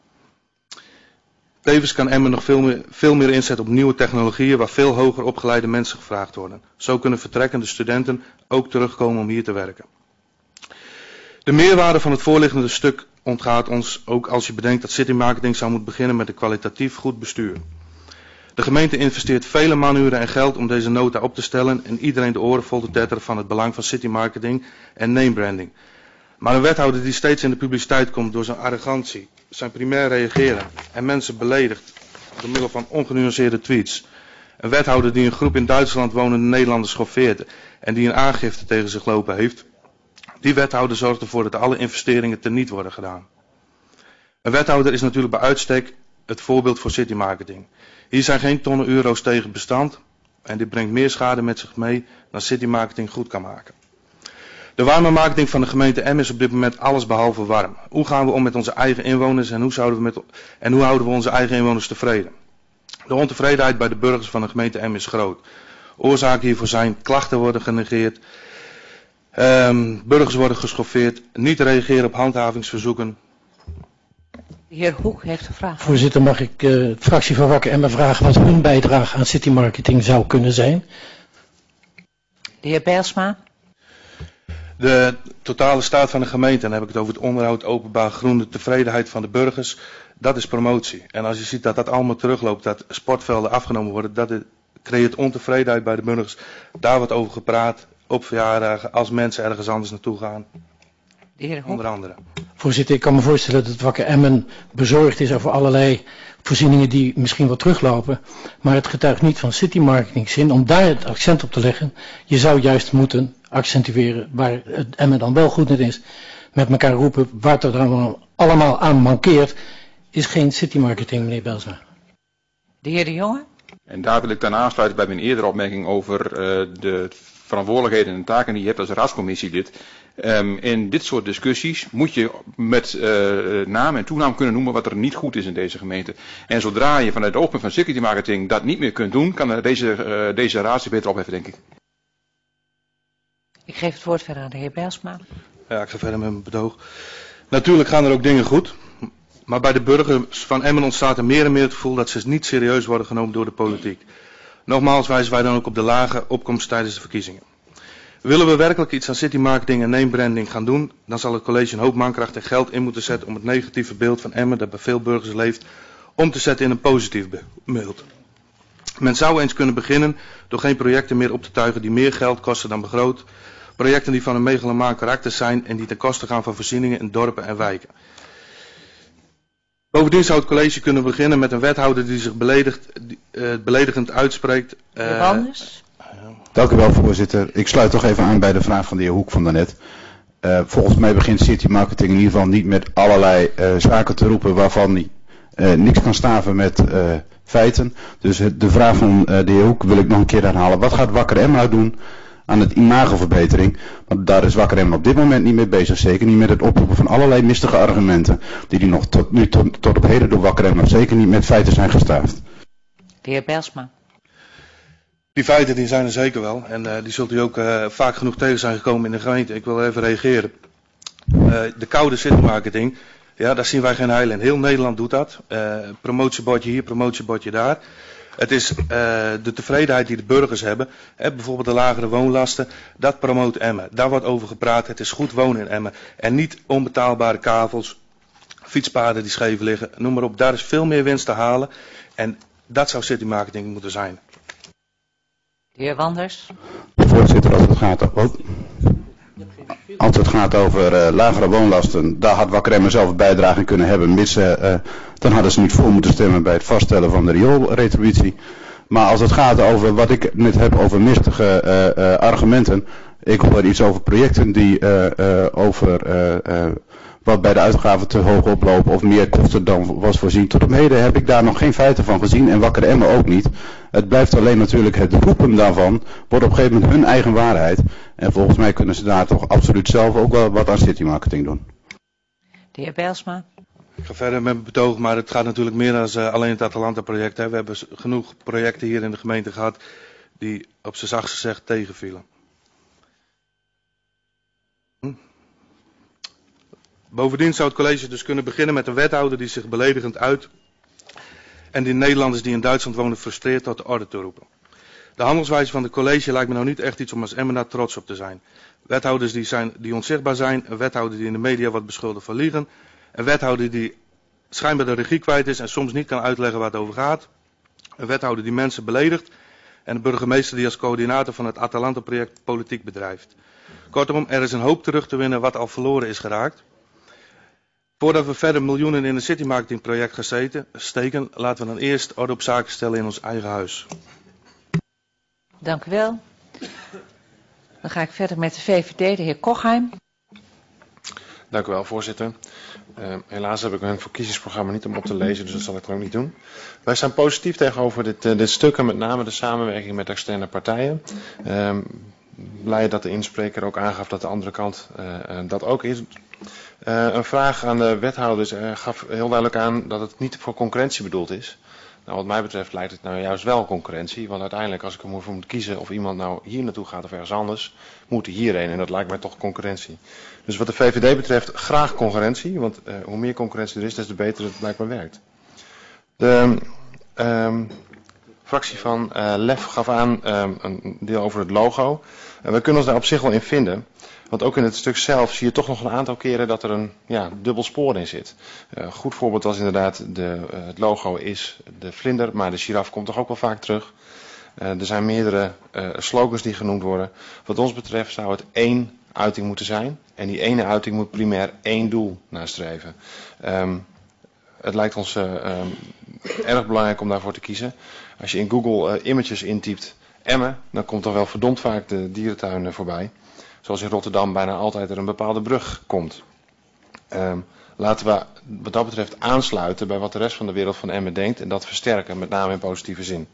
Tevens kan Emmen nog veel meer, veel meer inzetten op nieuwe technologieën waar veel hoger opgeleide mensen gevraagd worden. Zo kunnen vertrekkende studenten ook terugkomen om hier te werken. De meerwaarde van het voorliggende stuk ontgaat ons ook als je bedenkt dat citymarketing zou moeten beginnen met een kwalitatief goed bestuur. De gemeente investeert vele manuren en geld om deze nota op te stellen en iedereen de oren vol te tetteren van het belang van citymarketing en namebranding. Maar een wethouder die steeds in de publiciteit komt door zijn arrogantie, zijn primair reageren en mensen beledigt door middel van ongenuanceerde tweets. Een wethouder die een groep in Duitsland wonende Nederlanders schoffeert en die een aangifte tegen zich lopen heeft. Die wethouder zorgt ervoor dat alle investeringen teniet worden gedaan. Een wethouder is natuurlijk bij uitstek het voorbeeld voor citymarketing. Hier zijn geen tonnen euro's tegen bestand en dit brengt meer schade met zich mee dan citymarketing goed kan maken. De warme marketing van de gemeente Emmen is op dit moment alles behalve warm. Hoe gaan we om met onze eigen inwoners en hoe, zouden we met, en hoe houden we onze eigen inwoners tevreden? De ontevredenheid bij de burgers van de gemeente Emmen is groot. Oorzaken hiervoor zijn klachten worden genegeerd, um, burgers worden geschoffeerd, niet reageren op handhavingsverzoeken. De heer Hoek heeft een vraag. Voorzitter, mag ik uh, de fractie van Wakker Emmen vragen wat hun bijdrage aan citymarketing zou kunnen zijn? De heer Bijlsma. De totale staat van de gemeente, en dan heb ik het over het onderhoud, openbaar groen, de tevredenheid van de burgers, dat is promotie. En als je ziet dat dat allemaal terugloopt, dat sportvelden afgenomen worden, dat creëert ontevredenheid bij de burgers. Daar wordt over gepraat, op verjaardagen, als mensen ergens anders naartoe gaan. De heer Hoek. Onder andere. Voorzitter, ik kan me voorstellen dat Wakker Emmen bezorgd is over allerlei voorzieningen die misschien wel teruglopen. Maar het getuigt niet van citymarketingzin om daar het accent op te leggen. Je zou juist moeten accentueren waar het Emmen dan wel goed in is. Met elkaar roepen waar het er allemaal aan mankeert, is geen citymarketing, meneer Bijlsma. De heer De Jonge. En daar wil ik dan aansluiten bij mijn eerdere opmerking over uh, de verantwoordelijkheden en taken die je hebt als raadscommissielid. Um, in dit soort discussies moet je met uh, naam en toenaam kunnen noemen wat er niet goed is in deze gemeente. En zodra je vanuit het oogpunt van citymarketing dat niet meer kunt doen, kan deze, uh, deze raad zich beter opheffen, denk ik. Ik geef het woord verder aan de heer Bijlsma. Ja, ik ga verder met mijn betoog. Natuurlijk gaan er ook dingen goed. Maar bij de burgers van Emmen ontstaat er meer en meer het gevoel dat ze niet serieus worden genomen door de politiek. Nogmaals wijzen wij dan ook op de lage opkomst tijdens de verkiezingen. Willen we werkelijk iets aan citymarketing en namebranding gaan doen, dan zal het college een hoop mankracht en geld in moeten zetten om het negatieve beeld van Emmen dat bij veel burgers leeft, om te zetten in een positief beeld. Men zou eens kunnen beginnen door geen projecten meer op te tuigen die meer geld kosten dan begroot. Projecten die van een megalomaan karakter zijn en die ten koste gaan van voorzieningen in dorpen en wijken. Bovendien zou het college kunnen beginnen met een wethouder die zich beledigd, uh, beledigend uitspreekt. Uh, Anders? Dank u wel, voorzitter. Ik sluit toch even aan bij de vraag van de heer Hoek van daarnet. Uh, volgens mij begint citymarketing in ieder geval niet met allerlei uh, zaken te roepen waarvan die, uh, niks kan staven met uh, feiten. Dus uh, de vraag van uh, de heer Hoek wil ik nog een keer herhalen. Wat gaat Wakker Emmen nou doen aan het imagoverbetering? Want daar is Wakker Emmen op dit moment niet mee bezig. Zeker niet met het oproepen van allerlei mistige argumenten die, die nog tot, nu, tot, tot op heden door Wakker Emmen zeker niet met feiten zijn gestaafd. De heer Bijlsma. Die feiten die zijn er zeker wel en uh, die zult u ook uh, vaak genoeg tegen zijn gekomen in de gemeente. Ik wil even reageren. Uh, de koude citymarketing, ja, daar zien wij geen heil in. Heel Nederland doet dat. Uh, promotiebordje hier, promotiebordje daar. Het is uh, de tevredenheid die de burgers hebben, hè, bijvoorbeeld de lagere woonlasten, dat promoot Emmen. Daar wordt over gepraat, het is goed wonen in Emmen. En niet onbetaalbare kavels, fietspaden die scheef liggen, noem maar op. Daar is veel meer winst te halen en dat zou citymarketing moeten zijn. De heer Wanders. Voorzitter, als het gaat over, als het gaat over uh, lagere woonlasten, daar had Wakker Emmen zelf een bijdrage in kunnen hebben. Mits, uh, uh, dan hadden ze niet voor moeten stemmen bij het vaststellen van de rioolretributie. Maar als het gaat over wat ik net heb over mistige uh, uh, argumenten. Ik hoor iets over projecten die uh, uh, over uh, uh, wat bij de uitgaven te hoog oplopen of meer kosten dan was voorzien. Tot op heden heb ik daar nog geen feiten van gezien en Wakker Emmen ook niet. Het blijft alleen natuurlijk het roepen daarvan, wordt op een gegeven moment hun eigen waarheid. En volgens mij kunnen ze daar toch absoluut zelf ook wel wat aan citymarketing doen. De heer Bijlsma. Ik ga verder met mijn betoog, maar het gaat natuurlijk meer dan uh, alleen het Atalanta-project. Hè. We hebben genoeg projecten hier in de gemeente gehad die op z'n zachtst gezegd tegenvielen. Hm? Bovendien zou het college dus kunnen beginnen met een wethouder die zich beledigend uit en die Nederlanders die in Duitsland wonen frustreert tot de orde te roepen. De handelswijze van het college lijkt me nou niet echt iets om als Emmenaar trots op te zijn. Wethouders die, zijn, die onzichtbaar zijn, een wethouder die in de media wordt beschuldigd van liegen, een wethouder die schijnbaar de regie kwijt is en soms niet kan uitleggen waar het over gaat, een wethouder die mensen beledigt en een burgemeester die als coördinator van het Atalanta-project politiek bedrijft. Kortom, er is een hoop terug te winnen wat al verloren is geraakt. Voordat we verder miljoenen in een citymarketingproject gaan zeten, steken, laten we dan eerst orde op zaken stellen in ons eigen huis. Dank u wel. Dan ga ik verder met de V V D, de heer Kochheim. Dank u wel, voorzitter. Uh, helaas heb ik mijn verkiezingsprogramma niet om op te lezen, dus dat zal ik er ook niet doen. Wij staan positief tegenover dit, uh, dit stuk en met name de samenwerking met externe partijen. Uh, blij dat de inspreker ook aangaf dat de andere kant uh, uh, dat ook is. Uh, een vraag aan de wethouders uh, gaf heel duidelijk aan dat het niet voor concurrentie bedoeld is. Nou, wat mij betreft lijkt het nou juist wel concurrentie, want uiteindelijk als ik ervoor moet kiezen of iemand nou hier naartoe gaat of ergens anders, moet hij hierheen en dat lijkt mij toch concurrentie. Dus wat de V V D betreft graag concurrentie, want uh, hoe meer concurrentie er is, des te beter het blijkbaar werkt. De um, fractie van uh, Lef gaf aan um, een deel over het logo. Uh, we kunnen ons daar op zich wel in vinden. Want ook in het stuk zelf zie je toch nog een aantal keren dat er een ja, dubbel spoor in zit. Een uh, goed voorbeeld was inderdaad, de, uh, het logo is de vlinder, maar de giraf komt toch ook wel vaak terug. Uh, er zijn meerdere uh, slogans die genoemd worden. Wat ons betreft zou het één uiting moeten zijn. En die ene uiting moet primair één doel nastreven. Um, het lijkt ons uh, um, erg belangrijk om daarvoor te kiezen. Als je in Google uh, images intypt Emmen, dan komt er wel verdomd vaak de dierentuin uh, voorbij. Zoals in Rotterdam bijna altijd er een bepaalde brug komt. Um, laten we wat dat betreft aansluiten bij wat de rest van de wereld van Emmen denkt. En dat versterken, met name in positieve zin.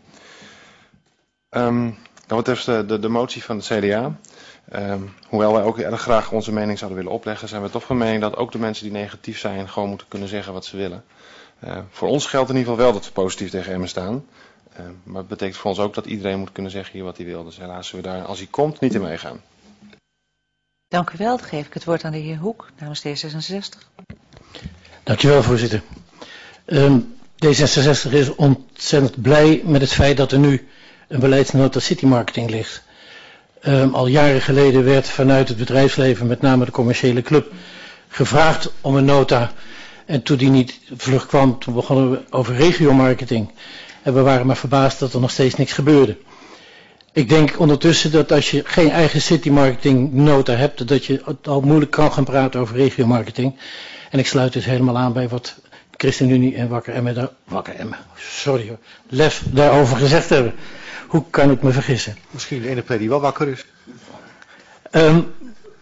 Um, dan betreft de, de, de motie van het C D A. Um, hoewel wij ook erg graag onze mening zouden willen opleggen, zijn we toch van mening dat ook de mensen die negatief zijn gewoon moeten kunnen zeggen wat ze willen. Uh, voor ons geldt in ieder geval wel dat we positief tegen Emmen staan. Uh, maar het betekent voor ons ook dat iedereen moet kunnen zeggen hier wat hij wil. Dus helaas zullen we daar, als hij komt, niet in meegaan. Dank u wel. Dan geef ik het woord aan de heer Hoek namens D zesenzestig. Dank u wel, voorzitter. Um, D zesenzestig is ontzettend blij met het feit dat er nu een beleidsnota citymarketing ligt. Um, al jaren geleden werd vanuit het bedrijfsleven, met name de commerciële club, gevraagd om een nota. En toen die niet vlug kwam, toen begonnen we over regiomarketing. En we waren maar verbaasd dat er nog steeds niks gebeurde. Ik denk ondertussen dat als je geen eigen citymarketing nota hebt, dat je het al moeilijk kan gaan praten over regiomarketing. En ik sluit dus helemaal aan bij wat ChristenUnie en Wakker Emmen, daar, Wakker Emmen, sorry hoor, Lef daarover gezegd hebben. Hoe kan ik me vergissen? Misschien de enige die wel wakker is. Um,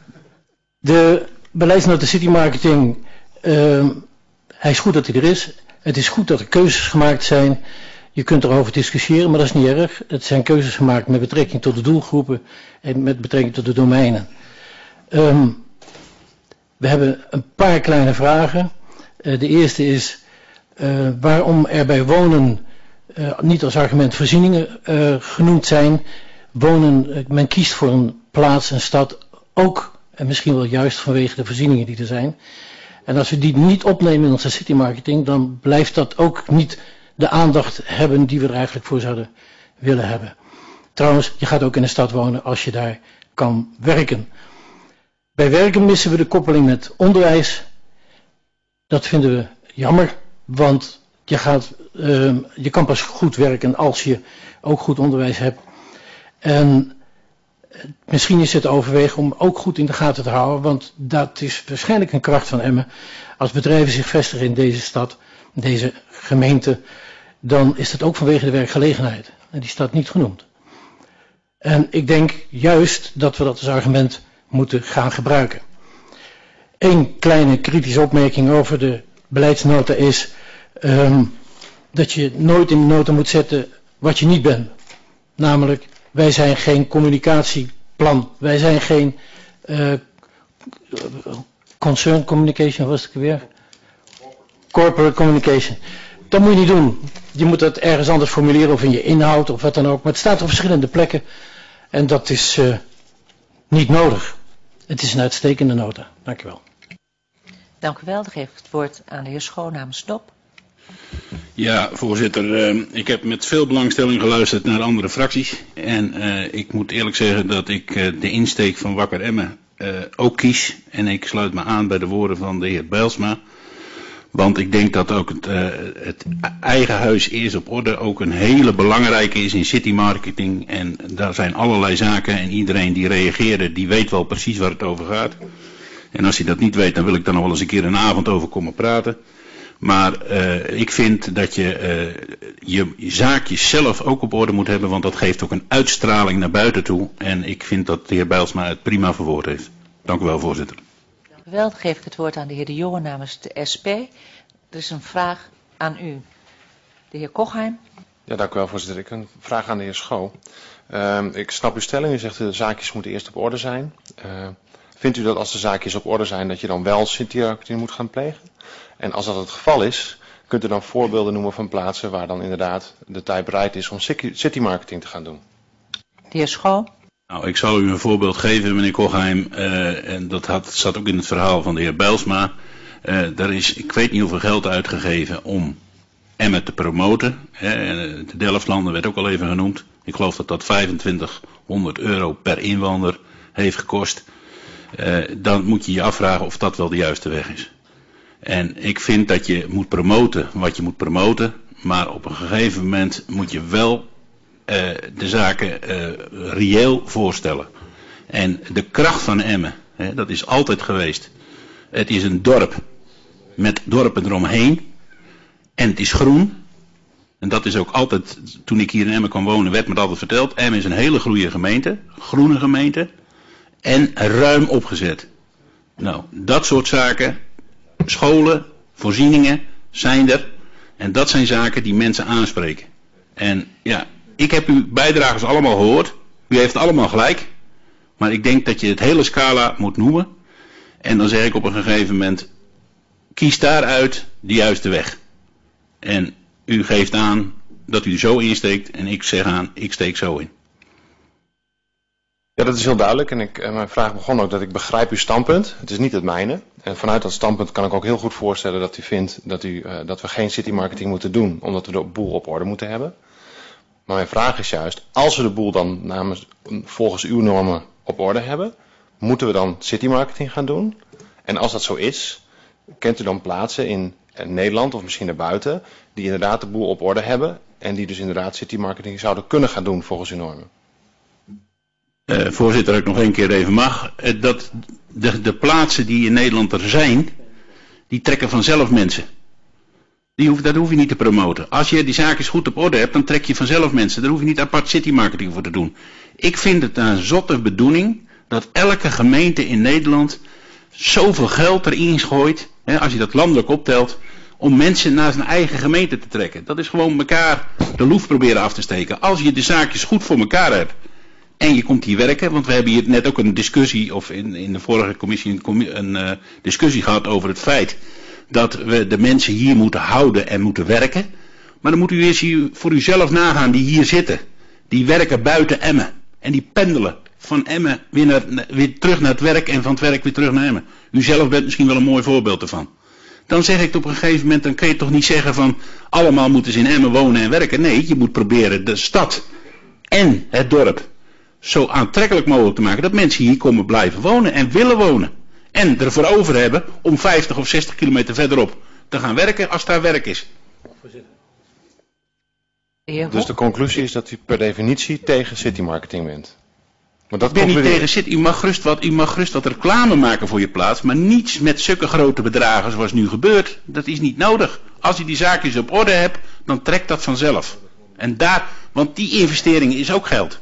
de beleidsnota citymarketing, um, hij is goed dat hij er is. Het is goed dat er keuzes gemaakt zijn. Je kunt erover discussiëren, maar dat is niet erg. Het zijn keuzes gemaakt met betrekking tot de doelgroepen en met betrekking tot de domeinen. Um, we hebben een paar kleine vragen. Uh, de eerste is uh, waarom er bij wonen uh, niet als argument voorzieningen uh, genoemd zijn. Wonen, uh, men kiest voor een plaats, een stad, ook en misschien wel juist vanwege de voorzieningen die er zijn. En als we die niet opnemen in onze citymarketing, dan blijft dat ook niet de aandacht hebben die we er eigenlijk voor zouden willen hebben. Trouwens, je gaat ook in de stad wonen als je daar kan werken. Bij werken missen we de koppeling met onderwijs. Dat vinden we jammer, want je, gaat, uh, je kan pas goed werken als je ook goed onderwijs hebt. En misschien is het overwegen om ook goed in de gaten te houden, want dat is waarschijnlijk een kracht van Emmen. Als bedrijven zich vestigen in deze stad, deze gemeente, dan is dat ook vanwege de werkgelegenheid. En die staat niet genoemd. En ik denk juist dat we dat als argument moeten gaan gebruiken. Eén kleine kritische opmerking over de beleidsnota is um, dat je nooit in de nota moet zetten wat je niet bent. Namelijk, wij zijn geen communicatieplan. Wij zijn geen uh, concern communication, was het weer? Corporate communication. Dat moet je niet doen. Je moet dat ergens anders formuleren of in je inhoud of wat dan ook. Maar het staat op verschillende plekken en dat is uh, niet nodig. Het is een uitstekende nota. Dank u wel. Dank u wel. Dan geef ik het woord aan de heer Schoon namens D O P. Ja, voorzitter. Uh, ik heb met veel belangstelling geluisterd naar andere fracties. En uh, ik moet eerlijk zeggen dat ik uh, de insteek van Wakker Emmen uh, ook kies. En ik sluit me aan bij de woorden van de heer Bijlsma. Want ik denk dat ook het, uh, het eigen huis eerst op orde ook een hele belangrijke is in city marketing. En daar zijn allerlei zaken en iedereen die reageerde, die weet wel precies waar het over gaat. En als je dat niet weet, dan wil ik daar nog wel eens een keer een avond over komen praten. Maar uh, ik vind dat je uh, je, je zaakjes zelf ook op orde moet hebben, want dat geeft ook een uitstraling naar buiten toe. En ik vind dat de heer Bijlsma het prima verwoord heeft. Dank u wel, voorzitter. Dank u wel. Dan geef ik het woord aan de heer De Jonge namens de S P. Er is een vraag aan u. De heer Kochheim. Ja, dank u wel, voorzitter. Ik heb een vraag aan de heer Schoo. Uh, ik snap uw stelling. U zegt de zaakjes moeten eerst op orde zijn. Uh, vindt u dat als de zaakjes op orde zijn, dat je dan wel city marketing moet gaan plegen? En als dat het geval is, kunt u dan voorbeelden noemen van plaatsen waar dan inderdaad de tijd bereid is om city marketing te gaan doen? De heer Schoo. Nou, ik zal u een voorbeeld geven, meneer Kochheim. Uh, en dat had, zat ook in het verhaal van de heer Bijlsma. Uh, daar is, ik weet niet hoeveel geld uitgegeven om Emmen te promoten. Uh, de Delftlanden werd ook al even genoemd. Ik geloof dat dat vijfentwintighonderd euro per inwoner heeft gekost. Uh, dan moet je je afvragen of dat wel de juiste weg is. En ik vind dat je moet promoten wat je moet promoten. Maar op een gegeven moment moet je wel uh, de zaken uh, reëel voorstellen. En de kracht van Emmen, hè, dat is altijd geweest. Het is een dorp met dorpen eromheen. En het is groen. En dat is ook altijd, toen ik hier in Emmen kwam wonen, werd me dat altijd verteld. Emmen is een hele groene gemeente, groene gemeente. En ruim opgezet. Nou, dat soort zaken, scholen, voorzieningen zijn er. En dat zijn zaken die mensen aanspreken. En ja, ik heb uw bijdragers allemaal gehoord. U heeft allemaal gelijk. Maar ik denk dat je het hele scala moet noemen. En dan zeg ik op een gegeven moment, kies daaruit de juiste weg. En u geeft aan dat u er zo insteekt en ik zeg aan, ik steek zo in. Ja, dat is heel duidelijk. En ik, mijn vraag begon ook dat ik begrijp uw standpunt. Het is niet het mijne. En vanuit dat standpunt kan ik ook heel goed voorstellen dat u vindt dat, u, uh, dat we geen city marketing moeten doen, omdat we de boel op orde moeten hebben. Maar mijn vraag is juist, als we de boel dan namens, volgens uw normen op orde hebben, moeten we dan city marketing gaan doen? En als dat zo is, kent u dan plaatsen in Nederland of misschien daarbuiten die inderdaad de boel op orde hebben en die dus inderdaad city marketing zouden kunnen gaan doen volgens uw normen? Uh, voorzitter, als ik nog één keer even mag. Uh, dat de, de plaatsen die in Nederland er zijn, die trekken vanzelf mensen. Die hoef, dat hoef je niet te promoten. Als je die zaakjes goed op orde hebt, dan trek je vanzelf mensen. Daar hoef je niet apart city marketing voor te doen. Ik vind het een zotte bedoeling dat elke gemeente in Nederland zoveel geld erin gooit, hè, als je dat landelijk optelt, om mensen naar zijn eigen gemeente te trekken. Dat is gewoon elkaar de loef proberen af te steken. Als je de zaakjes goed voor elkaar hebt en je komt hier werken, want we hebben hier net ook een discussie, of in, in de vorige commissie een, een uh, discussie gehad over het feit dat we de mensen hier moeten houden en moeten werken. Maar dan moet u eens hier voor uzelf nagaan die hier zitten. Die werken buiten Emmen. En die pendelen van Emmen weer, naar, weer terug naar het werk en van het werk weer terug naar Emmen. U zelf bent misschien wel een mooi voorbeeld ervan. Dan zeg ik op een gegeven moment, dan kun je toch niet zeggen van allemaal moeten ze in Emmen wonen en werken. Nee, je moet proberen de stad en het dorp zo aantrekkelijk mogelijk te maken dat mensen hier komen blijven wonen en willen wonen. En ervoor over hebben om vijftig of zestig kilometer verderop te gaan werken als daar werk is. Dus de conclusie is dat u per definitie tegen city marketing bent? Maar dat ik ben niet tegen city. U mag, gerust wat, u mag gerust wat reclame maken voor je plaats, maar niets met zulke grote bedragen zoals nu gebeurt. Dat is niet nodig. Als je die zaakjes op orde hebt, dan trekt dat vanzelf. En daar, want die investering is ook geld.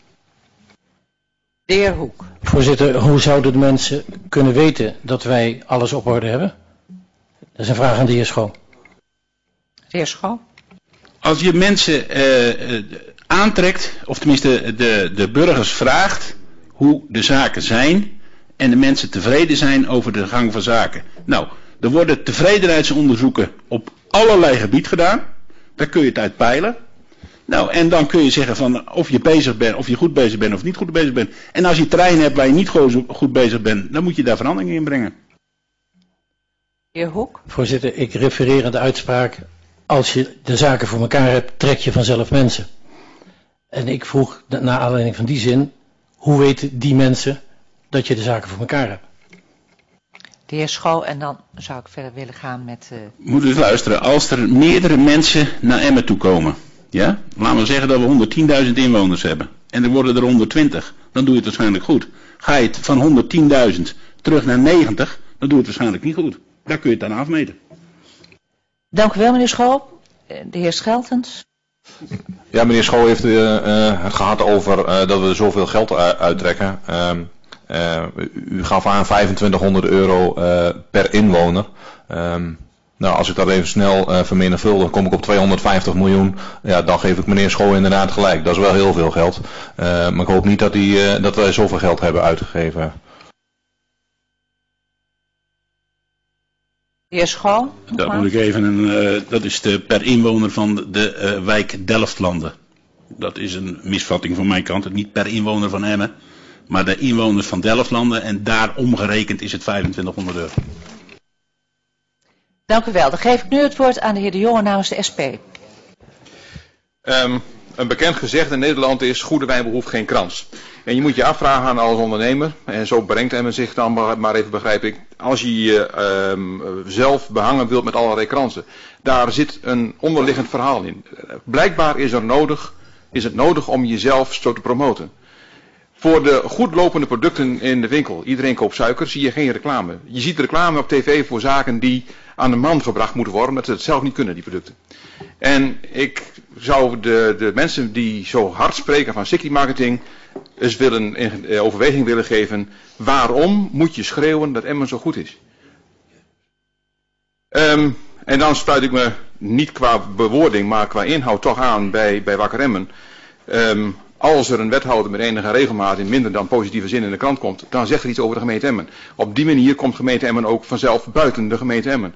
De heer Hoek. Voorzitter, hoe zouden de mensen kunnen weten dat wij alles op orde hebben? Dat is een vraag aan de heer Schoo. De heer Schoo. Als je mensen uh, uh, aantrekt, of tenminste de, de burgers vraagt hoe de zaken zijn en de mensen tevreden zijn over de gang van zaken. Nou, er worden tevredenheidsonderzoeken op allerlei gebied gedaan. Daar kun je het uit peilen. Nou, en dan kun je zeggen van of je bezig bent, of je goed bezig bent of niet goed bezig bent. En als je terrein hebt waar je niet goed bezig bent, dan moet je daar verandering in brengen. Heer Hoek. Voorzitter, ik refereer aan de uitspraak, als je de zaken voor elkaar hebt, trek je vanzelf mensen. En ik vroeg, naar aanleiding van die zin, hoe weten die mensen dat je de zaken voor elkaar hebt? De heer Schouw en dan zou ik verder willen gaan met... Uh... Moet u luisteren, als er meerdere mensen naar Emmen toe komen, ja? Laten we zeggen dat we honderdtienduizend inwoners hebben en er worden er honderdtwintig, dan doe je het waarschijnlijk goed. Ga je het van honderdtienduizend terug naar negentig, dan doe je het waarschijnlijk niet goed. Daar kun je het dan afmeten. Dank u wel, meneer Schouw. De heer Scheltens. Ja, meneer Schouw heeft uh, uh, het gehad over uh, dat we zoveel geld uittrekken. Uh, uh, u gaf aan vijfentwintighonderd euro uh, per inwoner. Um, nou, als ik dat even snel uh, vermenigvuldig, dan kom ik op tweehonderdvijftig miljoen. Ja, dan geef ik meneer Schouw inderdaad gelijk. Dat is wel heel veel geld. Uh, maar ik hoop niet dat, die, uh, dat wij zoveel geld hebben uitgegeven. De heer Schouw. Dat moet ik even, een, uh, dat is de per inwoner van de uh, wijk Delftlanden. Dat is een misvatting van mijn kant. Niet per inwoner van Emmen, maar de inwoners van Delftlanden. En daar omgerekend is het vijfentwintighonderd euro. Dank u wel. Dan geef ik nu het woord aan de heer De Jonge namens de S P. Um, een bekend gezegde in Nederland is: goede wijn behoeft geen krans. En je moet je afvragen als ondernemer, en zo brengt Emmen zich dan maar even, begrijp ik, als je je um, zelf behangen wilt met allerlei kransen. Daar zit een onderliggend verhaal in. Blijkbaar is, er nodig, is het nodig om jezelf zo te promoten. Voor de goed lopende producten in de winkel, iedereen koopt suiker, zie je geen reclame. Je ziet reclame op tv voor zaken die aan de man gebracht moeten worden, omdat ze het zelf niet kunnen, die producten. En ik zou de, de mensen die zo hard spreken van city marketing eens willen, in overweging willen geven, waarom moet je schreeuwen dat Emmen zo goed is? Um, en dan sluit ik me niet qua bewoording, maar qua inhoud toch aan bij, bij Wakker Emmen. Um, als er een wethouder met enige regelmaat in minder dan positieve zin in de krant komt, dan zegt er iets over de gemeente Emmen. Op die manier komt gemeente Emmen ook vanzelf buiten de gemeente Emmen.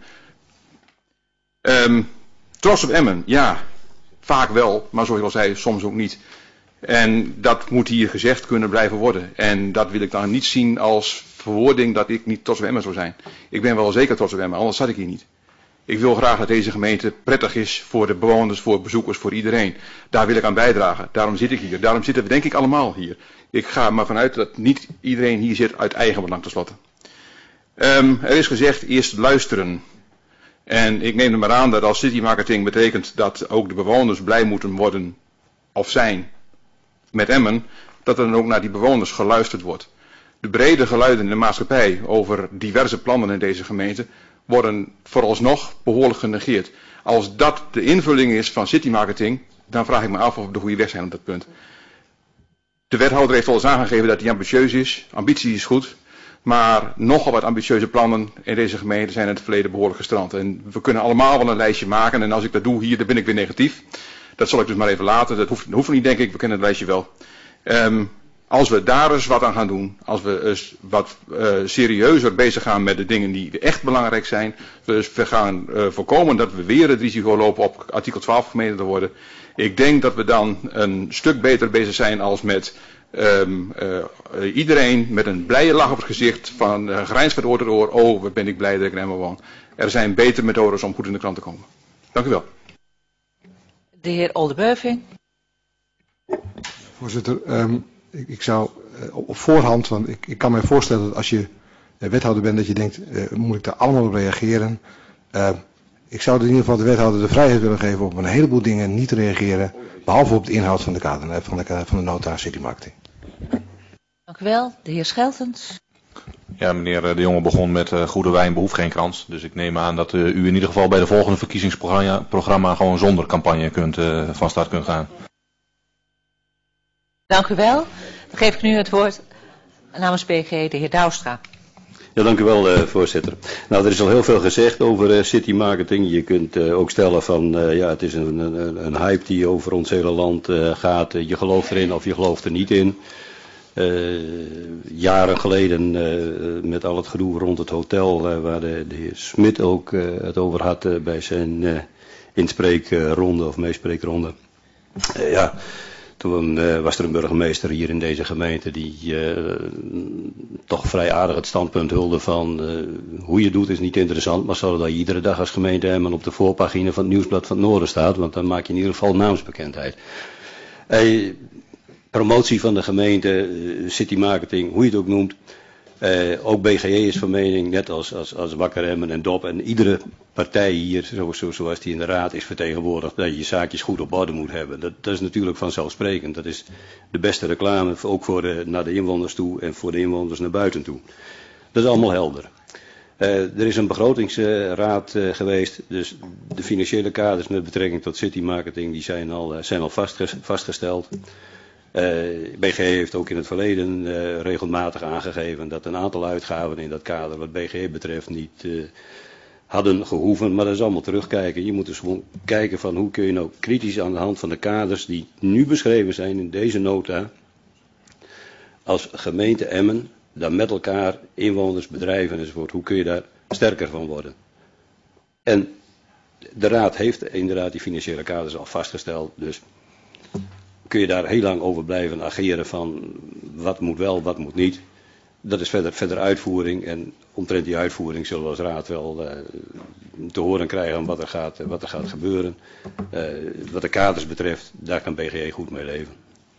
Um, trots op Emmen, ja, vaak wel, maar zoals ik al zei, soms ook niet. En dat moet hier gezegd kunnen blijven worden. En dat wil ik dan niet zien als verwoording dat ik niet trots op Emmen zou zijn. Ik ben wel zeker trots op Emmen, anders zat ik hier niet. Ik wil graag dat deze gemeente prettig is voor de bewoners, voor bezoekers, voor iedereen. Daar wil ik aan bijdragen. Daarom zit ik hier. Daarom zitten we denk ik allemaal hier. Ik ga er maar vanuit dat niet iedereen hier zit uit eigen belang tenslotte. Um, er is gezegd eerst luisteren. En ik neem er maar aan dat als city marketing betekent dat ook de bewoners blij moeten worden of zijn met Emmen, dat er dan ook naar die bewoners geluisterd wordt. De brede geluiden in de maatschappij over diverse plannen in deze gemeente worden vooralsnog behoorlijk genegeerd. Als dat de invulling is van city marketing, dan vraag ik me af of we op de goede weg zijn op dat punt. De wethouder heeft al eens aangegeven dat hij ambitieus is. Ambitie is goed. Maar nogal wat ambitieuze plannen in deze gemeente zijn in het verleden behoorlijk gestrand. En we kunnen allemaal wel een lijstje maken. En als ik dat doe hier, dan ben ik weer negatief. Dat zal ik dus maar even laten. Dat hoeft, hoeft niet, denk ik. We kennen het lijstje wel. Um, als we daar eens wat aan gaan doen. Als we eens wat uh, serieuzer bezig gaan met de dingen die echt belangrijk zijn. Dus we gaan uh, voorkomen dat we weer het risico lopen op artikel twaalf gemeten te worden. Ik denk dat we dan een stuk beter bezig zijn als met um, uh, iedereen met een blije lach op het gezicht. Van uh, grijns van oor tot oor. Oh, wat ben ik blij dat ik in Emmen woon. Er zijn betere methodes om goed in de krant te komen. Dank u wel. De heer Oldenbeuving. Voorzitter, um, ik, ik zou uh, op voorhand, want ik, ik kan me voorstellen dat als je uh, wethouder bent, dat je denkt, uh, moet ik daar allemaal op reageren. Uh, ik zou in ieder geval de wethouder de vrijheid willen geven om op een heleboel dingen niet te reageren, behalve op de inhoud van de, kader, van de, van de nota city marketing. Dank u wel. De heer Scheltens. Ja, meneer De Jonge begon met uh, goede wijn behoeft geen krans. Dus ik neem aan dat uh, u in ieder geval bij de volgende verkiezingsprogramma gewoon zonder campagne kunt, uh, van start kunt gaan. Dank u wel. Dan geef ik nu het woord namens B G de heer Douwstra. Ja, dank u wel, uh, voorzitter. Nou, er is al heel veel gezegd over uh, city marketing. Je kunt uh, ook stellen van, uh, ja, het is een, een, een hype die over ons hele land uh, gaat. Uh, je gelooft erin of je gelooft er niet in. Uh, jaren geleden uh, met al het gedoe rond het hotel, uh, waar de, de heer Smit ook uh, het over had uh, bij zijn uh, inspreekronde of meespreekronde. Uh, ja, toen uh, was er een burgemeester hier in deze gemeente die uh, toch vrij aardig het standpunt hulde van uh, hoe je doet is niet interessant, maar zodat je iedere dag als gemeente Emmen op de voorpagina van het Nieuwsblad van het Noorden staat, want dan maak je in ieder geval naamsbekendheid. Uh, promotie van de gemeente, uh, city marketing, hoe je het ook noemt. Uh, ook B G E is van mening, net als, als, als Wakker Emmen en D O P en iedere partij hier, zo, zo, zoals die in de raad is vertegenwoordigd, dat je je zaakjes goed op orde moet hebben. Dat, dat is natuurlijk vanzelfsprekend. Dat is de beste reclame, ook voor de, naar de inwoners toe en voor de inwoners naar buiten toe. Dat is allemaal helder. Uh, er is een begrotingsraad uh, geweest, dus de financiële kaders met betrekking tot city marketing die zijn al, uh, zijn al vastge- vastgesteld. Uh, B G E heeft ook in het verleden uh, regelmatig aangegeven dat een aantal uitgaven in dat kader wat B G E betreft niet uh, hadden gehoeven, maar dat is allemaal terugkijken. Je moet dus gewoon kijken van hoe kun je nou kritisch aan de hand van de kaders die nu beschreven zijn in deze nota als gemeente Emmen, dan met elkaar, inwoners, bedrijven enzovoort, hoe kun je daar sterker van worden. En de raad heeft inderdaad die financiële kaders al vastgesteld, dus kun je daar heel lang over blijven ageren van wat moet wel, wat moet niet. Dat is verder, verder uitvoering en omtrent die uitvoering zullen we als raad wel uh, te horen krijgen wat er gaat, uh, wat er gaat gebeuren. Uh, wat de kaders betreft, daar kan B G E goed mee leven.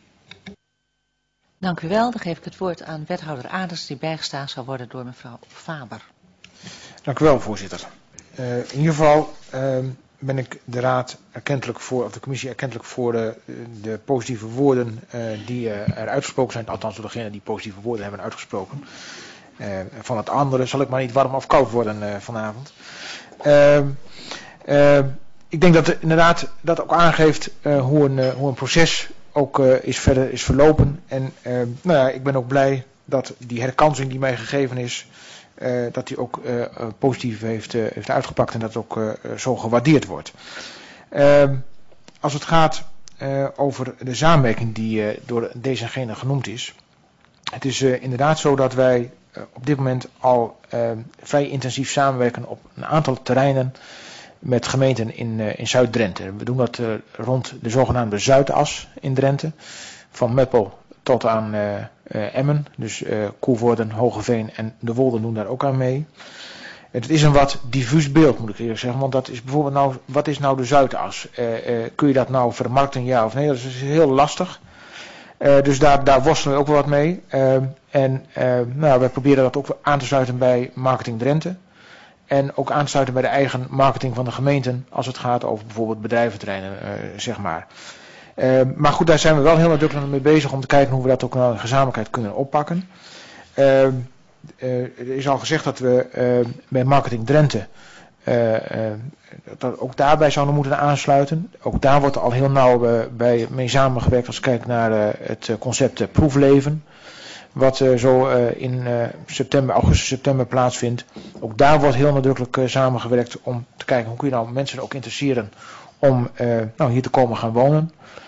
Dank u wel. Dan geef ik het woord aan wethouder Aders die bijgestaan zal worden door mevrouw Faber. Dank u wel, voorzitter. Uh, in ieder geval uh, ben ik de raad erkentelijk voor, of de commissie erkentelijk voor de, de positieve woorden uh, die uh, er uitgesproken zijn, althans door degenen die positieve woorden hebben uitgesproken. Uh, van het andere zal ik maar niet warm of koud worden uh, vanavond. Uh, uh, ik denk dat inderdaad dat ook aangeeft uh, hoe, een, uh, hoe een proces ook uh, is verder is verlopen. En uh, nou ja, ik ben ook blij dat die herkansing die mij gegeven is, Uh, dat die ook uh, positief heeft, uh, heeft uitgepakt en dat ook uh, zo gewaardeerd wordt. Uh, als het gaat uh, over de samenwerking die uh, door deze en gene genoemd is. Het is uh, inderdaad zo dat wij uh, op dit moment al uh, vrij intensief samenwerken op een aantal terreinen met gemeenten in, uh, in Zuid-Drenthe. We doen dat uh, rond de zogenaamde Zuidas in Drenthe, van Meppel tot aan uh, uh, Emmen, dus uh, Koevoorden, Hogeveen en de Wolden doen daar ook aan mee. Het is een wat diffuus beeld, moet ik eerlijk zeggen, want dat is bijvoorbeeld nou, wat is nou de Zuidas? Uh, uh, kun je dat nou vermarkten, ja of nee? Dat is heel lastig. Uh, dus daar, daar worstelen we ook wel wat mee. Uh, en uh, nou, wij proberen dat ook aan te sluiten bij Marketing Drenthe. En ook aan te sluiten bij de eigen marketing van de gemeenten, als het gaat over bijvoorbeeld bedrijventerreinen, uh, zeg maar. Uh, maar goed, daar zijn we wel heel nadrukkelijk mee bezig om te kijken hoe we dat ook in gezamenlijkheid kunnen oppakken. Uh, uh, er is al gezegd dat we uh, bij Marketing Drenthe uh, uh, dat ook daarbij zouden moeten aansluiten. Ook daar wordt al heel nauw uh, bij mee samengewerkt als je kijkt naar uh, het concept uh, proefleven. Wat uh, zo uh, in uh, september, augustus, september plaatsvindt. Ook daar wordt heel nadrukkelijk uh, samengewerkt om te kijken hoe kun je nou mensen ook interesseren om uh, nou, hier te komen gaan wonen.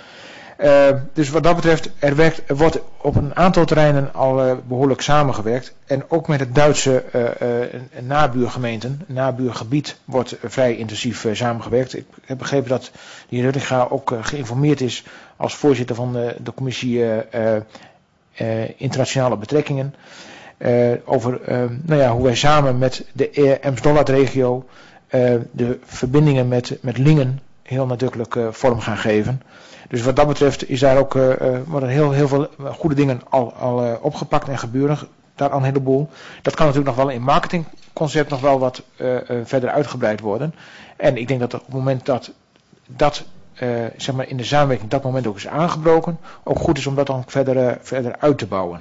Uh, dus wat dat betreft, er, werkt, er wordt op een aantal terreinen al uh, behoorlijk samengewerkt. En ook met het Duitse uh, uh, nabuurgemeenten, nabuurgebied, wordt uh, vrij intensief uh, samengewerkt. Ik heb begrepen dat de heer Ruttinga ook uh, geïnformeerd is als voorzitter van de, de commissie uh, uh, uh, internationale betrekkingen. Uh, over uh, nou ja, hoe wij samen met de Ems-Dollard-regio uh, de verbindingen met, met Lingen heel nadrukkelijk uh, vorm gaan geven. Dus wat dat betreft is daar ook uh, worden heel, heel veel goede dingen al, al uh, opgepakt en gebeuren. Daar al een heleboel. Dat kan natuurlijk nog wel in marketingconcept nog wel wat uh, uh, verder uitgebreid worden. En ik denk dat op het moment dat dat uh, zeg maar in de samenwerking dat moment ook is aangebroken, ook goed is om dat dan verder, uh, verder uit te bouwen.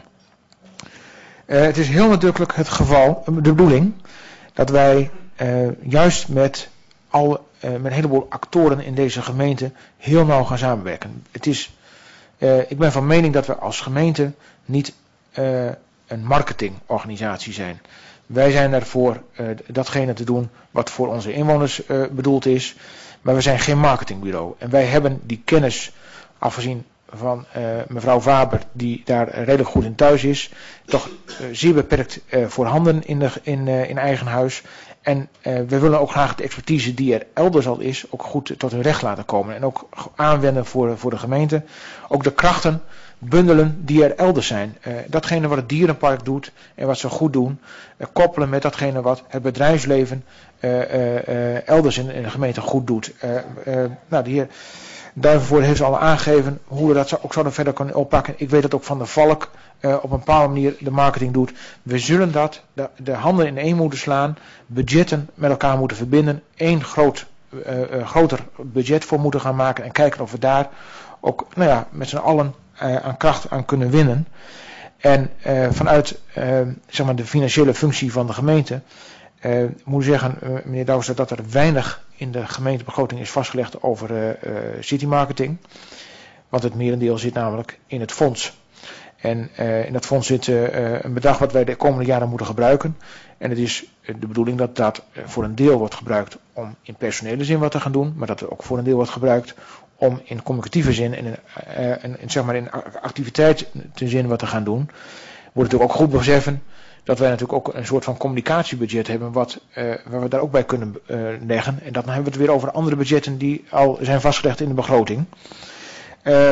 Uh, het is heel nadrukkelijk het geval, de bedoeling, dat wij uh, juist met al Uh, met een heleboel actoren in deze gemeente heel nauw gaan samenwerken. Het is, uh, ik ben van mening dat we als gemeente niet uh, een marketingorganisatie zijn. Wij zijn er voor uh, datgene te doen wat voor onze inwoners uh, bedoeld is. Maar we zijn geen marketingbureau. En wij hebben die kennis, afgezien van uh, mevrouw Faber, die daar redelijk goed in thuis is, toch uh, zeer beperkt uh, voorhanden in, de, in, uh, in eigen huis. En uh, we willen ook graag de expertise die er elders al is, ook goed tot hun recht laten komen. En ook aanwenden voor, voor de gemeente. Ook de krachten bundelen die er elders zijn. Uh, datgene wat het dierenpark doet en wat ze goed doen, uh, koppelen met datgene wat het bedrijfsleven uh, uh, uh, elders in, in de gemeente goed doet. Uh, uh, nou, de heer Duivenvoorde heeft al aangegeven hoe we dat ook zouden verder kunnen oppakken. Ik weet dat ook Van der Valk uh, op een bepaalde manier de marketing doet. We zullen dat, de, de handen in één moeten slaan, budgetten met elkaar moeten verbinden, één groot, uh, uh, groter budget voor moeten gaan maken en kijken of we daar ook nou ja, met z'n allen uh, aan kracht aan kunnen winnen. En uh, vanuit uh, zeg maar de financiële functie van de gemeente uh, moet ik zeggen, uh, meneer Douwstra, dat er weinig in de gemeentebegroting is vastgelegd over uh, uh, citymarketing. Want het merendeel zit namelijk in het fonds. En uh, in dat fonds zit uh, een bedrag wat wij de komende jaren moeten gebruiken. En het is de bedoeling dat dat voor een deel wordt gebruikt om in personele zin wat te gaan doen. Maar dat het ook voor een deel wordt gebruikt om in communicatieve zin en in, uh, en, en zeg maar in activiteitszin wat te gaan doen. Moet natuurlijk ook goed beseffen dat wij natuurlijk ook een soort van communicatiebudget hebben wat, uh, waar we daar ook bij kunnen uh, leggen. En dan hebben we het weer over andere budgetten die al zijn vastgelegd in de begroting. Uh,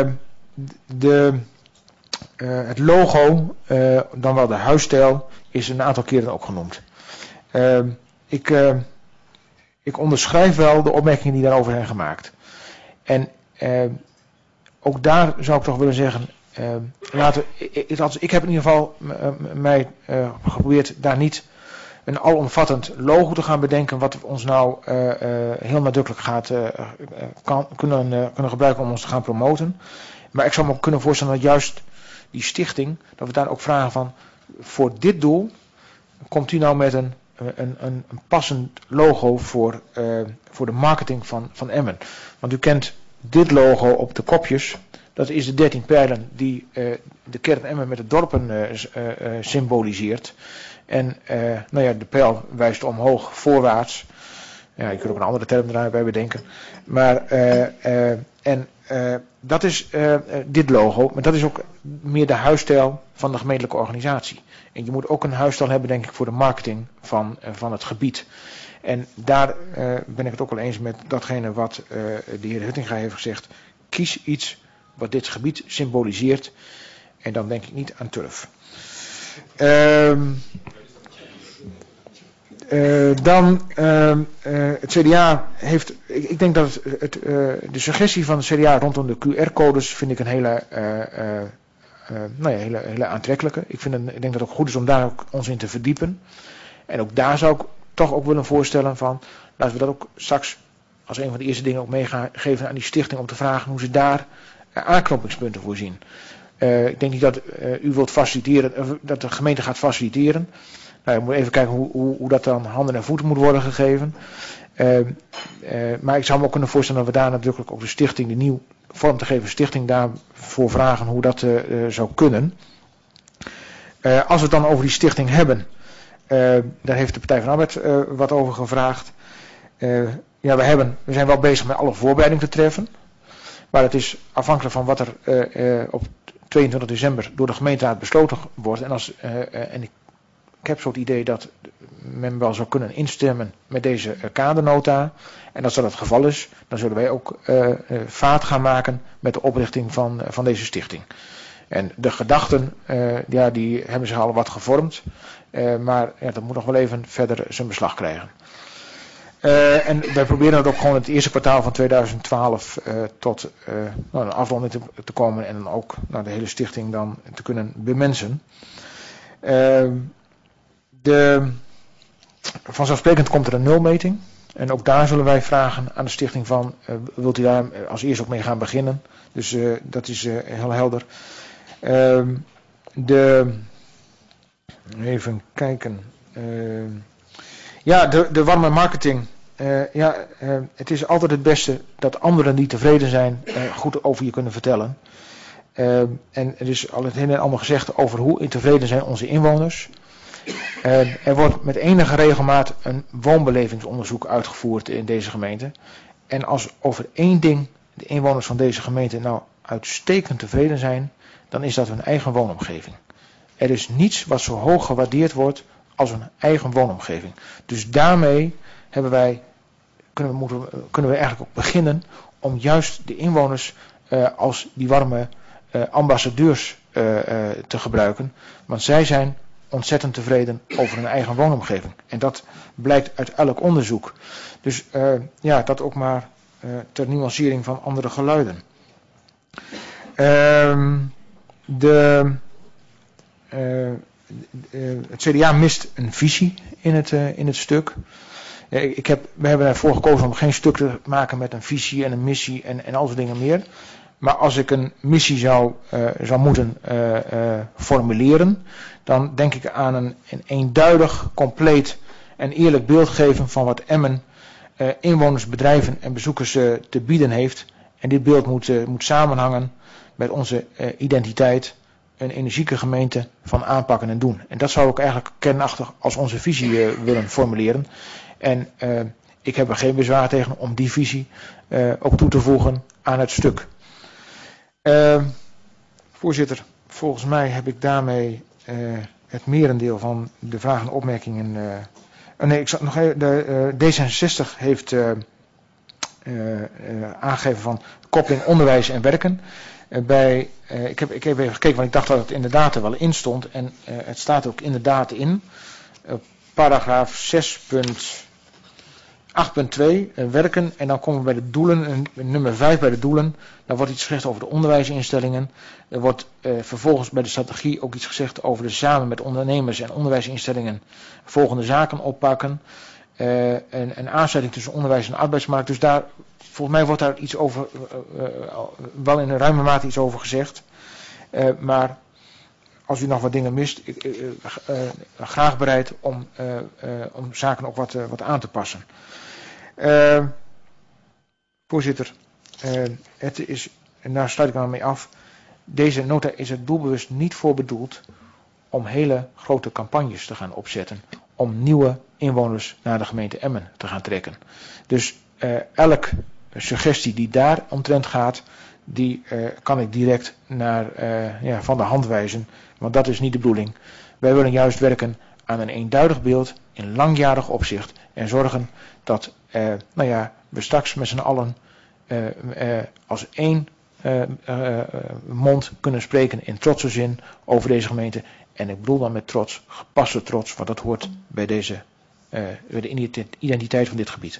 de, uh, het logo, uh, dan wel de huisstijl, is een aantal keren ook genoemd. Uh, ik, uh, ik onderschrijf wel de opmerkingen die daarover zijn gemaakt. En uh, ook daar zou ik toch willen zeggen, uh, laten, ik, ik, ik heb in ieder geval uh, mij uh, geprobeerd daar niet een alomvattend logo te gaan bedenken wat ons nou uh, uh, heel nadrukkelijk gaat uh, kan, kunnen, uh, kunnen gebruiken om ons te gaan promoten. Maar ik zou me ook kunnen voorstellen dat juist die stichting, dat we daar ook vragen van, voor dit doel komt u nou met een, een, een, een passend logo voor, uh, voor de marketing van, van Emmen. Want u kent dit logo op de kopjes. Dat is de dertien pijlen die uh, de kern Emmen met de dorpen uh, uh, uh, symboliseert. En uh, nou ja, de pijl wijst omhoog, voorwaarts. Ja, je kunt ook een andere term erbij bedenken. Maar, uh, uh, en uh, dat is uh, dit logo. Maar dat is ook meer de huisstijl van de gemeentelijke organisatie. En je moet ook een huisstijl hebben, denk ik, voor de marketing van, uh, van het gebied. En daar uh, ben ik het ook wel eens met datgene wat uh, de heer Huttinga heeft gezegd. Kies iets wat dit gebied symboliseert. En dan denk ik niet aan turf. Uh, uh, dan uh, uh, het C D A heeft, ik, ik denk dat het, het, uh, de suggestie van het C D A rondom de Q R-codes vind ik een hele, uh, uh, uh, nou ja, hele, hele aantrekkelijke. Ik, vind het, ik denk dat het ook goed is om daar ook ons in te verdiepen. En ook daar zou ik toch ook willen voorstellen van, laten we dat ook straks als een van de eerste dingen ook meegeven aan die stichting om te vragen hoe ze daar uh, aanknopingspunten voor zien. Uh, ik denk niet dat uh, u wilt faciliteren, uh, dat de gemeente gaat faciliteren. Nou, je moet even kijken hoe, hoe, hoe dat dan handen en voeten moet worden gegeven. Uh, uh, maar ik zou me ook kunnen voorstellen dat we daar natuurlijk ook de stichting, de nieuw vorm te geven stichting, daarvoor vragen hoe dat uh, uh, zou kunnen. Uh, als we het dan over die stichting hebben, uh, daar heeft de Partij van de Arbeid uh, wat over gevraagd. Uh, ja, we, hebben, we zijn wel bezig met alle voorbereidingen te treffen. Maar het is afhankelijk van wat er uh, uh, op tweeëntwintig december door de gemeenteraad besloten wordt. En, als, uh, uh, en ik, ik heb zo het idee dat men wel zou kunnen instemmen met deze uh, kadernota. En als dat het geval is, dan zullen wij ook uh, uh, vaart gaan maken met de oprichting van, uh, van deze stichting. En de gedachten, uh, ja, die hebben zich al wat gevormd. Uh, maar ja, dat moet nog wel even verder zijn beslag krijgen. Uh, en wij proberen het ook gewoon in het eerste kwartaal van tweeduizend twaalf uh, tot uh, nou, een afronding te, te komen en dan ook nou, de hele stichting dan te kunnen bemensen. Uh, de, vanzelfsprekend komt er een nulmeting en ook daar zullen wij vragen aan de stichting van, uh, wilt u daar als eerste ook mee gaan beginnen? Dus uh, dat is uh, heel helder. Uh, de, even kijken. Uh, Ja, de, de warme marketing. Uh, ja, uh, het is altijd het beste dat anderen die tevreden zijn uh, goed over je kunnen vertellen. Uh, en er is al het een en ander gezegd over hoe tevreden zijn onze inwoners. Uh, er wordt met enige regelmaat een woonbelevingsonderzoek uitgevoerd in deze gemeente. En als over één ding de inwoners van deze gemeente nou uitstekend tevreden zijn, dan is dat hun eigen woonomgeving. Er is niets wat zo hoog gewaardeerd wordt als een eigen woonomgeving. Dus daarmee hebben wij, kunnen we, moeten, kunnen we eigenlijk ook beginnen om juist de inwoners uh, als die warme uh, ambassadeurs uh, uh, te gebruiken. Want zij zijn ontzettend tevreden over hun eigen woonomgeving. En dat blijkt uit elk onderzoek. Dus uh, ja, dat ook maar uh, ter nuancering van andere geluiden. Uh, de, uh, uh, het C D A mist een visie in het, uh, in het stuk. Uh, ik heb, we hebben ervoor gekozen om geen stuk te maken met een visie en een missie en, en al soort dingen meer. Maar als ik een missie zou, uh, zou moeten uh, uh, formuleren, dan denk ik aan een, een eenduidig, compleet en eerlijk beeld geven van wat Emmen uh, inwoners, bedrijven en bezoekers uh, te bieden heeft. En dit beeld moet, uh, moet samenhangen met onze uh, identiteit, een energieke gemeente van aanpakken en doen. En dat zou ik eigenlijk kernachtig als onze visie uh, willen formuleren. En uh, ik heb er geen bezwaar tegen om die visie uh, ook toe te voegen aan het stuk. Uh, voorzitter, volgens mij heb ik daarmee uh, het merendeel van de vragen en opmerkingen. Uh, oh nee, ik zal nog even, de, uh, D zesenzestig heeft uh, uh, uh, aangegeven van koppeling onderwijs en werken. Uh, bij, uh, ik, heb, ik heb even gekeken, want ik dacht dat het inderdaad er wel in stond. En uh, het staat ook inderdaad in. Uh, paragraaf zes punt acht punt twee, uh, werken. En dan komen we bij de doelen, uh, nummer vijf bij de doelen. Daar wordt iets gezegd over de onderwijsinstellingen. Er wordt uh, vervolgens bij de strategie ook iets gezegd over de samen met ondernemers en onderwijsinstellingen volgende zaken oppakken. Uh, een, een aansluiting tussen onderwijs en arbeidsmarkt. Dus daar, volgens mij wordt daar iets over, uh, uh, wel in een ruime mate iets over gezegd. Uh, maar als u nog wat dingen mist, ik, uh, uh, graag bereid om, uh, uh, om zaken ook wat, uh, wat aan te passen. Uh, voorzitter, uh, het is, en daar sluit ik me mee af, deze nota is er doelbewust niet voor bedoeld om hele grote campagnes te gaan opzetten, om nieuwe inwoners naar de gemeente Emmen te gaan trekken. Dus uh, elk suggestie die daar omtrent gaat, die uh, kan ik direct naar, uh, ja, van de hand wijzen, want dat is niet de bedoeling. Wij willen juist werken aan een eenduidig beeld in langjarig opzicht en zorgen dat uh, nou ja, we straks met z'n allen uh, uh, als één uh, uh, mond kunnen spreken in trotse zin over deze gemeente. En ik bedoel dan met trots, gepaste trots, want dat hoort bij deze, uh, de identiteit van dit gebied.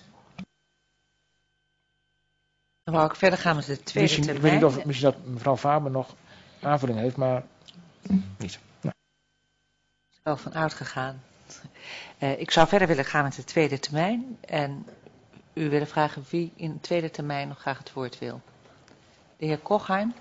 Dan wou ik verder gaan met de tweede misschien, termijn. Ik weet niet of misschien dat mevrouw Faber nog aanvulling heeft, maar niet. Nou. Ik ben wel van uitgegaan. Uh, ik zou verder willen gaan met de tweede termijn. En u willen vragen wie in de tweede termijn nog graag het woord wil. De heer Kochheim.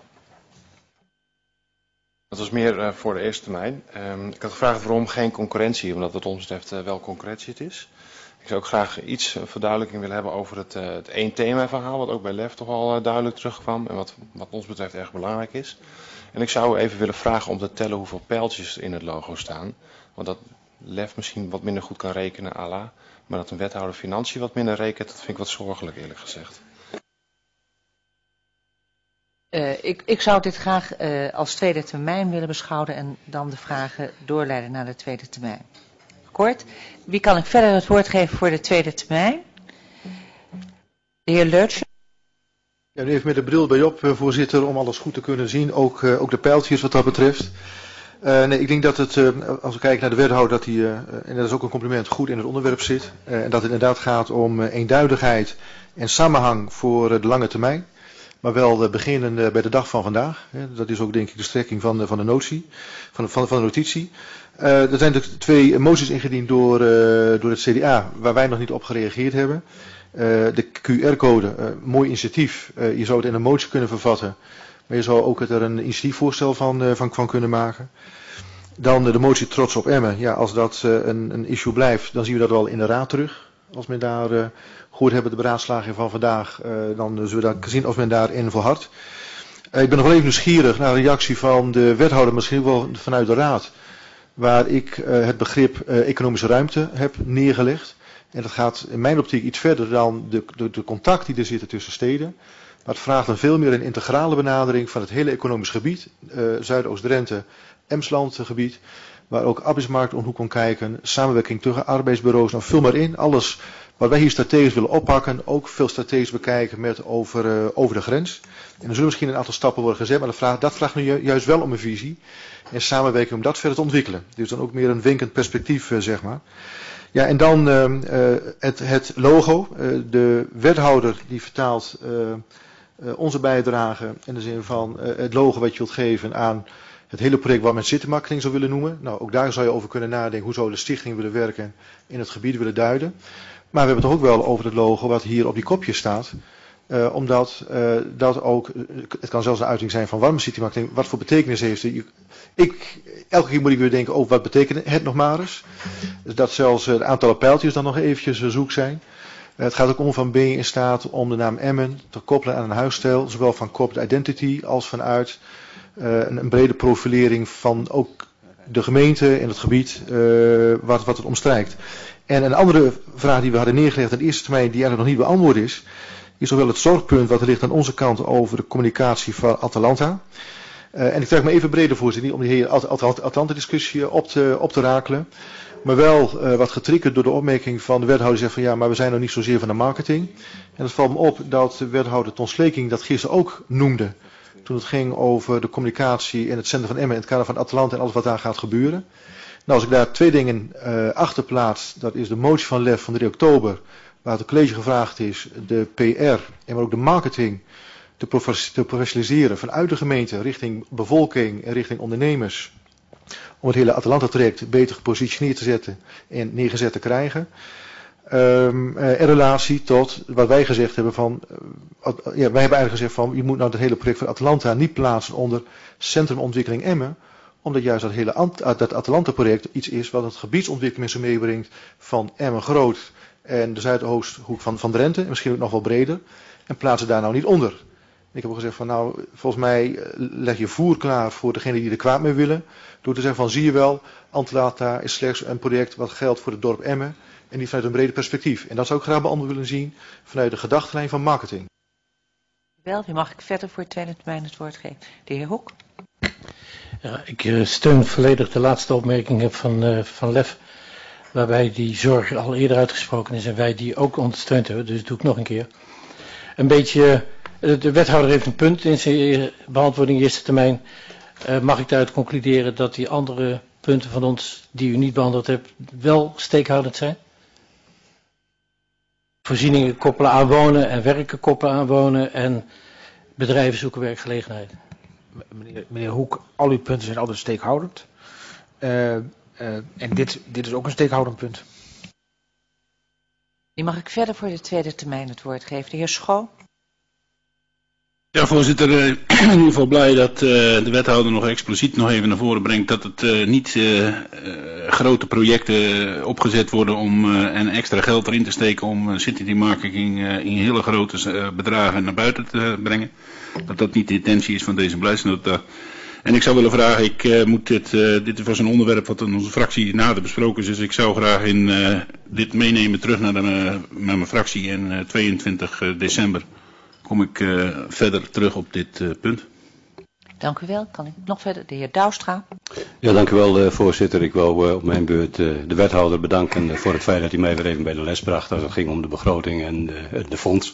Dat was meer uh, voor de eerste termijn. Um, ik had gevraagd waarom geen concurrentie, omdat wat ons betreft uh, wel concurrentie het is. Ik zou ook graag iets uh, verduidelijking willen hebben over het, uh, het één thema verhaal, wat ook bij Lef toch al uh, duidelijk terugkwam en wat, wat ons betreft erg belangrijk is. En ik zou even willen vragen om te tellen hoeveel pijltjes in het logo staan. Want dat Lef misschien wat minder goed kan rekenen, à la, maar dat een wethouder financiën wat minder rekent, dat vind ik wat zorgelijk eerlijk gezegd. Uh, ik, ik zou dit graag uh, als tweede termijn willen beschouwen en dan de vragen doorleiden naar de tweede termijn. Kort. Wie kan ik verder het woord geven voor de tweede termijn? De heer Leurtje. Ja, u heeft met de bril bij op, voorzitter, om alles goed te kunnen zien. Ook, uh, ook de pijltjes wat dat betreft. Uh, nee, ik denk dat het, uh, als we kijken naar de wethouder, dat hij, uh, en dat is ook een compliment, goed in het onderwerp zit. Uh, en dat het inderdaad gaat om uh, eenduidigheid en samenhang voor uh, de lange termijn. Maar wel uh, beginnen uh, bij de dag van vandaag. Ja, dat is ook denk ik de strekking van, uh, van de notie, van, van, van de notitie. Uh, er zijn natuurlijk twee moties ingediend door, uh, door het C D A, waar wij nog niet op gereageerd hebben. Uh, de Q R-code, uh, mooi initiatief. Uh, je zou het in een motie kunnen vervatten. Maar je zou ook er een initiatiefvoorstel van, uh, van, van kunnen maken. Dan uh, de motie Trots op Emmen. Ja, als dat uh, een, een issue blijft, dan zien we dat wel in de raad terug. Als men daar uh, gehoord hebben, de beraadslaging van vandaag, uh, dan zullen we dat zien of men daarin volhardt. Uh, ik ben nog wel even nieuwsgierig naar een reactie van de wethouder, misschien wel vanuit de raad. Waar ik uh, het begrip uh, economische ruimte heb neergelegd. En dat gaat in mijn optiek iets verder dan de, de, de contact die er zitten tussen steden. Maar het vraagt dan veel meer een integrale benadering van het hele economisch gebied. Uh, Zuidoost-Drenthe, Emsland gebied. Waar ook arbeidsmarkt om hoe kon kijken. Samenwerking tussen arbeidsbureaus. Nou, vul maar in. Alles wat wij hier strategisch willen oppakken. Ook veel strategisch bekijken met over, uh, over de grens. En er zullen misschien een aantal stappen worden gezet. Maar dat vraagt, dat vraagt nu ju juist wel om een visie. En samenwerking om dat verder te ontwikkelen. Dus dan ook meer een winkend perspectief, uh, zeg maar. Ja, en dan uh, uh, het, het logo. Uh, de wethouder die vertaalt uh, uh, onze bijdrage in de zin van uh, het logo wat je wilt geven aan het hele project wat men citymarketing zou willen noemen. Nou, ook daar zou je over kunnen nadenken. Hoe zou de stichting willen werken, in het gebied willen duiden. Maar we hebben het toch ook wel over het logo wat hier op die kopjes staat. Uh, omdat uh, dat ook, het kan zelfs een uiting zijn van warme citymarketing. Wat voor betekenis heeft het? Ik, elke keer moet ik weer denken, oh, wat betekent het nog maar eens? Dus dat zelfs het aantal pijltjes dan nog eventjes uh, zoek zijn. Uh, het gaat ook om van ben je in staat om de naam Emmen te koppelen aan een huisstijl. Zowel van corporate identity als vanuit uh, een, een brede profilering van ook de gemeente en het gebied uh, wat, wat het omstrijkt. En een andere vraag die we hadden neergelegd in de eerste termijn, die eigenlijk nog niet beantwoord is, is zowel het zorgpunt wat er ligt aan onze kant over de communicatie van Atalanta. Uh, en ik trek me even breder voor, niet om die hele Atalanta-discussie op te, op te rakelen. Maar wel uh, wat getriggerd door de opmerking van de wethouder zegt van ja, maar we zijn nog niet zozeer van de marketing. En het valt me op dat de wethouder Ton Sleking dat gisteren ook noemde. Toen het ging over de communicatie in het centrum van Emmen in het kader van Atalanta en alles wat daar gaat gebeuren. Nou, als ik daar twee dingen uh, achter plaats, dat is de motie van Lef van drie oktober, waar het college gevraagd is de P R en maar ook de marketing te, prof te professionaliseren vanuit de gemeente richting bevolking en richting ondernemers. Om het hele Atalanta-traject beter gepositioneerd te zetten en neergezet te krijgen. Um, uh, in relatie tot wat wij gezegd hebben van, uh, ja, wij hebben eigenlijk gezegd van, je moet nou het hele project van Atalanta niet plaatsen onder Centrumontwikkeling Emmen. Omdat juist dat hele dat Atalanta-project iets is wat het gebiedsontwikkeling zo meebrengt van Emmen Groot en de Zuidoosthoek van, van Drenthe, en misschien ook nog wel breder. En plaatsen daar nou niet onder. Ik heb ook gezegd van nou, volgens mij leg je voer klaar voor degene die er kwaad mee willen. Door te zeggen van zie je wel, Atalanta is slechts een project wat geldt voor het dorp Emmen. En niet vanuit een breder perspectief. En dat zou ik graag beantwoord willen zien vanuit de gedachtenlijn van marketing. Wel, wie mag ik verder voor het tweede termijn het woord geven? De heer Hoek. Ja, ik steun volledig de laatste opmerking van, uh, van Lef. Waarbij die zorg al eerder uitgesproken is en wij die ook ondersteund hebben. Dus dat doe ik nog een keer. Een beetje, de wethouder heeft een punt in zijn beantwoording eerste termijn. Uh, mag ik daaruit concluderen dat die andere punten van ons die u niet behandeld hebt wel steekhoudend zijn? Voorzieningen koppelen aan wonen en werken koppelen aan wonen en bedrijven zoeken werkgelegenheid. Meneer, meneer Hoek, al uw punten zijn altijd steekhoudend. Uh, uh, en dit, dit is ook een steekhoudend punt. Die mag ik verder voor de tweede termijn het woord geven. De heer Schoo. Ja, voorzitter, uh, in ieder geval blij dat uh, de wethouder nog expliciet nog even naar voren brengt dat het uh, niet uh, uh, grote projecten opgezet worden om uh, en extra geld erin te steken om uh, city marketing uh, in hele grote uh, bedragen naar buiten te uh, brengen. Dat dat niet de intentie is van deze beleidsnota. En ik zou willen vragen, ik uh, moet dit, uh, dit was een onderwerp wat in onze fractie nader besproken is, dus ik zou graag in uh, dit meenemen terug naar, de, uh, naar mijn fractie in uh, tweeëntwintig december. Kom ik uh, verder terug op dit uh, punt. Dank u wel. Kan ik nog verder? De heer Douwstra. Ja, dank u wel uh, voorzitter. Ik wil uh, op mijn beurt uh, de wethouder bedanken uh, voor het feit dat hij mij weer even bij de les bracht als het ging om de begroting en uh, de fonds.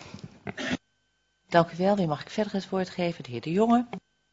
Dank u wel. Wie mag ik verder het woord geven? De heer De Jonge.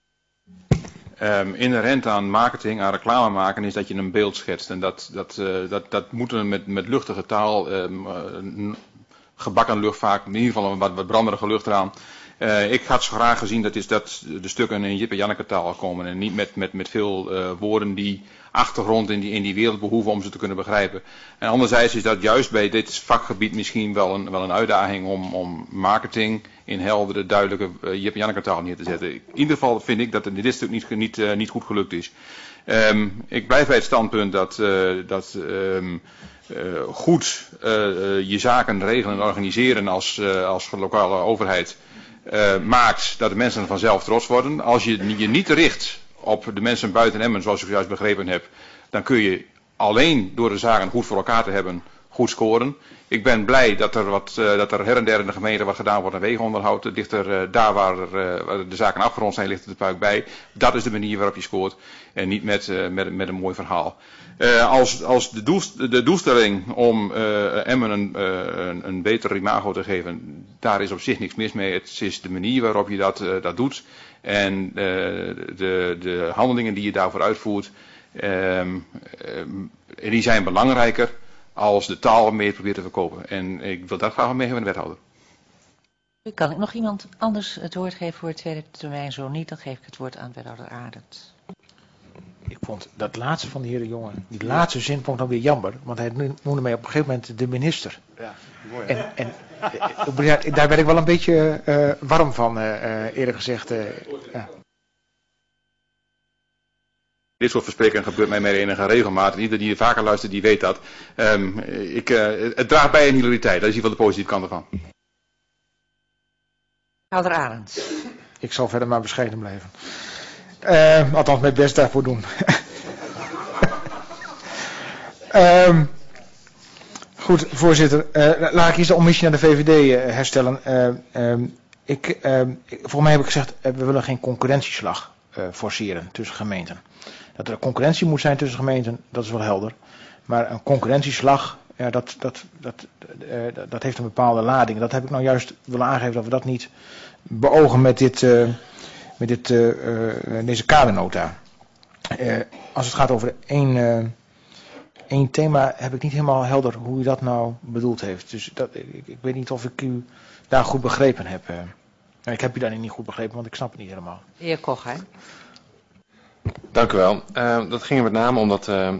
Um, inherent aan marketing, aan reclame maken, is dat je een beeld schetst. En dat, dat, uh, dat, dat moet we met, met luchtige taal, um, uh, gebakken lucht vaak, in ieder geval een wat, wat branderige lucht eraan. Uh, ik had zo graag gezien dat, is dat de stukken in Jip en Janneke taal komen en niet met, met, met veel uh, woorden die achtergrond in die, in die wereld behoeven om ze te kunnen begrijpen. En anderzijds is dat juist bij dit vakgebied misschien wel een, wel een uitdaging om, om marketing in heldere, duidelijke uh, Jip en Janneke taal neer te zetten. In ieder geval vind ik dat het in dit stuk niet, niet, uh, niet goed gelukt is. Um, ik blijf bij het standpunt dat, uh, dat um, uh, goed uh, uh, je zaken regelen en organiseren als, uh, als lokale overheid uh, maakt dat de mensen vanzelf trots worden. Als je je niet richt op de mensen buiten Emmen, zoals ik juist begrepen heb, dan kun je alleen door de zaken goed voor elkaar te hebben goed scoren. Ik ben blij dat er, wat, uh, dat er her en der in de gemeente wat gedaan wordt aan wegenonderhoud. Het ligt er uh, daar waar, er, uh, waar de zaken afgerond zijn, ligt er de puik bij. Dat is de manier waarop je scoort en niet met, uh, met, met een mooi verhaal. Uh, als als de, doelst, de doelstelling om uh, Emmen een, uh, een, een beter imago te geven, daar is op zich niks mis mee. Het is de manier waarop je dat, uh, dat doet en uh, de, de handelingen die je daarvoor uitvoert, uh, uh, die zijn belangrijker als de taal meer probeert te verkopen. En ik wil daar graag mee hebben met de wethouder. Kan ik nog iemand anders het woord geven voor het tweede termijn? Zo niet, dan geef ik het woord aan wethouder Arend. Ik vond dat laatste van de heer De Jonge, die laatste zin vond ik dan weer jammer, want hij noemde mij op een gegeven moment de minister. Ja, mooi, hè? En, en uh, daar werd ik wel een beetje uh, warm van, uh, uh, eerlijk gezegd. Uh, ja. Dit soort versprekingen gebeurt mij met enige regelmaat. Ieder die vaker luistert, die weet dat. Um, ik, uh, het draagt bij aan hilariteit. Dat is in ieder geval de positieve kant ervan. Wethouder Arend. Ik zal verder maar bescheiden blijven. Uh, althans, mijn best daarvoor doen. um, goed, voorzitter. Uh, laat ik eens de omissie naar de V V D uh, herstellen. Uh, um, ik, uh, ik, volgens mij heb ik gezegd, uh, we willen geen concurrentieslag uh, forceren tussen gemeenten. Dat er concurrentie moet zijn tussen gemeenten, dat is wel helder. Maar een concurrentieslag, ja, dat, dat, dat, uh, dat heeft een bepaalde lading. Dat heb ik nou juist willen aangeven dat we dat niet beogen met dit... Uh, met dit, uh, uh, deze kadernota. Uh, als het gaat over één, uh, één thema, heb ik niet helemaal helder hoe u dat nou bedoeld heeft. Dus dat, ik, ik weet niet of ik u daar goed begrepen heb. Uh, ik heb u daar niet goed begrepen, want ik snap het niet helemaal. De heer Koch, hè? Dank u wel. Uh, dat ging er met name omdat, uh,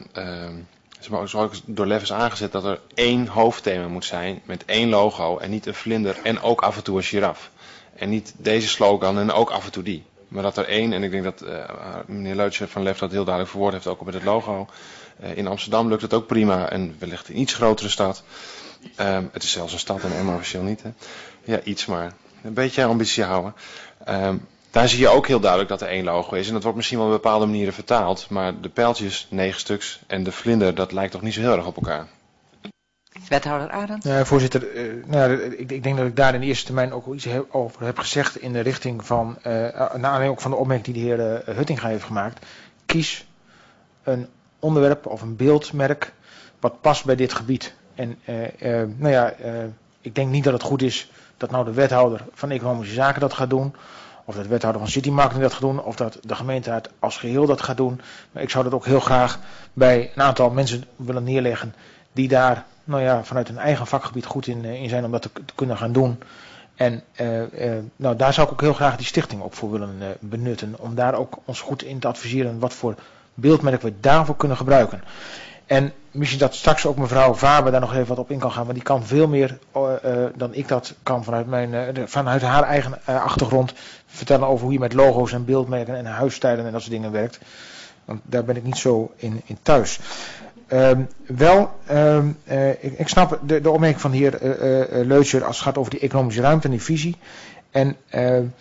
uh, zoals door Lef is aangezet, dat er één hoofdthema moet zijn met één logo en niet een vlinder en ook af en toe een giraf. En niet deze slogan en ook af en toe die. Maar dat er één, en ik denk dat uh, meneer Leutje van Lef dat heel duidelijk verwoord heeft, ook met het logo. Uh, in Amsterdam lukt het ook prima en wellicht in een iets grotere stad. Uh, het is zelfs een stad en Emmen officieel niet. Hè? Ja, iets maar. Een beetje ambitie houden. Uh, daar zie je ook heel duidelijk dat er één logo is. En dat wordt misschien wel op bepaalde manieren vertaald. Maar de pijltjes, negen stuks, en de vlinder, dat lijkt toch niet zo heel erg op elkaar. Wethouder Arend. Uh, voorzitter, uh, nou, ik, ik denk dat ik daar in de eerste termijn ook iets he- over heb gezegd in de richting van, uh, naar aanleiding ook van de opmerking die de heer uh, Huttinga heeft gemaakt. Kies een onderwerp of een beeldmerk wat past bij dit gebied. En uh, uh, nou ja, uh, ik denk niet dat het goed is dat nou de wethouder van Economische Zaken dat gaat doen. Of dat de wethouder van City Marketing dat gaat doen. Of dat de gemeenteraad als geheel dat gaat doen. Maar ik zou dat ook heel graag bij een aantal mensen willen neerleggen die daar, nou ja, vanuit hun eigen vakgebied goed in, in zijn om dat te, te kunnen gaan doen. En uh, uh, nou, daar zou ik ook heel graag die stichting ook voor willen uh, benutten. Om daar ook ons goed in te adviseren wat voor beeldmerk we daarvoor kunnen gebruiken. En misschien dat straks ook mevrouw Faber daar nog even wat op in kan gaan. Want die kan veel meer uh, uh, dan ik dat kan vanuit, mijn, uh, de, vanuit haar eigen uh, achtergrond vertellen over hoe je met logo's en beeldmerken en huisstijlen en dat soort dingen werkt. Want daar ben ik niet zo in, in thuis. Uh, wel, uh, uh, ik, ik snap de, de opmerking van de heer uh, uh, Leutser als het gaat over die economische ruimte en die visie. En uh, uh,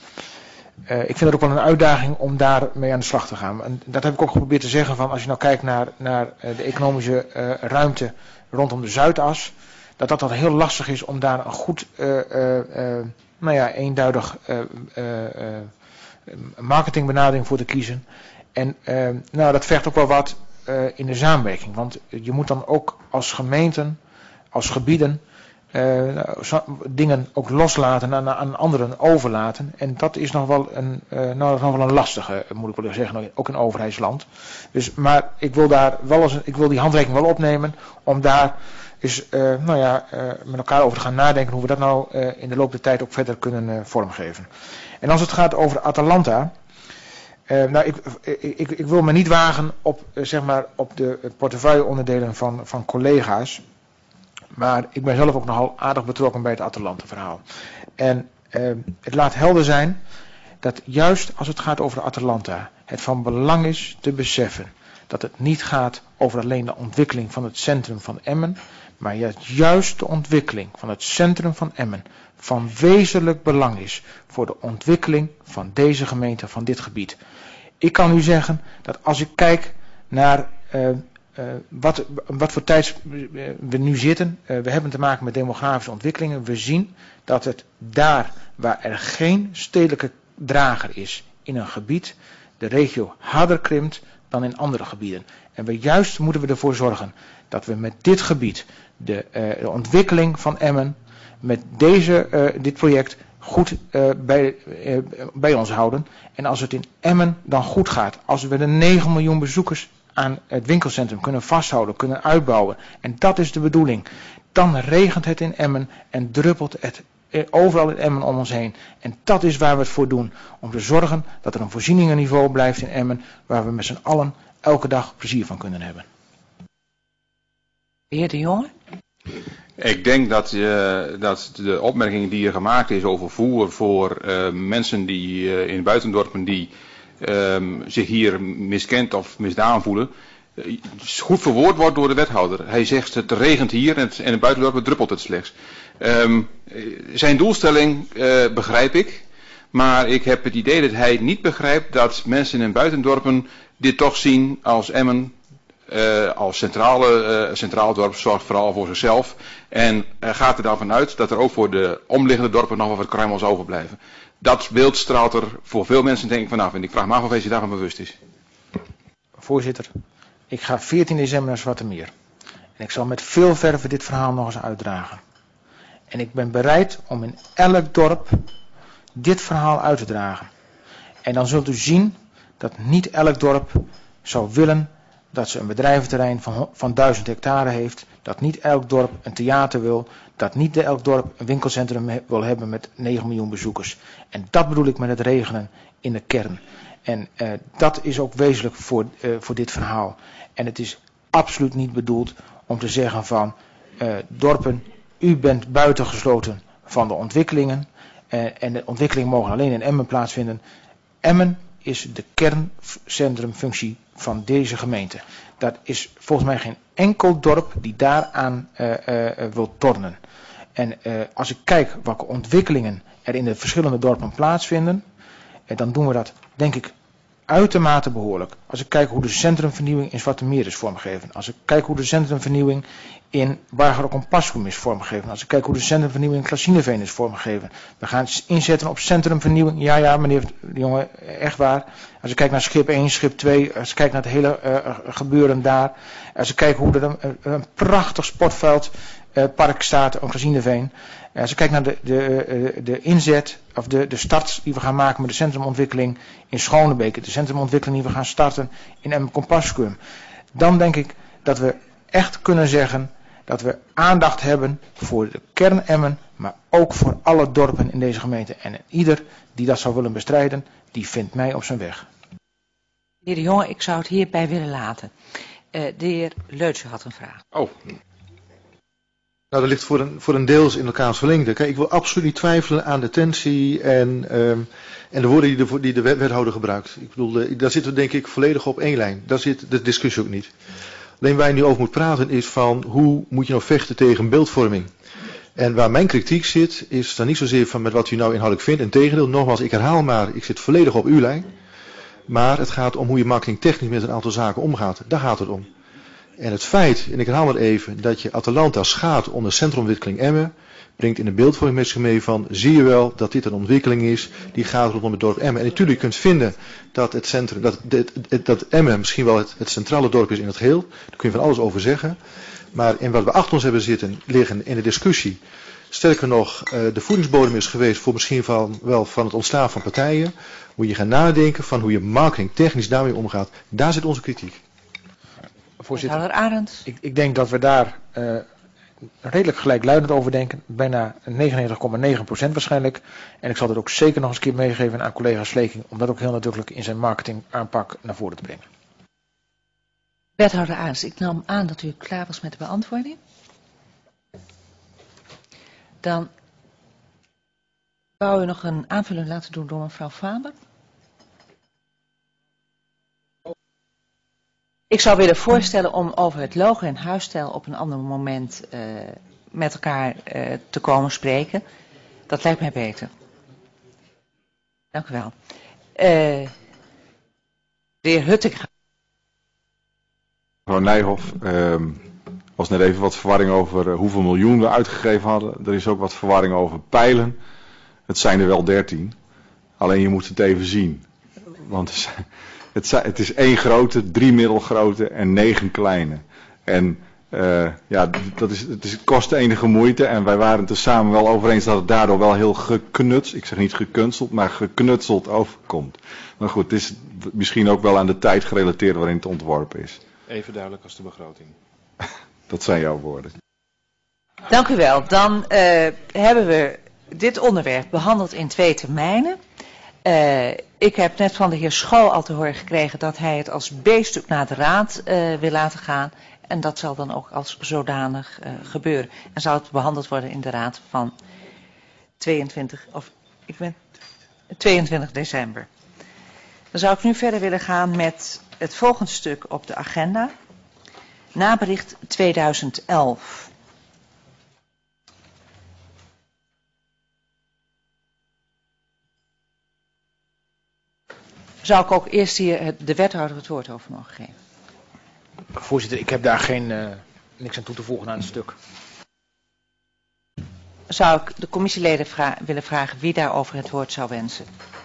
ik vind het ook wel een uitdaging om daarmee aan de slag te gaan. En dat heb ik ook geprobeerd te zeggen van als je nou kijkt naar, naar uh, de economische uh, ruimte rondom de Zuidas. Dat dat dan heel lastig is om daar een goed, uh, uh, uh, nou ja, eenduidig uh, uh, uh, marketingbenadering voor te kiezen. En uh, nou, dat vergt ook wel wat uh, in de samenwerking. Want je moet dan ook als gemeenten, als gebieden, uh, dingen ook loslaten en aan anderen overlaten. En dat is nog wel een, uh, nou, dat is nog wel een lastige, moet ik wel zeggen, ook in overheidsland. Dus, maar ik wil daar wel eens, ik wil die handreiking wel opnemen om daar is uh, nou ja, uh, met elkaar over te gaan nadenken hoe we dat nou uh, in de loop der tijd ook verder kunnen uh, vormgeven. En als het gaat over Atalanta, uh, nou, ik, ik, ik wil me niet wagen op, uh, zeg maar, op de portefeuilleonderdelen van, van collega's, maar ik ben zelf ook nogal aardig betrokken bij het Atalanta-verhaal. En uh, het laat helder zijn dat juist als het gaat over Atalanta, het van belang is te beseffen dat het niet gaat over alleen de ontwikkeling van het centrum van Emmen, maar juist de ontwikkeling van het centrum van Emmen van wezenlijk belang is voor de ontwikkeling van deze gemeente, van dit gebied. Ik kan u zeggen dat als ik kijk naar uh, uh, wat, wat voor tijd we nu zitten, uh, we hebben te maken met demografische ontwikkelingen, we zien dat het daar waar er geen stedelijke drager is in een gebied, de regio harder krimpt dan in andere gebieden. En we juist moeten we ervoor zorgen dat we met dit gebied de, uh, de ontwikkeling van Emmen met deze, uh, dit project goed uh, bij, uh, bij ons houden. En als het in Emmen dan goed gaat, als we de negen miljoen bezoekers aan het winkelcentrum kunnen vasthouden, kunnen uitbouwen. En dat is de bedoeling. Dan regent het in Emmen en druppelt het overal in Emmen om ons heen. En dat is waar we het voor doen. Om te zorgen dat er een voorzieningenniveau blijft in Emmen, waar we met z'n allen elke dag plezier van kunnen hebben. De heer De Jonge? Ik denk dat, uh, dat de opmerking die er gemaakt is over voer voor uh, mensen die uh, in buitendorpen die uh, zich hier miskend of misdaan voelen, uh, goed verwoord wordt door de wethouder. Hij zegt het regent hier en, het, en in buitendorpen druppelt het slechts. Um, zijn doelstelling uh, begrijp ik, maar ik heb het idee dat hij niet begrijpt dat mensen in buitendorpen dit toch zien als Emmen. Uh, als centrale, uh, centraal dorp zorgt vooral voor zichzelf en uh, gaat er dan vanuit dat er ook voor de omliggende dorpen nog wel wat kruimels overblijven. Dat beeld straalt er voor veel mensen denk ik vanaf en ik vraag me af of hij zich daarvan bewust is. Voorzitter, ik ga veertien december naar Zwarte Meer en ik zal met veel verve dit verhaal nog eens uitdragen. En ik ben bereid om in elk dorp dit verhaal uit te dragen. En dan zult u zien dat niet elk dorp zou willen dat ze een bedrijventerrein van, van duizend hectare heeft, dat niet elk dorp een theater wil, dat niet elk dorp een winkelcentrum he, wil hebben met negen miljoen bezoekers. En dat bedoel ik met het regenen in de kern. En uh, dat is ook wezenlijk voor, uh, voor dit verhaal. En het is absoluut niet bedoeld om te zeggen van uh, dorpen, u bent buitengesloten van de ontwikkelingen uh, en de ontwikkelingen mogen alleen in Emmen plaatsvinden. Emmen is de kerncentrumfunctie van deze gemeente. Dat is volgens mij geen enkel dorp die daaraan uh, uh, wil tornen. En uh, als ik kijk welke ontwikkelingen er in de verschillende dorpen plaatsvinden, uh, dan doen we dat denk ik uitermate behoorlijk. Als ik kijk hoe de centrumvernieuwing in Zwarte Meer is vormgegeven. Als ik kijk hoe de centrumvernieuwing in Bargerok en Paskum is vormgegeven. Als ik kijk hoe de centrumvernieuwing in Klasineveen is vormgegeven. We gaan inzetten op centrumvernieuwing. Ja, ja, meneer de jongen, echt waar. Als ik kijk naar schip één, schip twee. Als ik kijk naar het hele uh, gebeuren daar. Als ik kijk hoe er een, een prachtig sportveld uh, park staat op Klasineveen. Als ik kijk naar de, de, uh, de inzet, of de, de start die we gaan maken met de centrumontwikkeling in Schonebeek. De centrumontwikkeling die we gaan starten in Emmen-Compascuum. Dan denk ik dat we echt kunnen zeggen dat we aandacht hebben voor de kern Emmen, maar ook voor alle dorpen in deze gemeente. En ieder die dat zou willen bestrijden, die vindt mij op zijn weg. Heer De Jonge, ik zou het hierbij willen laten. Uh, de heer Leutje had een vraag. Oh. Nou, dat ligt voor een, voor een deels in elkaars verlengde. Kijk, ik wil absoluut niet twijfelen aan de tentie en, um, en de woorden die de, die de wethouder gebruikt. Ik bedoel, uh, daar zitten we denk ik volledig op één lijn. Daar zit de discussie ook niet. Alleen waar je nu over moet praten is van hoe moet je nou vechten tegen beeldvorming. En waar mijn kritiek zit, is dan niet zozeer van met wat u nou inhoudelijk vindt. Integendeel, nogmaals, ik herhaal maar, ik zit volledig op uw lijn. Maar het gaat om hoe je marketingtechnisch met een aantal zaken omgaat. Daar gaat het om. En het feit, en ik herhaal maar even, dat je Atalanta schaadt onder centrumontwikkeling Emmen, brengt in de beeldvorming met zich mee van, zie je wel dat dit een ontwikkeling is, die gaat rondom het dorp Emmen. En natuurlijk, je kunt vinden dat het centrum, dat, dat, dat Emmen misschien wel het, het centrale dorp is in het geheel. Daar kun je van alles over zeggen. Maar in wat we achter ons hebben zitten, liggen in de discussie, sterker nog, de voedingsbodem is geweest voor misschien van, wel van het ontstaan van partijen. Moet je gaan nadenken van hoe je marketingtechnisch daarmee omgaat. Daar zit onze kritiek. Voorzitter, ik, ik denk dat we daar uh, redelijk gelijkluidend over denken. Bijna negenennegentig komma negen procent waarschijnlijk. En ik zal dat ook zeker nog eens een keer meegeven aan collega Sleking. Om dat ook heel nadrukkelijk in zijn marketingaanpak naar voren te brengen. Wethouder Arends, ik nam aan dat u klaar was met de beantwoording. Dan wou u nog een aanvulling laten doen door mevrouw Faber. Ik zou willen voorstellen om over het logo en huisstijl op een ander moment uh, met elkaar uh, te komen spreken. Dat lijkt mij beter. Dank u wel. Uh, de heer Huttinga. Mevrouw Nijhoff, er uh, was net even wat verwarring over uh, hoeveel miljoen we uitgegeven hadden. Er is ook wat verwarring over pijlen. Het zijn er wel dertien. Alleen je moet het even zien. Want het, het is één grote, drie middelgrote en negen kleine. En Uh, ja, dat is, het, is, het kost enige moeite en wij waren het er samen wel over eens dat het daardoor wel heel geknutseld, ik zeg niet gekunsteld, maar geknutseld overkomt. Maar goed, het is misschien ook wel aan de tijd gerelateerd waarin het ontworpen is. Even duidelijk als de begroting. Dat zijn jouw woorden. Dank u wel. Dan uh, hebben we dit onderwerp behandeld in twee termijnen. Uh, ik heb net van de heer Schouw al te horen gekregen dat hij het als B-stuk naar de raad uh, wil laten gaan. En dat zal dan ook als zodanig uh, gebeuren. En zal het behandeld worden in de raad van tweeëntwintig, of ik ben tweeëntwintig december. Dan zou ik nu verder willen gaan met het volgende stuk op de agenda. Nabericht tweeduizend elf. Zou ik ook eerst hier de wethouder het woord over mogen geven? Voorzitter, ik heb daar geen, uh, niks aan toe te voegen aan het stuk. Zou ik de commissieleden vra- willen vragen wie daarover het woord zou wensen?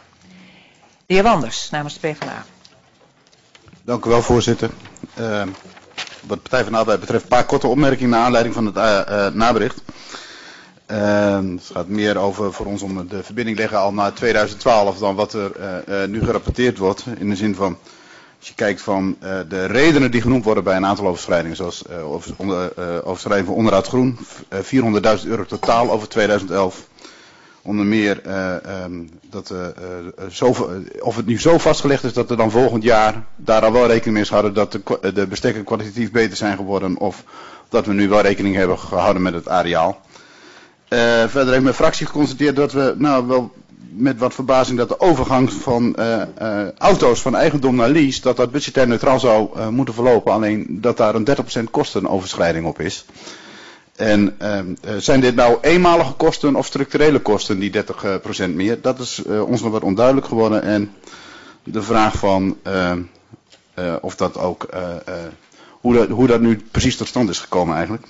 De heer Wanders, namens de PvdA. Dank u wel, voorzitter. Uh, wat de Partij van de Arbeid betreft, een paar korte opmerkingen naar aanleiding van het uh, uh, nabericht. Uh, het gaat meer over voor ons om de verbinding leggen al naar tweeduizend twaalf dan wat er uh, uh, nu gerapporteerd wordt. In de zin van, als je kijkt van uh, de redenen die genoemd worden bij een aantal overschrijdingen, zoals uh, over, onder, uh, overschrijding van onderhoud groen, uh, vierhonderdduizend euro totaal over tweeduizend elf. Onder meer uh, um, dat, uh, uh, zo, of het nu zo vastgelegd is dat er dan volgend jaar daar al wel rekening mee is gehouden dat de, de bestekken kwalitatief beter zijn geworden, of dat we nu wel rekening hebben gehouden met het areaal. Uh, verder heeft mijn fractie geconstateerd dat we, nou wel met wat verbazing, dat de overgang van uh, uh, auto's van eigendom naar lease, dat dat budgetair neutraal zou uh, moeten verlopen, alleen dat daar een dertig procent kostenoverschrijding op is. En uh, zijn dit nou eenmalige kosten of structurele kosten, die dertig procent meer? Dat is uh, ons nog wat onduidelijk geworden. En de vraag van uh, uh, of dat ook, uh, uh, hoe, dat, hoe dat nu precies tot stand is gekomen eigenlijk.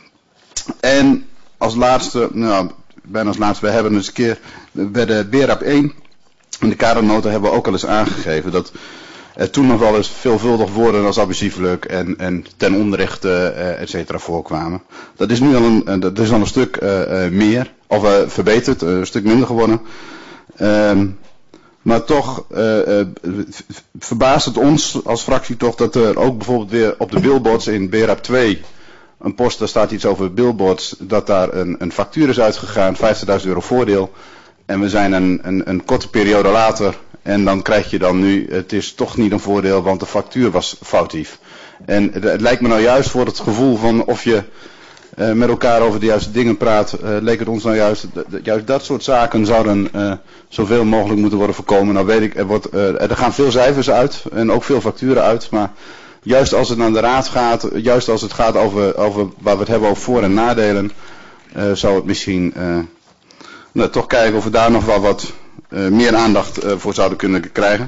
En als laatste, nou, bijna als laatste, we hebben eens een keer bij de B R A P één, in de kadernota hebben we ook al eens aangegeven dat er toen nog wel eens veelvuldig woorden als abusieflijk en, en ten onrechte uh, et cetera voorkwamen. Dat is nu al een, dat is al een stuk uh, uh, meer, of uh, verbeterd, uh, een stuk minder geworden. Uh, maar toch uh, uh, verbaast het ons als fractie toch dat er ook bijvoorbeeld weer op de billboards in B R A P twee, een post, daar staat iets over billboards, dat daar een, een factuur is uitgegaan, vijftigduizend euro voordeel. En we zijn een, een, een korte periode later en dan krijg je dan nu, het is toch niet een voordeel, want de factuur was foutief. En het, het lijkt me nou juist voor het gevoel van of je uh, met elkaar over de juiste dingen praat, uh, leek het ons nou juist, juist dat soort zaken zouden uh, zoveel mogelijk moeten worden voorkomen. Nou weet ik, er, wordt, uh, er gaan veel cijfers uit en ook veel facturen uit, maar juist als het naar de raad gaat, juist als het gaat over, over waar we het hebben over voor- en nadelen, uh, zou het misschien uh, nou, toch kijken of we daar nog wel wat uh, meer aandacht uh, voor zouden kunnen krijgen.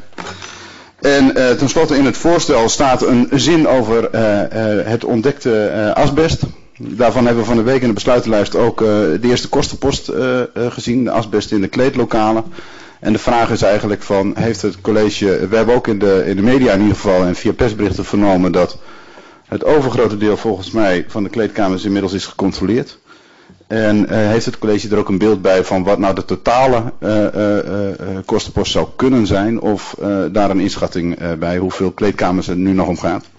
En uh, tenslotte in het voorstel staat een zin over uh, uh, het ontdekte uh, asbest. Daarvan hebben we van de week in de besluitenlijst ook uh, de eerste kostenpost uh, uh, gezien, de asbest in de kleedlokalen. En de vraag is eigenlijk van, heeft het college, we hebben ook in de, in de media in ieder geval en via persberichten vernomen dat het overgrote deel volgens mij van de kleedkamers inmiddels is gecontroleerd. En uh, heeft het college er ook een beeld bij van wat nou de totale uh, uh, uh, kostenpost zou kunnen zijn, of uh, daar een inschatting uh, bij hoeveel kleedkamers er nu nog om gaat.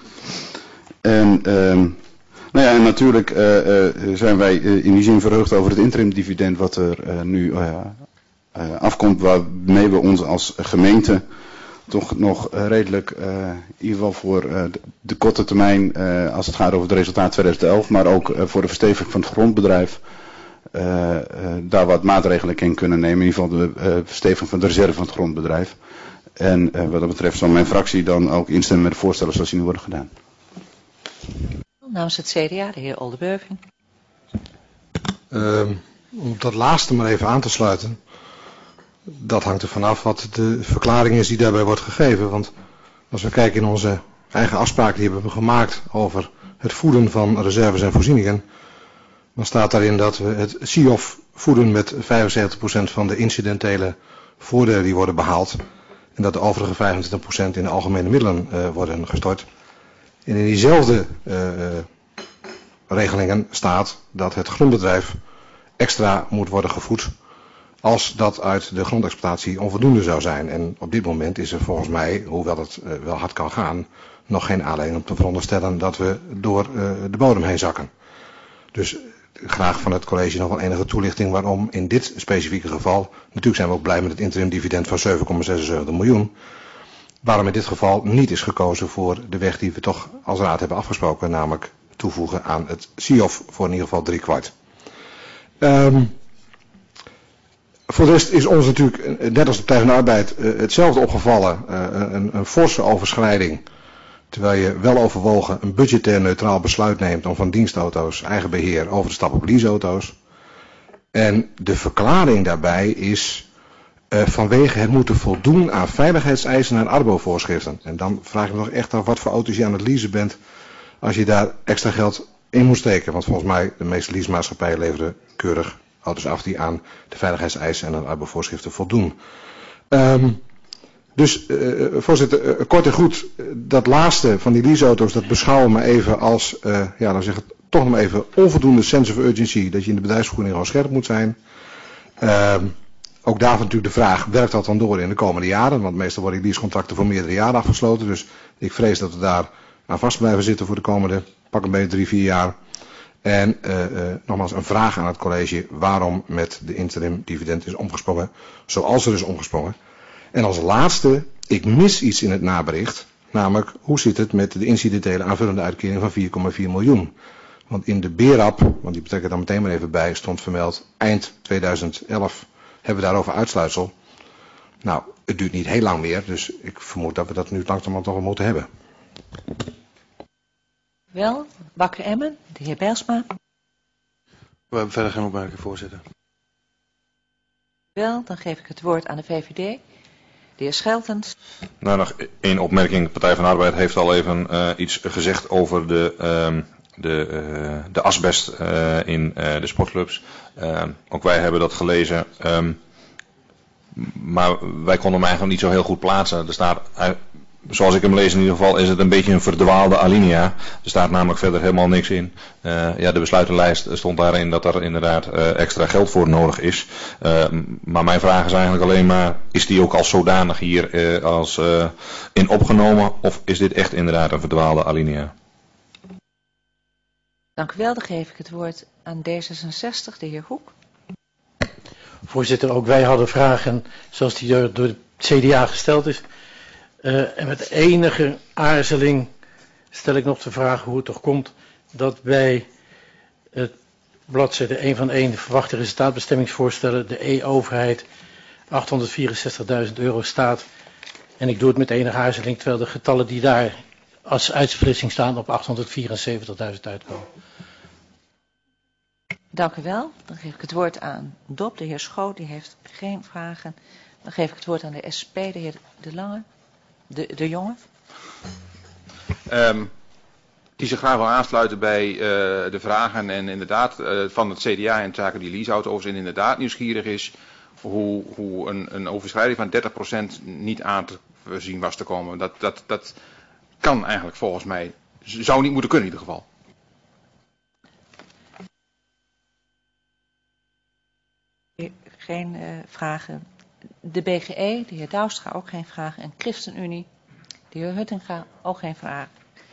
En, uh, nou ja, en natuurlijk uh, uh, zijn wij uh, in die zin verheugd over het interim dividend wat er uh, nu uh, uh, afkomt, waarmee we ons als gemeente toch nog uh, redelijk, uh, in ieder geval voor uh, de, de korte termijn, uh, als het gaat over het resultaat tweeduizend elf, maar ook uh, voor de versteviging van het grondbedrijf, uh, uh, daar wat maatregelen in kunnen nemen. In ieder geval de uh, versteviging van de reserve van het grondbedrijf. En uh, wat dat betreft zal mijn fractie dan ook instemmen met de voorstellen zoals die nu worden gedaan. Namens het C D A, de heer Oldenburging. Uh, om dat laatste maar even aan te sluiten. Dat hangt er vanaf wat de verklaring is die daarbij wordt gegeven. Want als we kijken in onze eigen afspraken die we hebben gemaakt over het voeden van reserves en voorzieningen, dan staat daarin dat we het S I O F voeden met vijfenzeventig procent van de incidentele voordelen die worden behaald. En dat de overige vijfentwintig procent in de algemene middelen uh, worden gestort. En in diezelfde uh, regelingen staat dat het grondbedrijf extra moet worden gevoed als dat uit de grondexploitatie onvoldoende zou zijn. En op dit moment is er volgens mij, hoewel het uh, wel hard kan gaan, nog geen aanleiding om te veronderstellen dat we door uh, de bodem heen zakken. Dus graag van het college nog wel enige toelichting waarom in dit specifieke geval, natuurlijk zijn we ook blij met het interim dividend van zeven komma zesenzeventig miljoen, waarom in dit geval niet is gekozen voor de weg die we toch als raad hebben afgesproken, namelijk toevoegen aan het S I O F voor in ieder geval drie kwart. Um, voor de rest is ons natuurlijk, net als de Partij van de Arbeid, uh, hetzelfde opgevallen, uh, een, een forse overschrijding. Terwijl je wel overwogen een budgetair neutraal besluit neemt om van dienstauto's eigen beheer over te stappen op leaseauto's. En de verklaring daarbij is uh, vanwege het moeten voldoen aan veiligheidseisen en arbo-voorschriften. En dan vraag ik me nog echt af wat voor auto's je aan het leasen bent als je daar extra geld in moet steken. Want volgens mij de meeste leasemaatschappijen leveren keurig auto's af die aan de veiligheidseisen en aan de arbo-voorschriften voldoen. Um, Dus, uh, voorzitter, uh, kort en goed, uh, dat laatste van die leaseauto's, dat beschouwen we even als, uh, ja, dan zeg ik toch nog even onvoldoende sense of urgency, dat je in de bedrijfsvoering gewoon scherp moet zijn. Uh, ook daarvan natuurlijk de vraag, werkt dat dan door in de komende jaren? Want meestal worden die leasecontracten voor meerdere jaren afgesloten, dus ik vrees dat we daar aan vast blijven zitten voor de komende, pak een beetje drie, vier jaar. En uh, uh, nogmaals een vraag aan het college, waarom met de interim dividend is omgesprongen, zoals er is omgesprongen. En als laatste, ik mis iets in het nabericht, namelijk hoe zit het met de incidentele aanvullende uitkering van vier komma vier miljoen. Want in de B E R A P, want die betrek ik dan meteen maar even bij, stond vermeld eind tweeduizend elf hebben we daarover uitsluitsel. Nou, het duurt niet heel lang meer, dus ik vermoed dat we dat nu langzamerhand toch wel moeten hebben. Wel, Bakker Emmen, de heer Bijlsma. We hebben verder geen opmerking, voorzitter. Wel, dan geef ik het woord aan de V V D. De heer Scheltens. Nou, nog één opmerking. De Partij van de Arbeid heeft al even uh, iets gezegd over de, uh, de, uh, de asbest uh, in uh, de sportclubs. Uh, ook wij hebben dat gelezen. Um, maar wij konden hem eigenlijk niet zo heel goed plaatsen. Er staat, uh, zoals ik hem lees in ieder geval, is het een beetje een verdwaalde alinea. Er staat namelijk verder helemaal niks in. Uh, ja, de besluitenlijst stond daarin dat er inderdaad uh, extra geld voor nodig is. Uh, maar mijn vraag is eigenlijk alleen maar, is die ook als zodanig hier uh, als, uh, in opgenomen? Of is dit echt inderdaad een verdwaalde alinea? Dank u wel, dan geef ik het woord aan D zesenzestig, de heer Hoek. Voorzitter, ook wij hadden vragen zoals die door, door de C D A gesteld is. Uh, en met enige aarzeling stel ik nog de vraag hoe het toch komt dat bij het bladzijde één van één verwachte resultaatbestemmingsvoorstellen de E-overheid achthonderdvierenzestigduizend euro staat. En ik doe het met enige aarzeling terwijl de getallen die daar als uitsplitsing staan op achthonderdvierenzeventigduizend uitkomen. Dank u wel. Dan geef ik het woord aan D O P, de heer Schoot, die heeft geen vragen. Dan geef ik het woord aan de S P, de heer De Lange. De, de jongen? Um, die zich graag wil aansluiten bij uh, de vragen en inderdaad uh, van het C D A in zaken die leaseauto's en inderdaad nieuwsgierig is hoe, hoe een, een overschrijding van dertig procent niet aan te zien was te komen. Dat, dat, dat kan eigenlijk volgens mij, zou niet moeten kunnen in ieder geval. Geen uh, vragen. De B G E, de heer Douwstra, ook geen vragen. En ChristenUnie, de heer Huttinga, ook geen vragen.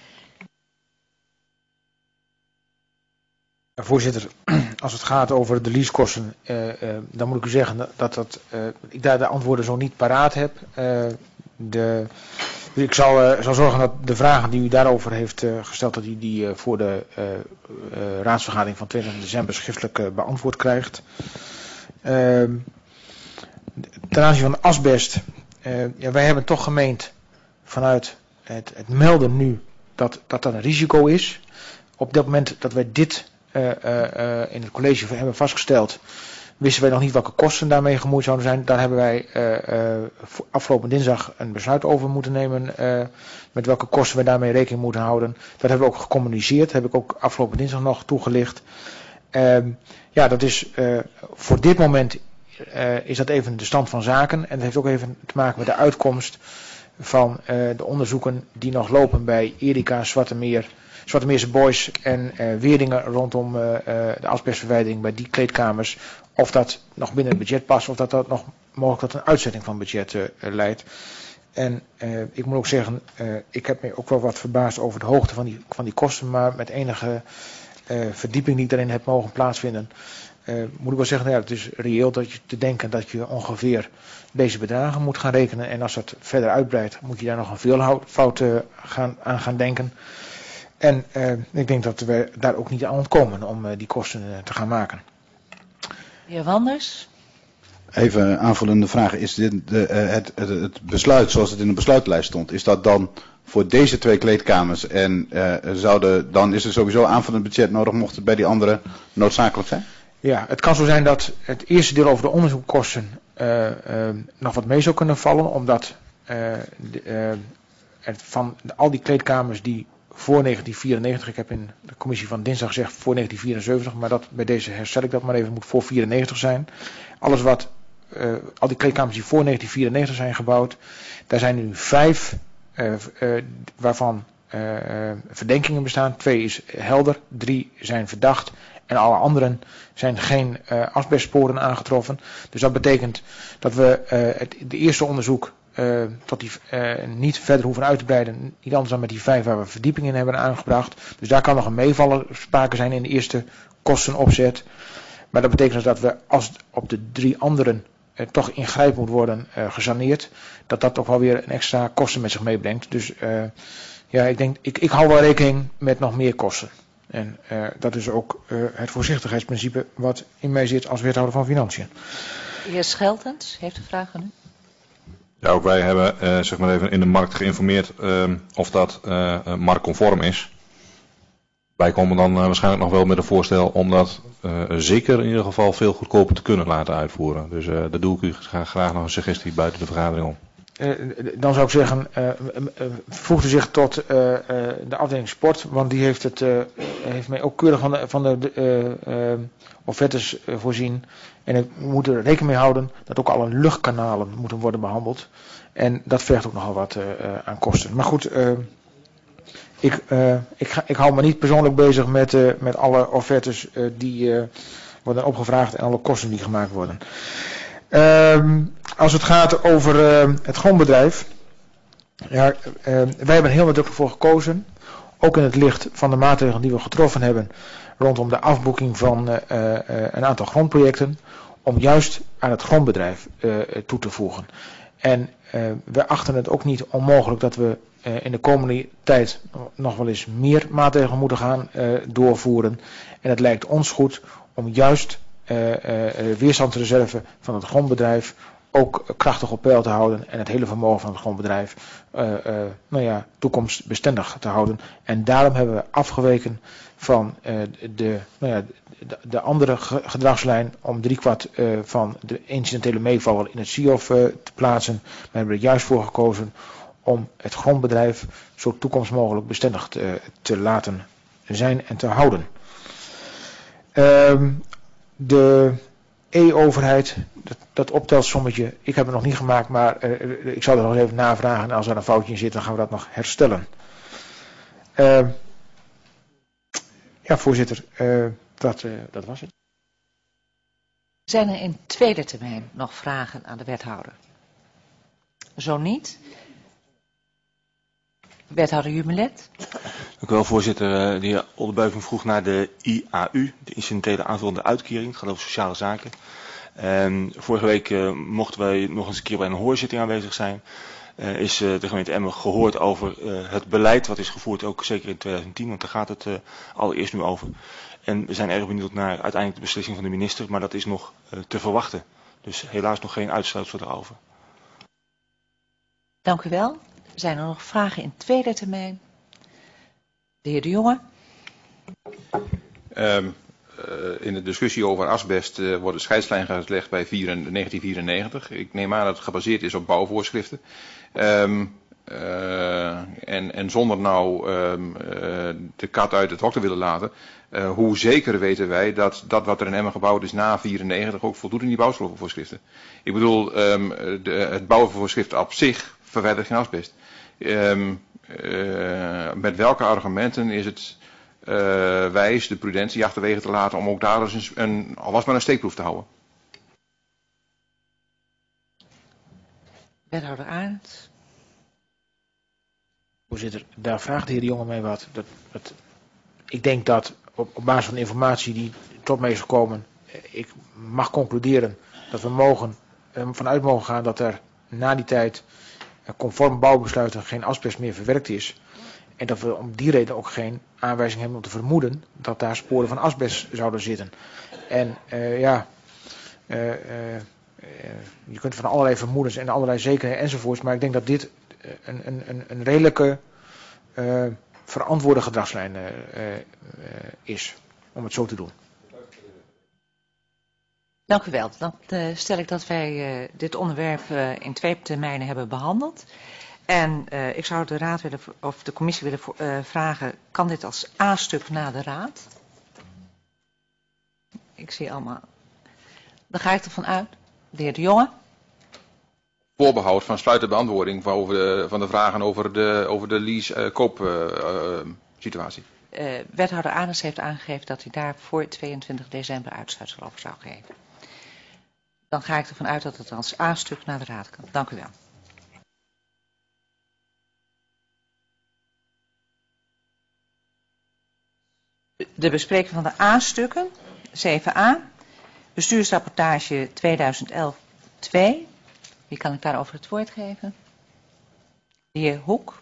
Voorzitter, als het gaat over de leasekosten, uh, uh, dan moet ik u zeggen dat, dat, dat uh, ik daar de antwoorden zo niet paraat heb. Uh, de, dus ik zal, uh, zal zorgen dat de vragen die u daarover heeft uh, gesteld, dat u die uh, voor de uh, uh, raadsvergadering van tweeëntwintig december schriftelijk uh, beantwoord krijgt. Uh, ten aanzien van asbest, uh, ja, wij hebben toch gemeend vanuit het, het melden nu dat, dat dat een risico is. Op dat moment dat wij dit uh, uh, uh, in het college hebben vastgesteld, wisten wij nog niet welke kosten daarmee gemoeid zouden zijn. Daar hebben wij uh, uh, afgelopen dinsdag een besluit over moeten nemen, uh, met welke kosten we daarmee rekening moeten houden. Dat hebben we ook gecommuniceerd, dat heb ik ook afgelopen dinsdag nog toegelicht. Uh, ja, dat is uh, voor dit moment uh, is dat even de stand van zaken. En dat heeft ook even te maken met de uitkomst van uh, de onderzoeken die nog lopen bij Erika, Zwartemeer, Zwartemeerse Boys en uh, Weerdingen rondom uh, uh, de asbestverwijdering bij die kleedkamers. Of dat nog binnen het budget past of dat dat nog mogelijk tot een uitzetting van het budget uh, leidt. En uh, ik moet ook zeggen, uh, ik heb me ook wel wat verbaasd over de hoogte van die, van die kosten, maar met enige uh, verdieping die ik daarin heb mogen plaatsvinden, uh, moet ik wel zeggen, nou ja, het is reëel dat je te denken dat je ongeveer deze bedragen moet gaan rekenen. En als dat verder uitbreidt, moet je daar nog een veelvoud uh, gaan, aan gaan denken. En uh, ik denk dat we daar ook niet aan ontkomen om uh, die kosten uh, te gaan maken. De heer Wanders. Even aanvullende vraag. Is dit de, uh, het, het, het besluit zoals het in de besluitlijst stond, is dat dan voor deze twee kleedkamers en uh, zouden, dan is er sowieso aanvullend budget nodig mocht het bij die andere noodzakelijk zijn? Ja, het kan zo zijn dat het eerste deel over de onderzoekkosten uh, uh, nog wat mee zou kunnen vallen, omdat uh, de, uh, het van de, al die kleedkamers die voor negentien vierennegentig, ik heb in de commissie van dinsdag gezegd voor negentien vierenzeventig, maar dat, bij deze herstel ik dat maar even, moet voor vierennegentig zijn. Alles wat, uh, al die kleedkamers die voor negentien vierennegentig zijn gebouwd, daar zijn nu vijf uh, uh, waarvan uh, verdenkingen bestaan. Twee is helder, drie zijn verdacht en alle anderen zijn geen uh, asbestsporen aangetroffen. Dus dat betekent dat we uh, het de eerste onderzoek Uh, tot die uh, niet verder hoeven uit te breiden. Niet anders dan met die vijf waar we verdieping in hebben aangebracht. Dus daar kan nog een meevaller sprake zijn in de eerste kostenopzet. Maar dat betekent dus dat we als op de drie anderen uh, toch ingrijpend moet worden uh, gesaneerd. Dat dat toch wel weer een extra kosten met zich meebrengt. Dus uh, ja, ik denk, ik, ik hou wel rekening met nog meer kosten. En uh, dat is ook uh, het voorzichtigheidsprincipe wat in mij zit als wethouder van Financiën. De heer Scheltens heeft een vraag aan u. Ja, ook wij hebben uh, zeg maar even in de markt geïnformeerd uh, of dat uh, marktconform is. Wij komen dan uh, waarschijnlijk nog wel met een voorstel om dat uh, zeker in ieder geval veel goedkoper te kunnen laten uitvoeren. Dus uh, daar doe ik u graag, graag nog een suggestie buiten de vergadering om. Uh, dan zou ik zeggen, uh, uh, uh, voegt u zich tot uh, uh, de afdeling sport, want die heeft, het, uh, heeft mij ook keurig van de, van de uh, uh, offertes uh, voorzien. En we moeten er rekening mee houden dat ook alle luchtkanalen moeten worden behandeld. En dat vergt ook nogal wat uh, uh, aan kosten. Maar goed, uh, ik, uh, ik, ga, ik hou me niet persoonlijk bezig met, uh, met alle offertes uh, die uh, worden opgevraagd en alle kosten die gemaakt worden. Uh, als het gaat over uh, het grondbedrijf. Ja, uh, wij hebben heel nadrukkelijk voor gekozen. Ook in het licht van de maatregelen die we getroffen hebben rondom de afboeking van uh, uh, een aantal grondprojecten, om juist aan het grondbedrijf uh, toe te voegen. En uh, we achten het ook niet onmogelijk dat we uh, in de komende tijd nog wel eens meer maatregelen moeten gaan uh, doorvoeren. En het lijkt ons goed om juist uh, uh, weerstandsreserve van het grondbedrijf ook krachtig op peil te houden en het hele vermogen van het grondbedrijf uh, uh, nou ja, toekomstbestendig te houden. En daarom hebben we afgeweken van uh, de, nou ja, de, de andere gedragslijn om driekwart uh, van de incidentele meevaller in het S I O F uh, te plaatsen. We hebben er juist voor gekozen om het grondbedrijf zo toekomstmogelijk bestendig te, te laten zijn en te houden. Uh, de E-overheid, dat, dat optelsommetje, ik heb het nog niet gemaakt, maar uh, ik zal er nog even navragen en als er een foutje in zit, dan gaan we dat nog herstellen. Uh, ja, voorzitter, uh, dat, uh, dat was het. Zijn er in tweede termijn nog vragen aan de wethouder? Zo niet. Wethouder Jumelet. Dank u wel, voorzitter. De heer Oldenbuiking vroeg naar de I A U, de incidentele aanvullende uitkering. Het gaat over sociale zaken. Um, vorige week uh, mochten wij nog eens een keer bij een hoorzitting aanwezig zijn. Uh, is uh, de gemeente Emmen gehoord over uh, het beleid wat is gevoerd, ook zeker in twintig tien, want daar gaat het uh, allereerst nu over. En we zijn erg benieuwd naar uiteindelijk de beslissing van de minister, maar dat is nog uh, te verwachten. Dus helaas nog geen uitsluitsel erover. Dank u wel. Zijn er nog vragen in tweede termijn? De heer De Jonge. Um, uh, in de discussie over asbest uh, wordt de scheidslijn gelegd bij negentien vierennegentig. Ik neem aan dat het gebaseerd is op bouwvoorschriften. Um, uh, en, en zonder nou um, uh, de kat uit het hok te willen laten. Uh, hoe zeker weten wij dat dat wat er in Emmen gebouwd is na vierennegentig ook voldoet in die bouwstofvoorschriften? Ik bedoel, um, de, het bouwvoorschrift op zich verwijdert geen asbest. Um, uh, met welke argumenten is het uh, wijs de prudentie achterwege te laten om ook daar eens een, een, al was maar een steekproef te houden? Wethouder Arndt. Voorzitter, daar vraagt de heer De Jonge mij wat. Dat, dat, ik denk dat op, op basis van de informatie die tot mij is gekomen, ik mag concluderen dat we mogen, eh, vanuit mogen gaan dat er na die tijd eh, conform bouwbesluiten geen asbest meer verwerkt is. En dat we om die reden ook geen aanwijzing hebben om te vermoeden dat daar sporen van asbest zouden zitten. En uh, ja, uh, uh, uh, je kunt van allerlei vermoedens en allerlei zekerheden enzovoorts, maar ik denk dat dit een, een, een redelijke uh, verantwoorde gedragslijn uh, uh, is, om het zo te doen. Dank u wel. Dan uh, stel ik dat wij uh, dit onderwerp uh, in twee termijnen hebben behandeld. En uh, ik zou de raad willen, of de commissie willen uh, vragen, kan dit als A-stuk na de raad? Ik zie allemaal. Dan ga ik ervan uit. De heer De Jonge. Voorbehoud van sluitende beantwoording van, over de, van de vragen over de, over de lease-koop-situatie. Uh, uh, uh, wethouder Arends heeft aangegeven dat hij daar voor tweeëntwintig december uitsluitsel over zou geven. Dan ga ik ervan uit dat het als A-stuk naar de raad kan. Dank u wel. De bespreking van de A-stukken, zeven a, bestuursrapportage tweeduizend elf twee. Wie kan ik daarover het woord geven? De heer Hoek.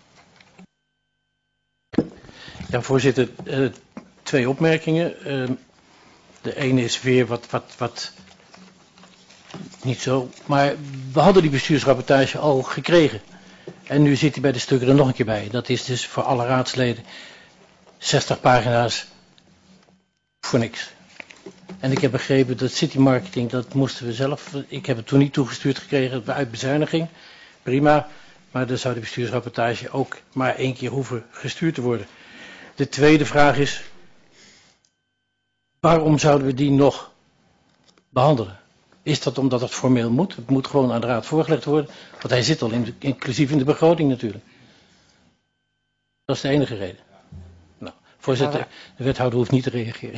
Ja, voorzitter, uh, twee opmerkingen. Uh, de ene is weer wat, wat, wat, niet zo, maar we hadden die bestuursrapportage al gekregen. En nu zit hij bij de stukken er nog een keer bij. Dat is dus voor alle raadsleden zestig pagina's voor niks. En ik heb begrepen dat City Marketing, dat moesten we zelf, ik heb het toen niet toegestuurd gekregen uit bezuiniging. Prima, maar dan zou de bestuursrapportage ook maar één keer hoeven gestuurd te worden. De tweede vraag is, waarom zouden we die nog behandelen? Is dat omdat het formeel moet? Het moet gewoon aan de raad voorgelegd worden, want hij zit al in, inclusief in de begroting natuurlijk. Dat is de enige reden. Nou, voorzitter, de wethouder hoeft niet te reageren.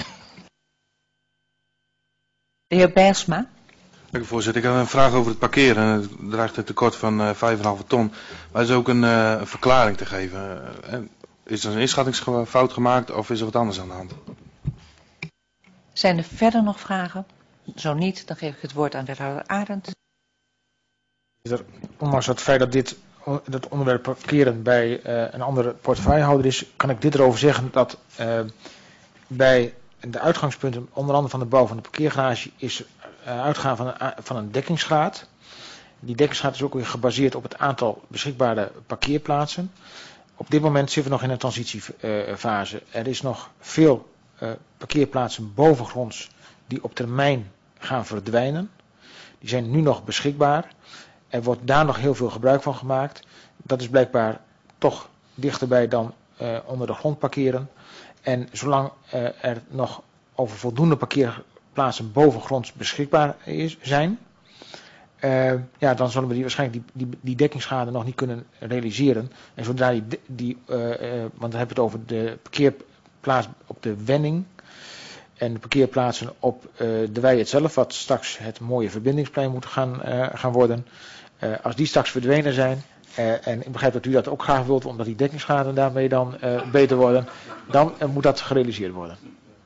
De heer Bijlsma. Dank u, voorzitter. Ik heb een vraag over het parkeren. Het dreigt een tekort van uh, vijf komma vijf ton. Maar er is ook een uh, verklaring te geven. Uh, is er een inschattingsfout gemaakt of is er wat anders aan de hand? Zijn er verder nog vragen? Zo niet, dan geef ik het woord aan wethouder Arend. Ondanks het feit dat dit dat onderwerp parkeren bij uh, een andere portefeuillehouder is, kan ik dit erover zeggen dat uh, bij de uitgangspunten, onder andere van de bouw van de parkeergarage, is uh, uitgaan van een, van een dekkingsgraad. Die dekkingsgraad is ook weer gebaseerd op het aantal beschikbare parkeerplaatsen. Op dit moment zitten we nog in een transitiefase. Er is nog veel uh, parkeerplaatsen bovengronds die op termijn gaan verdwijnen. Die zijn nu nog beschikbaar. Er wordt daar nog heel veel gebruik van gemaakt. Dat is blijkbaar toch dichterbij dan uh, onder de grond parkeren. En zolang uh, er nog over voldoende parkeerplaatsen bovengronds beschikbaar is, zijn, uh, ja, dan zullen we die waarschijnlijk die, die, die dekkingsschade nog niet kunnen realiseren. En zodra die, die uh, uh, want dan hebben we het over de parkeerplaats op de Wenning en de parkeerplaatsen op uh, de wei het zelf, wat straks het mooie verbindingsplein moet gaan, uh, gaan worden. Uh, als die straks verdwenen zijn, uh, en ik begrijp dat u dat ook graag wilt, omdat die dekkingsschade daarmee dan uh, beter worden, dan uh, moet dat gerealiseerd worden.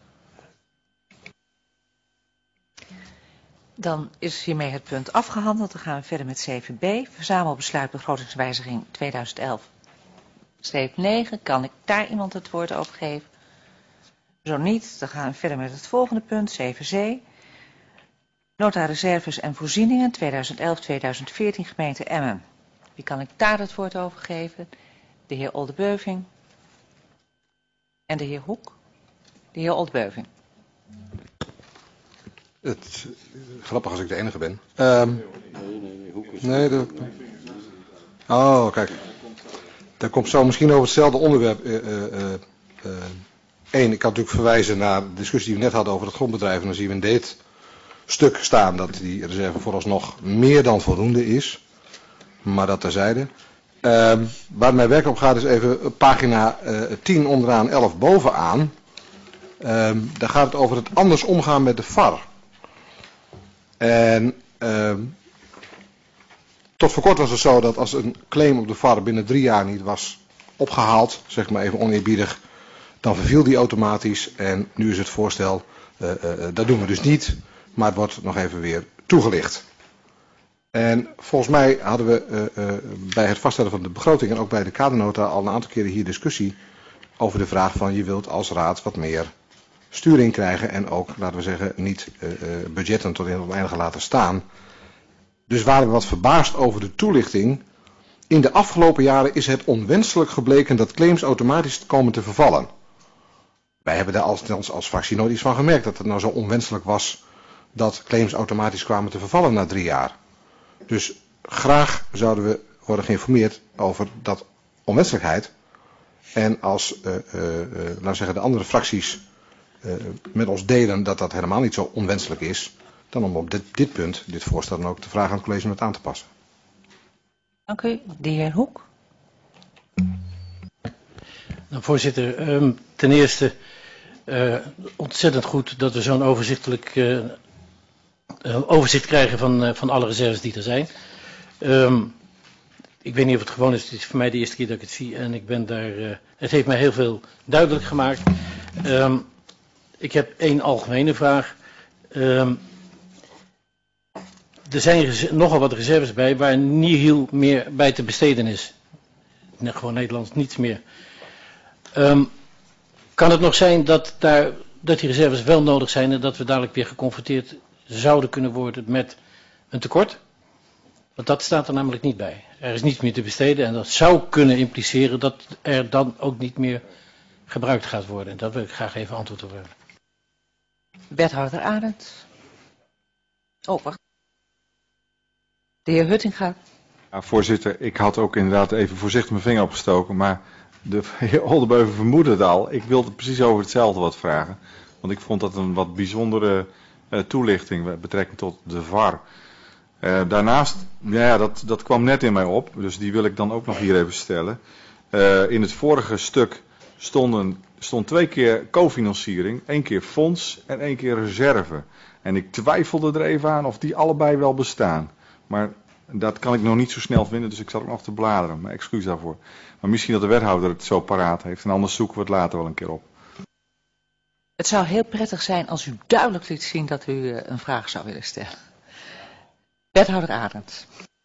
Dan is hiermee het punt afgehandeld. Dan gaan we verder met zeven b. Verzamelbesluit begrotingswijziging tweeduizend elf negen. Kan ik daar iemand het woord over geven? Zo niet, dan gaan we verder met het volgende punt, zeven c. Nota reserves en voorzieningen tweeduizend elf tweeduizend veertien gemeente Emmen. Wie kan ik daar het woord over geven? De heer Oldebeuving en de heer Hoek. De heer Oldebeuving. Het, grappig als ik de enige ben. Um, nee, de, oh, kijk. Dat komt zo misschien over hetzelfde onderwerp. Uh, uh, uh, Eén, ik kan natuurlijk verwijzen naar de discussie die we net hadden over het grondbedrijf. En dan zien we in dit stuk staan dat die reserve vooralsnog meer dan voldoende is. Maar dat terzijde. Uh, waar mijn werk om gaat is even pagina uh, tien onderaan, elf bovenaan. Uh, daar gaat het over het anders omgaan met de V A R. En uh, tot voor kort was het zo dat als een claim op de V A R binnen drie jaar niet was opgehaald, zeg maar even oneerbiedig, dan verviel die automatisch. En nu is het voorstel, uh, uh, dat doen we dus niet, maar het wordt nog even weer toegelicht. En volgens mij hadden we uh, uh, bij het vaststellen van de begroting en ook bij de kadernota al een aantal keren hier discussie over de vraag van je wilt als raad wat meer sturing krijgen en ook, laten we zeggen, niet uh, uh, budgetten tot in het oneindige laten staan. Dus waren we wat verbaasd over de toelichting. In de afgelopen jaren is het onwenselijk gebleken dat claims automatisch komen te vervallen. Wij hebben daar als, als fractie nooit iets van gemerkt dat het nou zo onwenselijk was dat claims automatisch kwamen te vervallen na drie jaar. Dus graag zouden we worden geïnformeerd over dat onwenselijkheid. En als uh, uh, uh, laten we zeggen, de andere fracties uh, met ons delen dat dat helemaal niet zo onwenselijk is, dan om op dit, dit punt, dit voorstel dan ook te vragen aan het college om het aan te passen. Dank u. De heer Hoek. Nou, voorzitter, um, ten eerste uh, ontzettend goed dat we zo'n overzichtelijk uh, uh, overzicht krijgen van, uh, van alle reserves die er zijn. Um, ik weet niet of het gewoon is, het is voor mij de eerste keer dat ik het zie en ik ben daar, uh, het heeft mij heel veel duidelijk gemaakt. Um, ik heb één algemene vraag. Um, er zijn nogal wat reserves bij waar nihil meer bij te besteden is. Nee, gewoon Nederlands, niets meer. Um, kan het nog zijn dat, daar, dat die reserves wel nodig zijn en dat we dadelijk weer geconfronteerd zouden kunnen worden met een tekort? Want dat staat er namelijk niet bij. Er is niets meer te besteden en dat zou kunnen impliceren dat er dan ook niet meer gebruikt gaat worden. En daar wil ik graag even antwoord op hebben. Wethouder Arendt. Oh, wacht. De heer Huttinga. Ja, voorzitter, ik had ook inderdaad even voorzichtig mijn vinger opgestoken, maar de heer Oldebeuven vermoedde het al. Ik wilde precies over hetzelfde wat vragen, want ik vond dat een wat bijzondere uh, toelichting met betrekking tot de V A R. Uh, daarnaast, ja, ja dat, dat kwam net in mij op, dus die wil ik dan ook nog hier even stellen. Uh, in het vorige stuk stonden, stond twee keer cofinanciering, één keer fonds en één keer reserve. En ik twijfelde er even aan of die allebei wel bestaan. Maar dat kan ik nog niet zo snel vinden, dus ik zat ook nog te bladeren. Maar excuus daarvoor. Maar misschien dat de wethouder het zo paraat heeft. En anders zoeken we het later wel een keer op. Het zou heel prettig zijn als u duidelijk liet zien dat u een vraag zou willen stellen. Wethouder Arendt.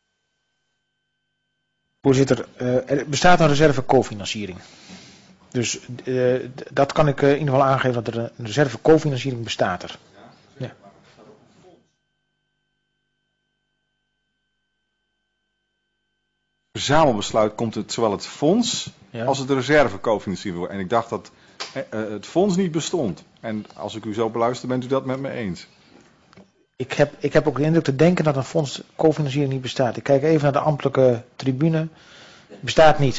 Voorzitter, uh, er bestaat een reserve cofinanciering. Dus uh, dat kan ik uh, in ieder geval aangeven dat er een reserve cofinanciering bestaat er. Ja. Verzamelbesluit komt het zowel het fonds ja. als het de reserve cofinanciering wordt. En ik dacht dat uh, het fonds niet bestond. En als ik u zo beluister, bent u dat met me eens? Ik heb, ik heb ook de indruk te denken dat een fonds cofinanciering niet bestaat. Ik kijk even naar de ambtelijke tribune. Bestaat niet.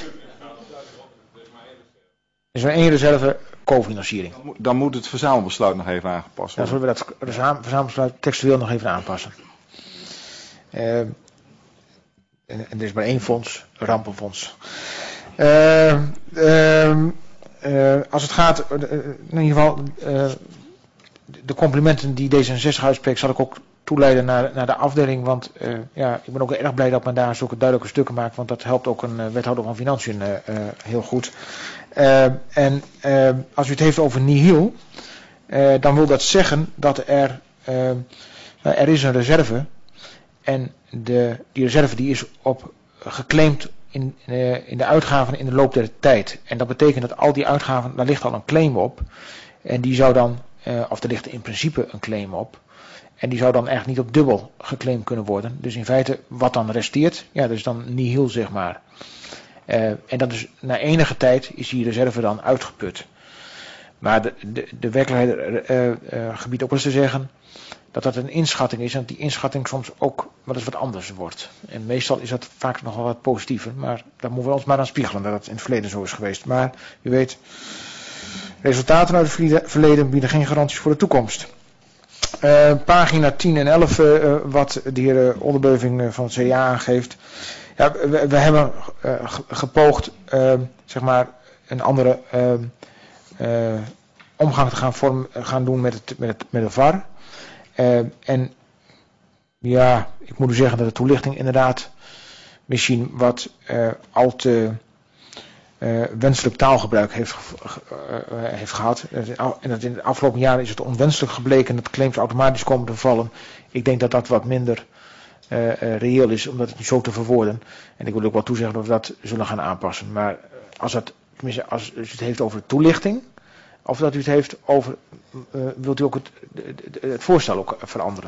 Er is maar één reserve cofinanciering. Dan moet het verzamelbesluit nog even aangepast worden. Dan zullen we dat verzamelbesluit textueel nog even aanpassen. Uh, en, en er is maar één fonds, een rampenfonds. Uh, uh, uh, als het gaat, uh, in ieder geval, uh, de complimenten die D zesenzestig uitspreekt, zal ik ook toeleiden naar, naar de afdeling. Want uh, ja, ik ben ook erg blij dat men daar zulke duidelijke stukken maakt. Want dat helpt ook een uh, wethouder van Financiën uh, uh, heel goed. Uh, en uh, als u het heeft over nihil, uh, dan wil dat zeggen dat er, uh, er is een reserve. En de, die reserve die is op geclaimd in, uh, in de uitgaven in de loop der tijd. En dat betekent dat al die uitgaven, daar ligt al een claim op. En die zou dan, uh, of er ligt in principe een claim op. En die zou dan echt niet op dubbel geclaimd kunnen worden. Dus in feite, wat dan resteert, ja, dat is dan nihil, zeg maar. Uh, en dat is, na enige tijd is die reserve dan uitgeput. Maar de, de, de werkelijkheid uh, uh, gebiedt ook wel eens te zeggen dat dat een inschatting is. En dat die inschatting soms ook wel eens wat anders wordt. En meestal is dat vaak nog wel wat positiever. Maar daar moeten we ons maar aan spiegelen dat het in het verleden zo is geweest. Maar u weet, resultaten uit het verleden bieden geen garanties voor de toekomst. Uh, pagina tien en elf, uh, wat de heer Onderbeuving van het C D A aangeeft. Ja, we, we hebben uh, gepoogd, uh, zeg maar, een andere uh, uh, omgang te gaan, vorm, gaan doen met het, met het, met de V A R. Uh, en ja, ik moet u zeggen dat de toelichting inderdaad misschien wat uh, al te uh, wenselijk taalgebruik heeft, uh, heeft gehad. En dat in de afgelopen jaren is het onwenselijk gebleken dat claims automatisch komen te vallen. Ik denk dat dat wat minder uh, uh, reëel is om dat zo te verwoorden. En ik wil ook wel toezeggen dat we dat zullen gaan aanpassen. Maar als, het, tenminste, als u het heeft over toelichting, of dat u het heeft over, uh, wilt u ook het, het, het voorstel ook veranderen?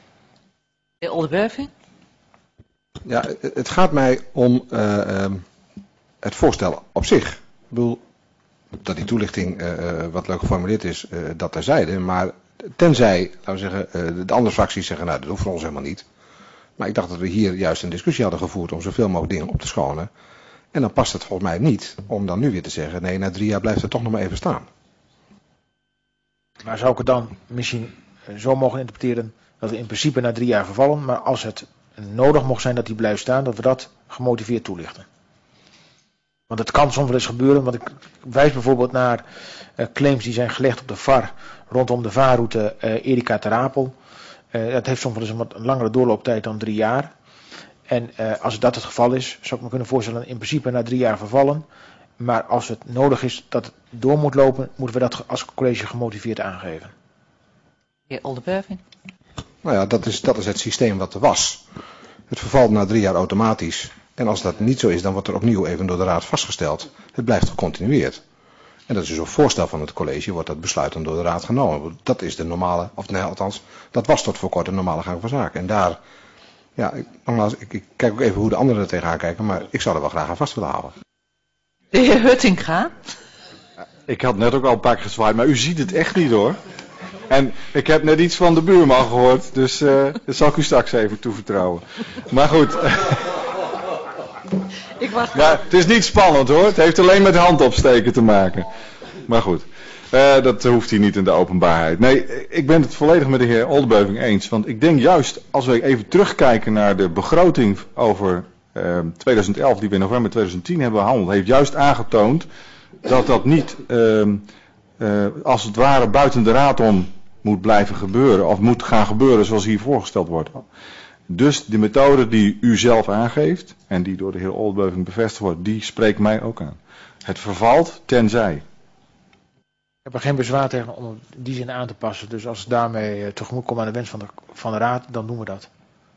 De Oldenburving? Ja, het gaat mij om uh, uh, het voorstel op zich. Ik bedoel, dat die toelichting uh, wat leuk geformuleerd is, uh, dat terzijde. Maar tenzij, laten we zeggen, uh, de andere fracties zeggen, nou dat hoeft voor ons helemaal niet. Maar ik dacht dat we hier juist een discussie hadden gevoerd om zoveel mogelijk dingen op te schonen. En dan past het volgens mij niet om dan nu weer te zeggen, nee, na drie jaar blijft het toch nog maar even staan. Maar zou ik het dan misschien zo mogen interpreteren dat we in principe na drie jaar vervallen, maar als het nodig mocht zijn dat die blijft staan, dat we dat gemotiveerd toelichten? Want het kan soms wel eens gebeuren, want ik wijs bijvoorbeeld naar uh, claims die zijn gelegd op de V A R rondom de vaarroute uh, Erika ter Apel. Uh, dat heeft soms wel eens een wat langere doorlooptijd dan drie jaar. En uh, als dat het geval is, zou ik me kunnen voorstellen in principe na drie jaar vervallen. Maar als het nodig is dat het door moet lopen, moeten we dat als college gemotiveerd aangeven. Heer Oldenburving. Nou ja, dat is, dat is het systeem wat er was. Het vervalt na drie jaar automatisch. En als dat niet zo is, dan wordt er opnieuw even door de raad vastgesteld. Het blijft gecontinueerd. En dat is dus op voorstel van het college, wordt dat besluit dan door de raad genomen. Dat is de normale, of nee, althans, dat was tot voor kort de normale gang van zaken. En daar, ja, ik, nogmaals, ik, ik kijk ook even hoe de anderen er tegenaan kijken, maar ik zou er wel graag aan vast willen houden. De heer Huttinga. Ik had net ook al een paar keer gezwaaid, maar u ziet het echt niet hoor. En ik heb net iets van de buurman gehoord, dus uh, dat zal ik u straks even toevertrouwen. Maar goed. Ik wacht. Ja, het is niet spannend hoor, het heeft alleen met hand opsteken te maken. Maar goed, uh, dat hoeft hier niet in de openbaarheid. Nee, ik ben het volledig met de heer Oldenburving eens. Want ik denk juist, als we even terugkijken naar de begroting over uh, twintig elf, die we in november twintig tien hebben behandeld, heeft juist aangetoond dat dat niet, uh, uh, als het ware, buiten de raad om moet blijven gebeuren, of moet gaan gebeuren zoals hier voorgesteld wordt. Dus de methode die u zelf aangeeft, en die door de heer Oldenburving bevestigd wordt, die spreekt mij ook aan. Het vervalt tenzij. Ik heb er geen bezwaar tegen om die zin aan te passen, dus als het daarmee uh, tegemoet komt aan de wens van de, van de raad, dan doen we dat.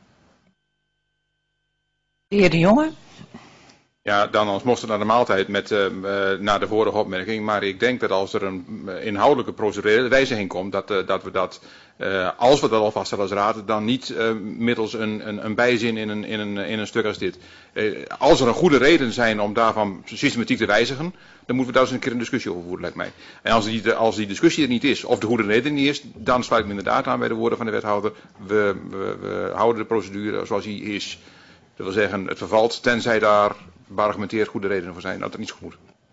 De heer De Jonge. Ja, dan anders mocht het naar de maaltijd met, uh, uh, naar de vorige opmerking. Maar ik denk dat als er een uh, inhoudelijke procedurele wijziging komt, dat, uh, dat we dat, uh, als we dat al vaststellen als raad, dan niet uh, middels een, een, een bijzin in een, in, een, in een stuk als dit. Uh, als er een goede reden zijn om daarvan systematiek te wijzigen, dan moeten we daar eens een keer een discussie over voeren, lijkt mij. En als die, als die discussie er niet is, of de goede reden niet is, dan sluit ik me inderdaad aan bij de woorden van de wethouder. We, we, we houden de procedure zoals die is. Dat wil zeggen, het vervalt tenzij daar beargumenteerd goede redenen voor zijn dat het niet zo moet.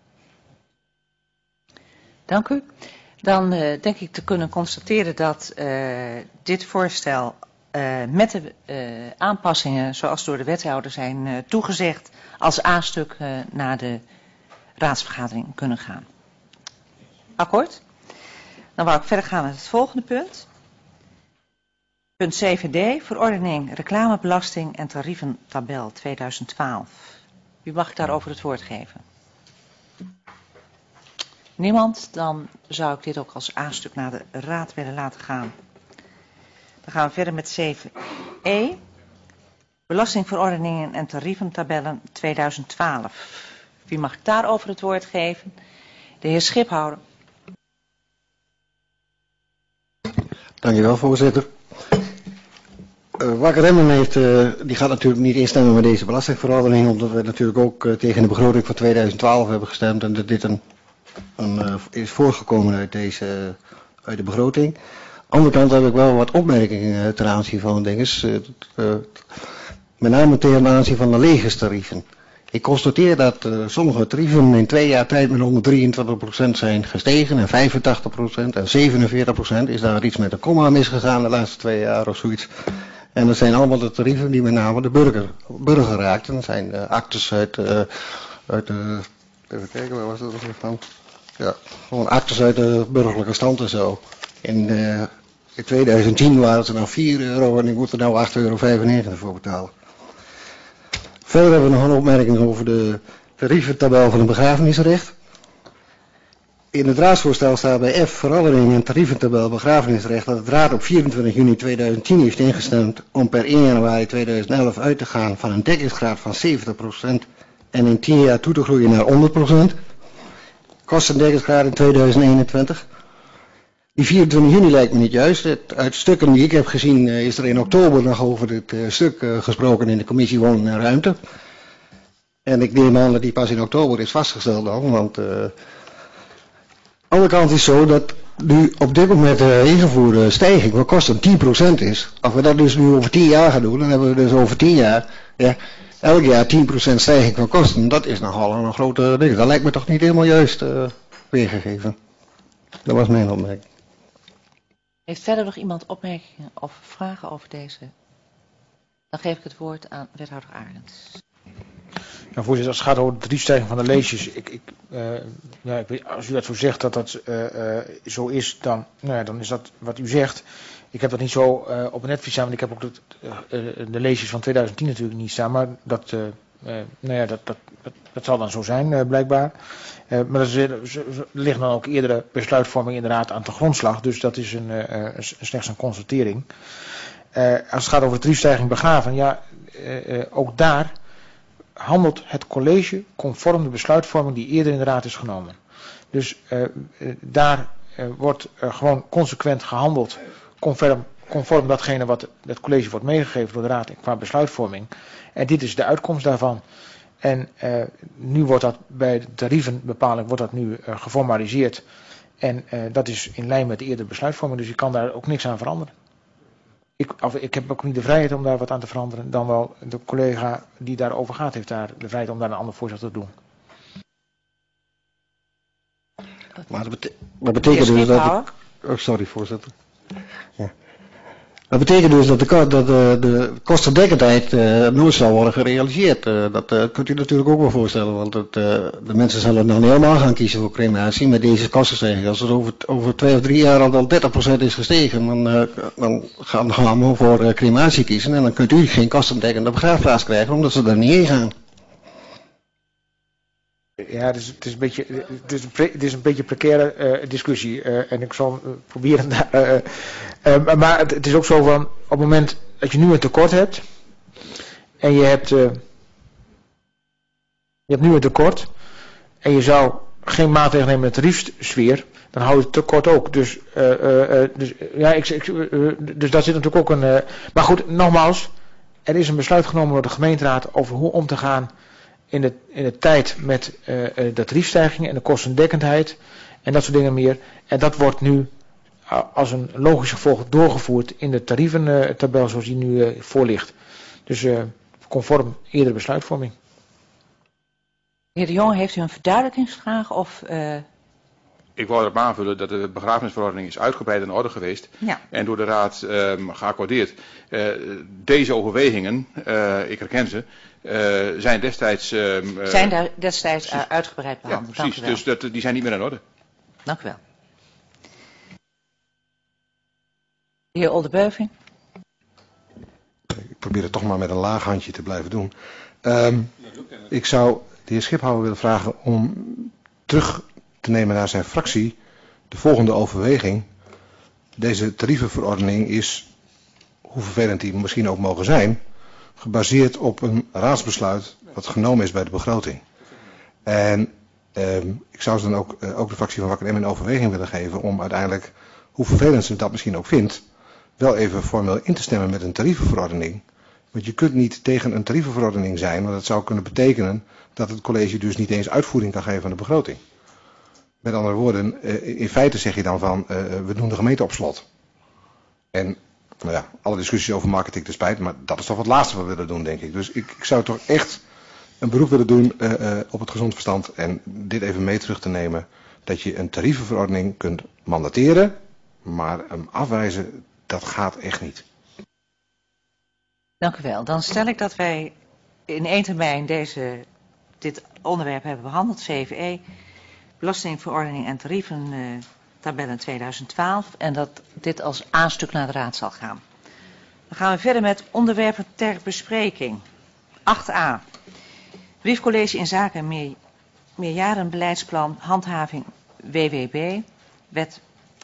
Dank u. Dan uh, denk ik te kunnen constateren dat uh, dit voorstel uh, met de uh, aanpassingen zoals door de wethouder zijn uh, toegezegd als A-stuk uh, naar de raadsvergadering kunnen gaan. Akkoord? Dan wou ik verder gaan naar het volgende punt. Punt zeven d, verordening reclamebelasting en tarieventabel tweeduizend twaalf. Wie mag ik daarover het woord geven? Niemand? Dan zou ik dit ook als A-stuk naar de raad willen laten gaan. Dan gaan we verder met zeven e. Belastingverordeningen en tarieventabellen tweeduizend twaalf. Wie mag ik daarover het woord geven? De heer Schiphouder. Dankjewel, voorzitter. Uh, Wakker Emmen heeft, uh, die gaat natuurlijk niet instemmen met deze belastingverordening, omdat we natuurlijk ook uh, tegen de begroting van tweeduizend twaalf hebben gestemd en dat dit een, een, uh, is voortgekomen uit, deze, uh, uit de begroting. Aan de andere kant heb ik wel wat opmerkingen uh, ten aanzien van dingen, uh, uh, met name ten aanzien van de legerstarieven. Ik constateer dat uh, sommige tarieven in twee jaar tijd met honderddrieëntwintig procent zijn gestegen en vijfentachtig procent en zevenenveertig procent is daar iets met een komma misgegaan de laatste twee jaar of zoiets. En dat zijn allemaal de tarieven die met name de burger, burger raakten. Dat zijn uh, actes uit, uh, uit de, even kijken, waar was dat nog van? Ja, gewoon actes uit de burgerlijke stand en zo. In, uh, in tweeduizend tien waren het er nou vier euro en ik moet er nou acht euro vijfennegentig voor betalen. Verder hebben we nog een opmerking over de tarieventabel van het begrafenisrecht. In het raadsvoorstel staat bij F verandering in tarieventabel begrafenisrecht dat het raad op vierentwintig juni tweeduizend tien heeft ingestemd om per één januari tweeduizend elf uit te gaan van een dekkingsgraad van zeventig procent en in tien jaar toe te groeien naar honderd procent. Kostendekkingsgraad in tweeduizend eenentwintig. Die vierentwintig juni lijkt me niet juist. Het, uit stukken die ik heb gezien uh, is er in oktober nog over dit uh, stuk uh, gesproken in de commissie Wonen en Ruimte. En ik neem aan dat die pas in oktober is vastgesteld dan, want... Uh, Aan de andere kant is zo dat nu op dit moment de ingevoerde stijging van kosten tien procent is. Als we dat dus nu over tien jaar gaan doen, dan hebben we dus over tien jaar, ja, elk jaar tien procent stijging van kosten. Dat is nogal een grote ding. Dat lijkt me toch niet helemaal juist uh, weergegeven. Dat was mijn opmerking. Heeft verder nog iemand opmerkingen of vragen over deze? Dan geef ik het woord aan wethouder Arends. Ja, voorzitter, als het gaat over de tariefstijging van de leesjes, ik, ik, uh, ja, ik weet, als u dat zo zegt dat dat uh, uh, zo is, dan, nou ja, dan is dat wat u zegt. Ik heb dat niet zo uh, op een netvlies staan, want ik heb ook de, uh, de leesjes van tweeduizend tien natuurlijk niet staan, maar dat, uh, uh, nou ja, dat, dat, dat, dat zal dan zo zijn, uh, blijkbaar. Uh, maar er, is, er ligt dan ook eerdere besluitvorming inderdaad aan de grondslag, dus dat is een, uh, slechts een constatering. Uh, als het gaat over de tariefstijging begraven, ja, uh, uh, ook daar handelt het college conform de besluitvorming die eerder in de raad is genomen. Dus uh, uh, daar uh, wordt uh, gewoon consequent gehandeld conform, conform datgene wat het college wordt meegegeven door de raad qua besluitvorming. En dit is de uitkomst daarvan. En uh, nu wordt dat bij de tarievenbepaling wordt dat nu uh, geformaliseerd. En uh, dat is in lijn met de eerdere besluitvorming, dus je kan daar ook niks aan veranderen. Ik, of, ik heb ook niet de vrijheid om daar wat aan te veranderen, dan wel de collega die daarover gaat, heeft daar de vrijheid om daar een ander voorstel te doen. Maar dat, bete dat betekent dus dat... Ik, oh, sorry, voorzitter. Ja. Dat betekent dus dat de, dat de, de kostendekkendheid uh, nooit zal worden gerealiseerd. Uh, dat uh, kunt u natuurlijk ook wel voorstellen, want het, uh, de mensen zullen dan helemaal gaan kiezen voor crematie met deze kostenstijging. Als het over, over twee of drie jaar al dan dertig procent is gestegen, dan, uh, dan gaan, gaan we voor uh, crematie kiezen en dan kunt u geen kostendekkende begraafplaats krijgen, omdat ze daar niet heen gaan. Ja, het is, het is een beetje, het is een, pre, het is een beetje precaire uh, discussie uh, en ik zal uh, proberen daar. Uh, uh, maar het, het is ook zo van, op het moment dat je nu een tekort hebt en je hebt, uh, je hebt nu een tekort en je zou geen maatregelen nemen in de tariefsfeer, dan hou je het tekort ook. Dus, uh, uh, uh, dus, ja, ik, ik, uh, dus daar zit natuurlijk ook een. Uh, maar goed, nogmaals, er is een besluit genomen door de gemeenteraad over hoe om te gaan in de, in de tijd met uh, de tariefstijgingen en de kostendekkendheid en dat soort dingen meer. En dat wordt nu uh, als een logisch gevolg doorgevoerd in de tarieventabel uh, zoals die nu uh, voor ligt. Dus uh, conform eerdere besluitvorming. Heer De Jong, heeft u een verduidelijkingsvraag of... Uh... Ik wou erop aanvullen dat de begrafenisverordening is uitgebreid in orde geweest ja. en door de raad um, geaccordeerd. Uh, deze overwegingen, uh, ik herken ze, uh, zijn destijds... Um, uh, zijn daar destijds uh, uitgebreid behandeld. Ja, precies, dus dat, die zijn niet meer in orde. Dank u wel. De heer Oldenbeuving. Ik probeer het toch maar met een laag handje te blijven doen. Um, ik zou de heer Schiphouwer willen vragen om terug te nemen naar zijn fractie de volgende overweging. Deze tarievenverordening is, hoe vervelend die misschien ook mogen zijn, gebaseerd op een raadsbesluit wat genomen is bij de begroting. En eh, ik zou ze dan ook, eh, ook de fractie van Wakker Emmen in overweging willen geven om uiteindelijk, hoe vervelend ze dat misschien ook vindt, wel even formeel in te stemmen met een tarievenverordening. Want je kunt niet tegen een tarievenverordening zijn, want dat zou kunnen betekenen dat het college dus niet eens uitvoering kan geven aan de begroting. Met andere woorden, in feite zeg je dan van, uh, we doen de gemeente op slot. En, nou ja, alle discussies over marketing te spijt, maar dat is toch het laatste wat we willen doen, denk ik. Dus ik, ik zou toch echt een beroep willen doen uh, uh, op het gezond verstand en dit even mee terug te nemen, dat je een tarievenverordening kunt mandateren, maar hem afwijzen, dat gaat echt niet. Dank u wel. Dan stel ik dat wij in één termijn deze, dit onderwerp hebben behandeld, V V E, belastingverordening en tarieven, uh, tabellen tweeduizend twaalf, en dat dit als aanstuk naar de Raad zal gaan. Dan gaan we verder met onderwerpen ter bespreking. acht a. Briefcollege in zaken meer, meerjarenbeleidsplan handhaving W W B, wet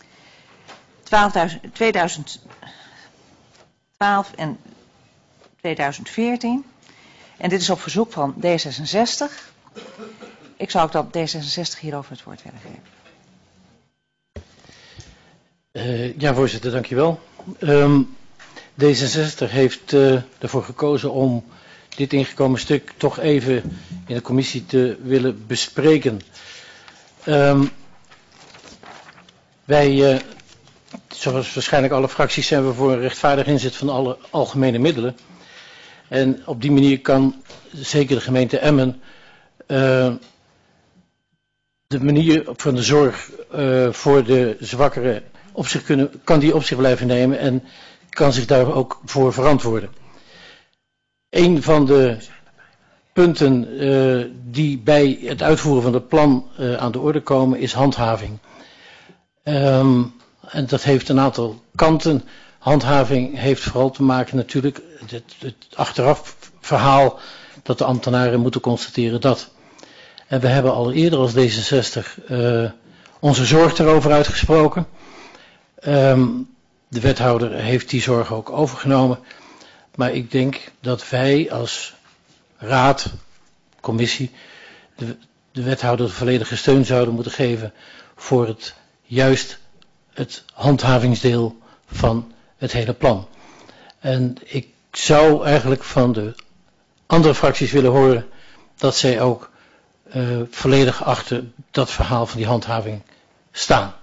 tweeduizend twaalf en tweeduizend veertien. En dit is op verzoek van D zesenzestig. Ik zou ook dan D zesenzestig hierover het woord willen geven. Uh, ja, voorzitter, dank u wel. Um, D zesenzestig heeft uh, ervoor gekozen om dit ingekomen stuk toch even in de commissie te willen bespreken. Um, wij, uh, zoals waarschijnlijk alle fracties, zijn we voor een rechtvaardig inzet van alle algemene middelen. En op die manier kan zeker de gemeente Emmen uh, de manier van de zorg uh, voor de zwakkeren op zich kunnen, kan die op zich blijven nemen en kan zich daar ook voor verantwoorden. Een van de punten uh, die bij het uitvoeren van het plan uh, aan de orde komen is handhaving. Um, en dat heeft een aantal kanten. Handhaving heeft vooral te maken natuurlijk het, het achteraf verhaal dat de ambtenaren moeten constateren dat. En we hebben al eerder als D zesenzestig uh, onze zorg erover uitgesproken. Um, de wethouder heeft die zorg ook overgenomen. Maar ik denk dat wij als raad, commissie, de, de wethouder de volledige steun zouden moeten geven voor het juist het handhavingsdeel van het hele plan. En ik zou eigenlijk van de andere fracties willen horen dat zij ook uh, volledig achter dat verhaal van die handhaving staan.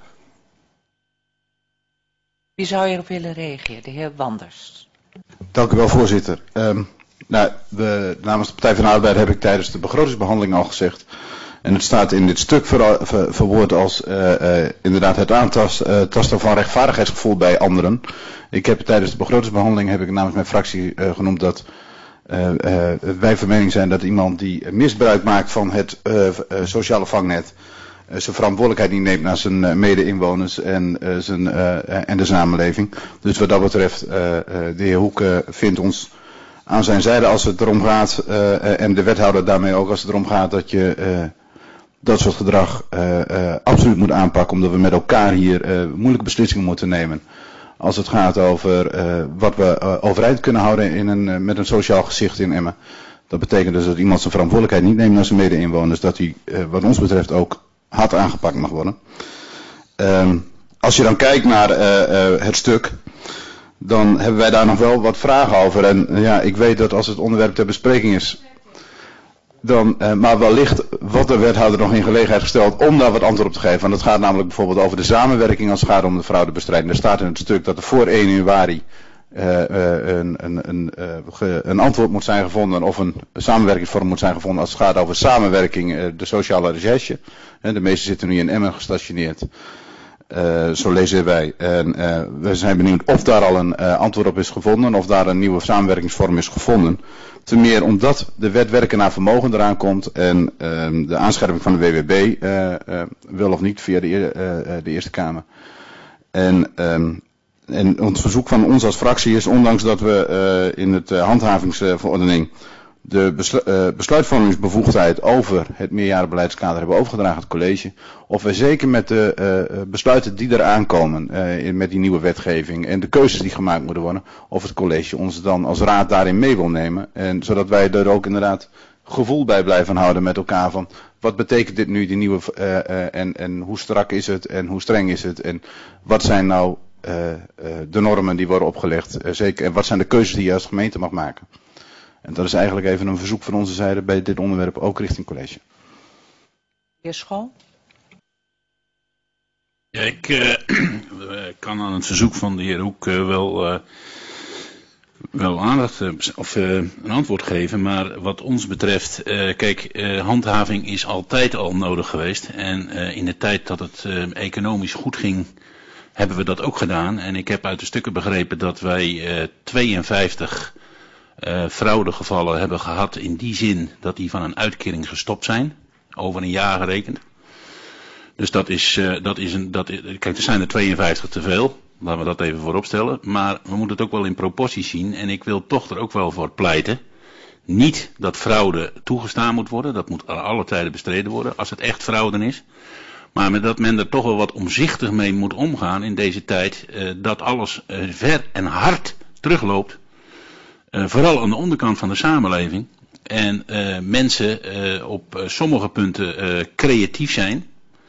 Wie zou hierop willen reageren? De heer Wanders. Dank u wel, voorzitter. Um, nou, we, namens de Partij van de Arbeid heb ik tijdens de begrotingsbehandeling al gezegd. En het staat in dit stuk ver, ver, verwoord als uh, uh, inderdaad het aantasten uh, van rechtvaardigheidsgevoel bij anderen. Ik heb tijdens de begrotingsbehandeling heb ik namens mijn fractie uh, genoemd dat uh, uh, wij van mening zijn dat iemand die misbruik maakt van het uh, uh, sociale vangnet uh, zijn verantwoordelijkheid niet neemt naar zijn uh, mede-inwoners en, uh, zijn, uh, en de samenleving. Dus wat dat betreft, uh, uh, de heer Hoek uh, vindt ons aan zijn zijde als het erom gaat, uh, en de wethouder daarmee ook als het erom gaat dat je uh, dat soort gedrag uh, uh, absoluut moet aanpakken, omdat we met elkaar hier uh, moeilijke beslissingen moeten nemen. Als het gaat over uh, wat we uh, overeind kunnen houden in een, uh, met een sociaal gezicht in Emmen. Dat betekent dus dat iemand zijn verantwoordelijkheid niet neemt naar zijn mede-inwoners, dat hij uh, wat ons betreft ook hard aangepakt mag worden. Um, als je dan kijkt naar uh, uh, het stuk, dan hebben wij daar nog wel wat vragen over. En uh, ja, ik weet dat als het onderwerp ter bespreking is, dan, uh, maar wellicht wordt de wethouder nog in gelegenheid gesteld om daar wat antwoord op te geven. Want het gaat namelijk bijvoorbeeld over de samenwerking als het gaat om de fraudebestrijding. Er staat in het stuk dat er voor één januari uh, uh, een, een, een, uh, ge, een antwoord moet zijn gevonden of een samenwerkingsvorm moet zijn gevonden als het gaat over samenwerking, uh, de sociale recherche. Uh, de meesten zitten nu in Emmen gestationeerd. Uh, zo lezen wij. En uh, we zijn benieuwd of daar al een uh, antwoord op is gevonden, of daar een nieuwe samenwerkingsvorm is gevonden. Ten meer omdat de wet werken naar vermogen eraan komt en uh, de aanscherping van de W W B uh, uh, wil of niet via de, uh, de Eerste Kamer. En, um, en ons verzoek van ons als fractie is, ondanks dat we uh, in het uh, handhavingsverordening de beslu uh, besluitvormingsbevoegdheid over het meerjarenbeleidskader hebben overgedragen aan het college, of we zeker met de uh, besluiten die eraan komen, uh, in, met die nieuwe wetgeving en de keuzes die gemaakt moeten worden, of het college ons dan als raad daarin mee wil nemen. En zodat wij er ook inderdaad gevoel bij blijven houden met elkaar van wat betekent dit nu, die nieuwe, uh, uh, en, en hoe strak is het en hoe streng is het en wat zijn nou uh, uh, de normen die worden opgelegd, uh, zeker, en wat zijn de keuzes die je als gemeente mag maken. En dat is eigenlijk even een verzoek van onze zijde bij dit onderwerp, ook richting college. Heer School? Ja, ik uh, kan aan het verzoek van de heer Hoek uh, wel, uh, wel aandacht uh, of uh, een antwoord geven. Maar wat ons betreft, uh, kijk, uh, handhaving is altijd al nodig geweest. En uh, in de tijd dat het uh, economisch goed ging, hebben we dat ook gedaan. En ik heb uit de stukken begrepen dat wij uh, tweeënvijftig uh, fraudegevallen hebben gehad in die zin dat die van een uitkering gestopt zijn, over een jaar gerekend. Dus dat is, uh, dat is een, dat, kijk, er zijn er tweeënvijftig te veel, laten we dat even voorop stellen, maar we moeten het ook wel in proporties zien en ik wil toch er ook wel voor pleiten. Niet dat fraude toegestaan moet worden, dat moet aan alle tijden bestreden worden, als het echt fraude is. Maar met dat men er toch wel wat omzichtig mee moet omgaan in deze tijd, uh, dat alles uh, ver en hard terugloopt. Uh, vooral aan de onderkant van de samenleving. En uh, mensen uh, op uh, sommige punten uh, creatief zijn.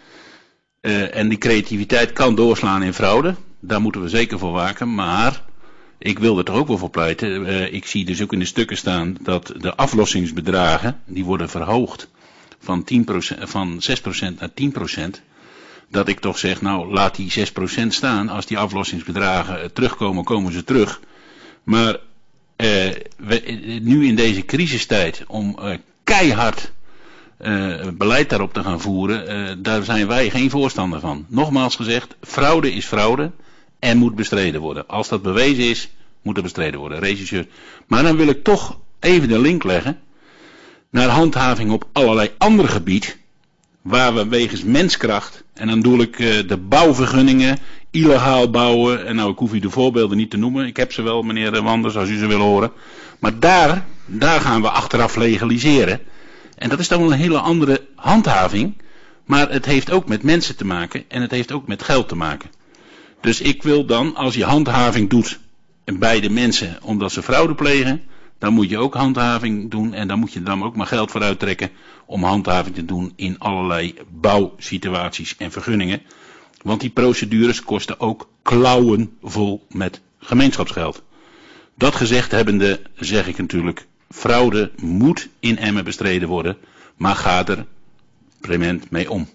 Uh, en die creativiteit kan doorslaan in fraude. Daar moeten we zeker voor waken. Maar ik wil er toch ook wel voor pleiten. Uh, ik zie dus ook in de stukken staan dat de aflossingsbedragen, die worden verhoogd van, tien procent, van zes procent naar tien procent. Dat ik toch zeg, nou laat die zes procent staan. Als die aflossingsbedragen uh, terugkomen, komen ze terug. Maar uh, we, nu in deze crisistijd om uh, keihard uh, beleid daarop te gaan voeren, uh, daar zijn wij geen voorstander van. Nogmaals gezegd, fraude is fraude en moet bestreden worden. Als dat bewezen is, moet het bestreden worden. Regisseur. Maar dan wil ik toch even de link leggen naar handhaving op allerlei andere gebied, waar we wegens menskracht, en dan doe ik uh, de bouwvergunningen, illegaal bouwen, en nou ik hoef u de voorbeelden niet te noemen, ik heb ze wel meneer Wanders als u ze wil horen, maar daar, daar gaan we achteraf legaliseren. En dat is dan wel een hele andere handhaving, maar het heeft ook met mensen te maken en het heeft ook met geld te maken. Dus ik wil dan, als je handhaving doet bij de mensen omdat ze fraude plegen, dan moet je ook handhaving doen en dan moet je dan ook maar geld voor uittrekken om handhaving te doen in allerlei bouwsituaties en vergunningen. Want die procedures kosten ook klauwen vol met gemeenschapsgeld. Dat gezegd hebbende zeg ik natuurlijk, fraude moet in Emmen bestreden worden, maar ga er prement mee om.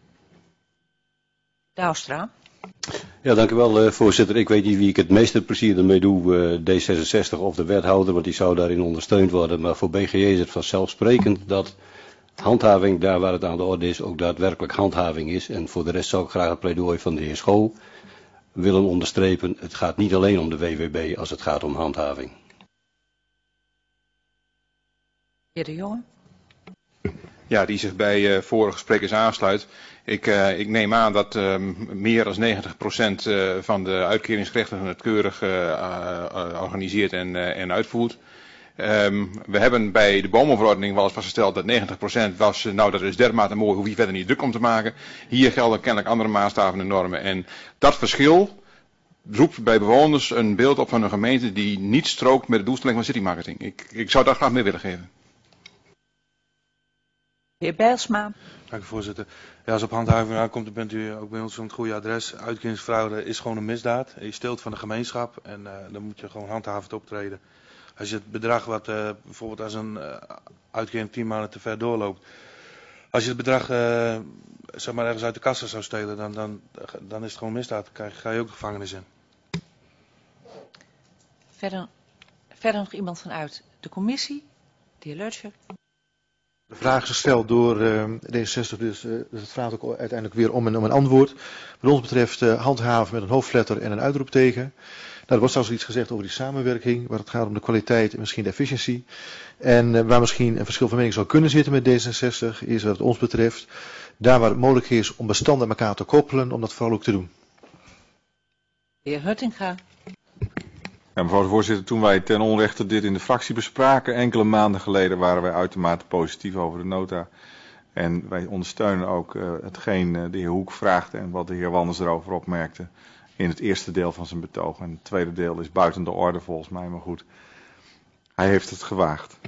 Douwstra. Ja, dank u wel, uh, voorzitter. Ik weet niet wie ik het meeste plezier ermee doe, uh, D zesenzestig of de wethouder, want die zou daarin ondersteund worden. Maar voor B G J is het vanzelfsprekend dat handhaving, daar waar het aan de orde is, ook daadwerkelijk handhaving is. En voor de rest zou ik graag het pleidooi van de heer Schoo willen onderstrepen. Het gaat niet alleen om de W W B als het gaat om handhaving. Heer De Jonge. Ja, die zich bij uh, vorige sprekers aansluit. Ik, uh, ik neem aan dat uh, meer dan negentig procent uh, van de uitkeringsgerechtigden het keurig uh, uh, organiseert en, uh, en uitvoert. Um, we hebben bij de bomenverordening wel eens vastgesteld dat negentig procent was, uh, nou dat is dermate mooi, hoef je verder niet druk om te maken. Hier gelden kennelijk andere maatstaven en normen. En dat verschil roept bij bewoners een beeld op van een gemeente die niet strookt met de doelstelling van citymarketing. Ik, ik zou daar graag mee willen geven. De heer Bijlsma. Dank u voorzitter. Ja, als op handhaving aankomt, dan bent u ook bij ons van het goede adres. Uitkeringsfraude is gewoon een misdaad. Je steelt van de gemeenschap en uh, dan moet je gewoon handhavend optreden. Als je het bedrag wat uh, bijvoorbeeld als een uh, uitkering tien maanden te ver doorloopt. Als je het bedrag uh, zeg maar ergens uit de kassa zou stelen, dan, dan, dan is het gewoon misdaad. Dan krijg, ga je ook de gevangenis in. Verder, verder nog iemand vanuit de commissie? De heer Leutscher. De vraag is gesteld door uh, D zesenzestig, dus, uh, dus het vraagt ook uiteindelijk weer om een, om een antwoord. Wat ons betreft uh, handhaven met een hoofdletter en een uitroepteken. Nou, er wordt zelfs iets gezegd over die samenwerking, waar het gaat om de kwaliteit en misschien de efficiëntie. En uh, waar misschien een verschil van mening zou kunnen zitten met D zesenzestig, is wat het ons betreft, daar waar het mogelijk is om bestanden met elkaar te koppelen, om dat vooral ook te doen. De heer Huttinga. Ja, mevrouw de voorzitter, toen wij ten onrechte dit in de fractie bespraken, enkele maanden geleden, waren wij uitermate positief over de nota. En wij ondersteunen ook uh, hetgeen uh, de heer Hoek vraagde en wat de heer Wanders erover opmerkte in het eerste deel van zijn betoog. En het tweede deel is buiten de orde volgens mij, maar goed. Hij heeft het gewaagd.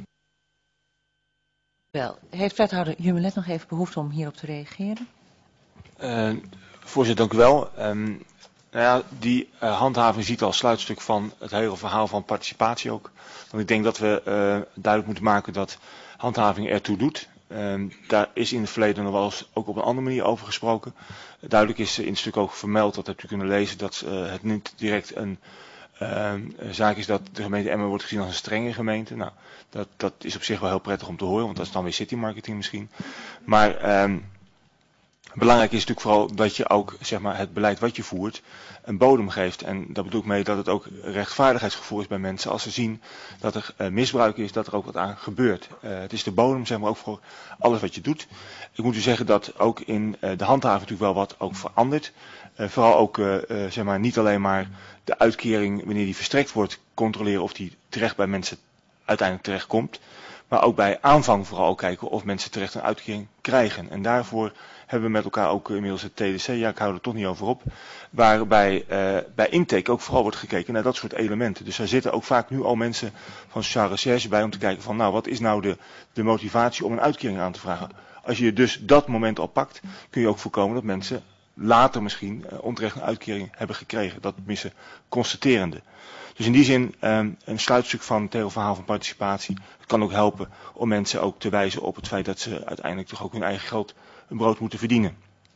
Wel, heeft wethouder Jumelet nog even behoefte om hierop te reageren? Uh, voorzitter, dank u wel. Um, Nou ja, die uh, handhaving ziet als sluitstuk van het hele verhaal van participatie ook. Want ik denk dat we uh, duidelijk moeten maken dat handhaving ertoe doet. Uh, daar is in het verleden nog wel eens ook op een andere manier over gesproken. Uh, duidelijk is uh, in het stuk ook vermeld, dat hebt u kunnen lezen, dat uh, het niet direct een uh, zaak is dat de gemeente Emmen wordt gezien als een strenge gemeente. Nou, dat, dat is op zich wel heel prettig om te horen, want dat is dan weer citymarketing misschien. Maar... Uh, Belangrijk is natuurlijk vooral dat je ook zeg maar, het beleid wat je voert een bodem geeft. En dat bedoel ik mee dat het ook rechtvaardigheidsgevoel is bij mensen. Als ze zien dat er uh, misbruik is, dat er ook wat aan gebeurt. Uh, het is de bodem zeg maar, ook voor alles wat je doet. Ik moet u zeggen dat ook in uh, de handhaving natuurlijk wel wat ook verandert. Uh, vooral ook uh, uh, zeg maar, niet alleen maar de uitkering wanneer die verstrekt wordt controleren of die terecht bij mensen uiteindelijk terecht komt. Maar ook bij aanvang vooral ook kijken of mensen terecht een uitkering krijgen. En daarvoor hebben we met elkaar ook inmiddels het T D C, ja ik hou er toch niet over op, waarbij uh, bij intake ook vooral wordt gekeken naar dat soort elementen. Dus daar zitten ook vaak nu al mensen van sociale recherche bij om te kijken van nou wat is nou de, de motivatie om een uitkering aan te vragen. Als je dus dat moment al pakt, kun je ook voorkomen dat mensen later misschien uh, onterecht een uitkering hebben gekregen. Dat tenminste constaterende. Dus in die zin um, een sluitstuk van het hele verhaal van participatie. Het kan ook helpen om mensen ook te wijzen op het feit dat ze uiteindelijk toch ook hun eigen geld een brood moeten verdienen.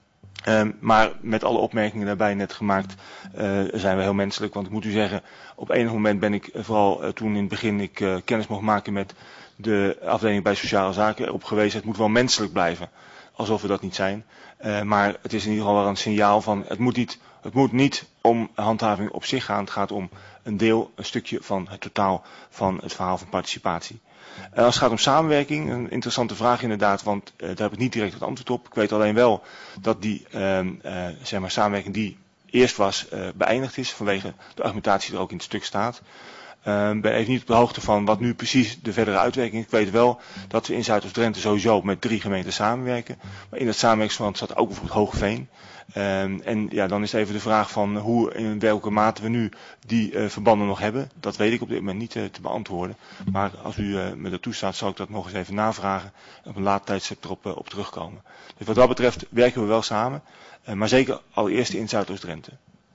Um, maar met alle opmerkingen daarbij net gemaakt uh, zijn we heel menselijk. Want ik moet u zeggen, op enig moment ben ik uh, vooral uh, toen in het begin ik uh, kennis mocht maken met de afdeling bij sociale zaken erop gewezen. Het moet wel menselijk blijven. Alsof we dat niet zijn. Uh, maar het is in ieder geval wel een signaal van het moet niet, het moet niet om handhaving op zich gaan. Het gaat om een deel, een stukje van het totaal van het verhaal van participatie. Uh, als het gaat om samenwerking, een interessante vraag inderdaad, want uh, daar heb ik niet direct het antwoord op. Ik weet alleen wel dat die uh, uh, zeg maar, samenwerking die eerst was uh, beëindigd is vanwege de argumentatie die er ook in het stuk staat. Ik uh, ben even niet op de hoogte van wat nu precies de verdere uitwerking is. Ik weet wel dat we in Zuidoost-Drenthe sowieso met drie gemeenten samenwerken. Maar in het samenwerkingsverband staat ook bijvoorbeeld Hoogeveen. Uh, en ja, dan is even de vraag van hoe in welke mate we nu die uh, verbanden nog hebben. Dat weet ik op dit moment niet uh, te beantwoorden. Maar als u uh, me dat toestaat, zal ik dat nog eens even navragen. En op een later tijdstip erop uh, op terugkomen. Dus wat dat betreft werken we wel samen. Uh, maar zeker allereerst in Zuidoost-Drenthe.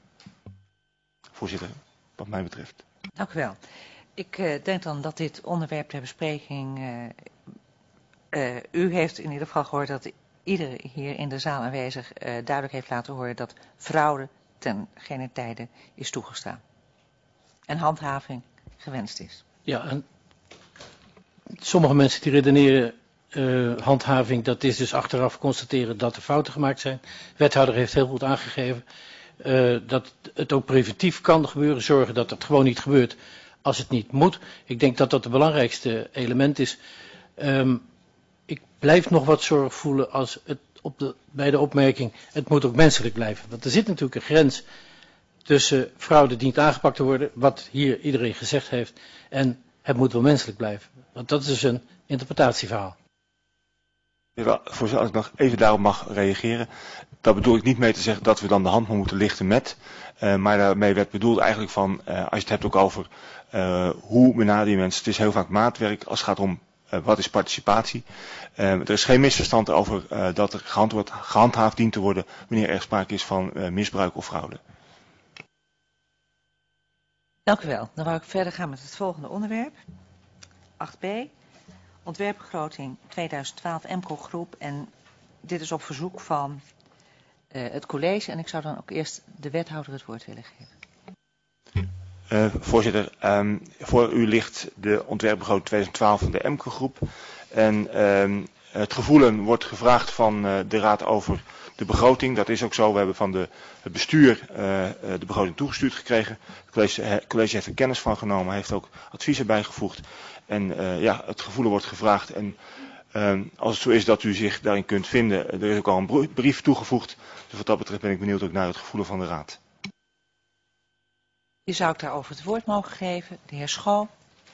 Voorzitter, wat mij betreft. Dank u wel. Ik uh, denk dan dat dit onderwerp ter bespreking... Uh, uh, u heeft in ieder geval gehoord dat iedereen hier in de zaal aanwezig uh, duidelijk heeft laten horen dat fraude ten geen tijde is toegestaan. En handhaving gewenst is. Ja, en sommige mensen die redeneren uh, handhaving, dat is dus achteraf constateren dat er fouten gemaakt zijn. De wethouder heeft heel goed aangegeven uh, dat het ook preventief kan gebeuren, zorgen dat het gewoon niet gebeurt als het niet moet. Ik denk dat dat het belangrijkste element is. Um, ik blijf nog wat zorg voelen als het op de, bij de opmerking, het moet ook menselijk blijven. Want er zit natuurlijk een grens tussen fraude die niet aangepakt te worden, wat hier iedereen gezegd heeft, en het moet wel menselijk blijven. Want dat is dus een interpretatieverhaal. Ja, voorzitter, als ik nog even daarop mag reageren. Dat bedoel ik niet mee te zeggen dat we dan de hand maar moeten lichten met. Uh, maar daarmee werd bedoeld eigenlijk van, uh, als je het hebt ook over uh, hoe benader je mensen. Het is heel vaak maatwerk als het gaat om uh, wat is participatie. Uh, er is geen misverstand over uh, dat er gehandhaafd, gehandhaafd dient te worden wanneer er sprake is van uh, misbruik of fraude. Dank u wel. Dan wou ik verder gaan met het volgende onderwerp. acht b. Ontwerpbegroting tweeduizend twaalf M C O groep. En dit is op verzoek van uh, het college. En ik zou dan ook eerst de wethouder het woord willen geven. Uh, voorzitter, um, voor u ligt de ontwerpbegroting tweeduizend twaalf van de M C O groep. En um, het gevoelen wordt gevraagd van uh, de raad over de begroting. Dat is ook zo. We hebben van de, het bestuur uh, de begroting toegestuurd gekregen. Het college, het college heeft er kennis van genomen, heeft ook adviezen bijgevoegd. En uh, ja, het gevoelen wordt gevraagd. En uh, als het zo is dat u zich daarin kunt vinden, er is ook al een brief toegevoegd. Dus wat dat betreft ben ik benieuwd ook naar het gevoelen van de raad. Die zou ik daarover het woord mogen geven. De heer Schoo.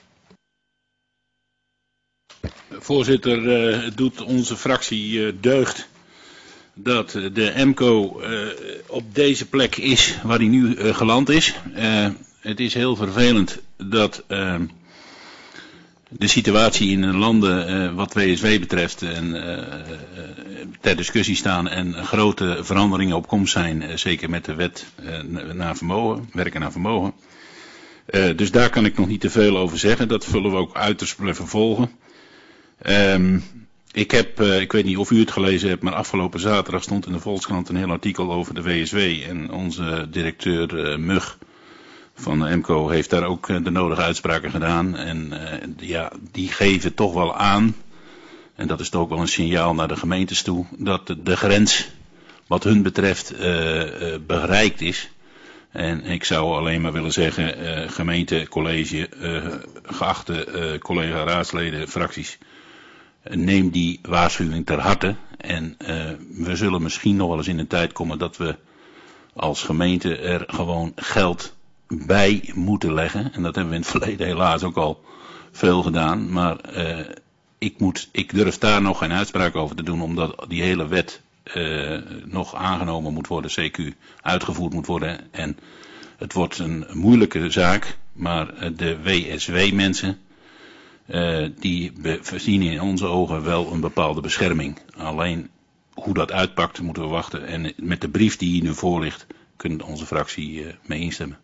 Voorzitter, uh, het doet onze fractie uh, deugd dat de M C O uh, op deze plek is waar hij nu uh, geland is. Uh, het is heel vervelend dat uh, de situatie in de landen uh, wat W S W betreft en, uh, uh, ter discussie staan en grote veranderingen op komst zijn, uh, zeker met de wet uh, naar vermogen, werken naar vermogen. Uh, dus daar kan ik nog niet te veel over zeggen. Dat vullen we ook uiterst blijven volgen. Um, ik heb, uh, ik weet niet of u het gelezen hebt, maar afgelopen zaterdag stond in de Volkskrant een heel artikel over de W S W. En onze directeur uh, Mug van de M C O heeft daar ook uh, de nodige uitspraken gedaan. En uh, ja, die geven toch wel aan, en dat is toch ook wel een signaal naar de gemeentes toe, dat de, de grens wat hun betreft uh, uh, bereikt is. En ik zou alleen maar willen zeggen, uh, gemeente, college, uh, geachte uh, collega raadsleden, fracties, uh, neem die waarschuwing ter harte. En uh, we zullen misschien nog wel eens in een tijd komen dat we als gemeente er gewoon geld bij moeten leggen. En dat hebben we in het verleden helaas ook al veel gedaan. Maar uh, ik, moet, ik durf daar nog geen uitspraak over te doen, omdat die hele wet uh, nog aangenomen moet worden, C Q uitgevoerd moet worden. En het wordt een moeilijke zaak, maar de W S W-mensen, uh, die verdienen in onze ogen wel een bepaalde bescherming. Alleen hoe dat uitpakt moeten we wachten. En met de brief die hier nu voor ligt, kunnen onze fractie uh, mee instemmen.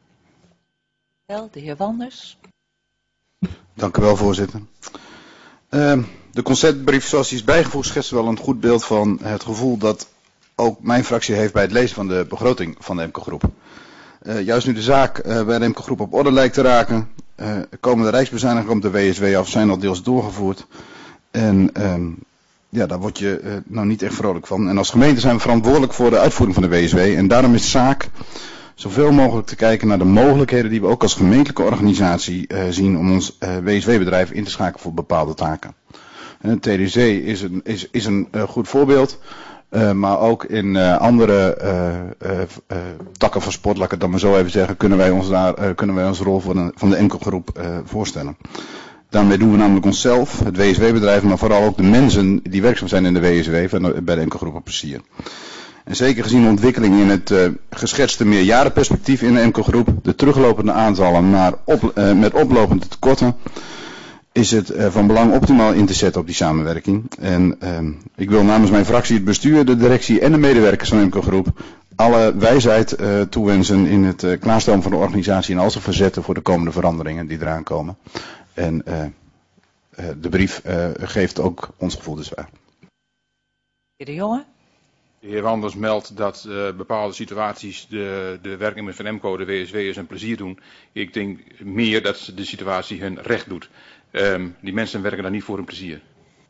Wel, de heer Wanders. Dank u wel, voorzitter. Uh, de conceptbrief zoals die is bijgevoegd schetst wel een goed beeld van het gevoel dat ook mijn fractie heeft bij het lezen van de begroting van de EMCO-groep. Uh, juist nu de zaak uh, bij de EMCO-groep op orde lijkt te raken, uh, komen de rijksbezuinigingen op de W S W af, zijn al deels doorgevoerd. En um, ja, daar word je uh, nou niet echt vrolijk van. En als gemeente zijn we verantwoordelijk voor de uitvoering van de W S W. En daarom is de zaak zoveel mogelijk te kijken naar de mogelijkheden die we ook als gemeentelijke organisatie uh, zien om ons uh, W S W-bedrijf in te schakelen voor bepaalde taken. Uh, T D C is een, is, is een uh, goed voorbeeld. Uh, maar ook in uh, andere uh, uh, uh, takken van sport, laat ik het dan maar zo even zeggen, kunnen wij ons daar, uh, kunnen wij onze rol van de, van de EMCO-groep uh, voorstellen. Daarmee doen we namelijk onszelf, het W S W-bedrijf, maar vooral ook de mensen die werkzaam zijn in de W S W van de, bij de EMCO-groep op plezier. En zeker gezien de ontwikkeling in het uh, geschetste meerjarenperspectief in de EMCO-groep, de teruglopende aantallen maar op, uh, met oplopende tekorten, is het uh, van belang optimaal in te zetten op die samenwerking. En uh, ik wil namens mijn fractie, het bestuur, de directie en de medewerkers van de EMCO-groep alle wijsheid uh, toewensen in het uh, klaarstellen van de organisatie en al zijn verzetten voor de komende veranderingen die eraan komen. En uh, uh, de brief uh, geeft ook ons gevoel dus waar. Heer De Jonge. De heer Wanders meldt dat uh, bepaalde situaties de, de werknemers van EMCO, de W S W'ers, een plezier doen. Ik denk meer dat de situatie hun recht doet. Um, die mensen werken daar niet voor hun plezier.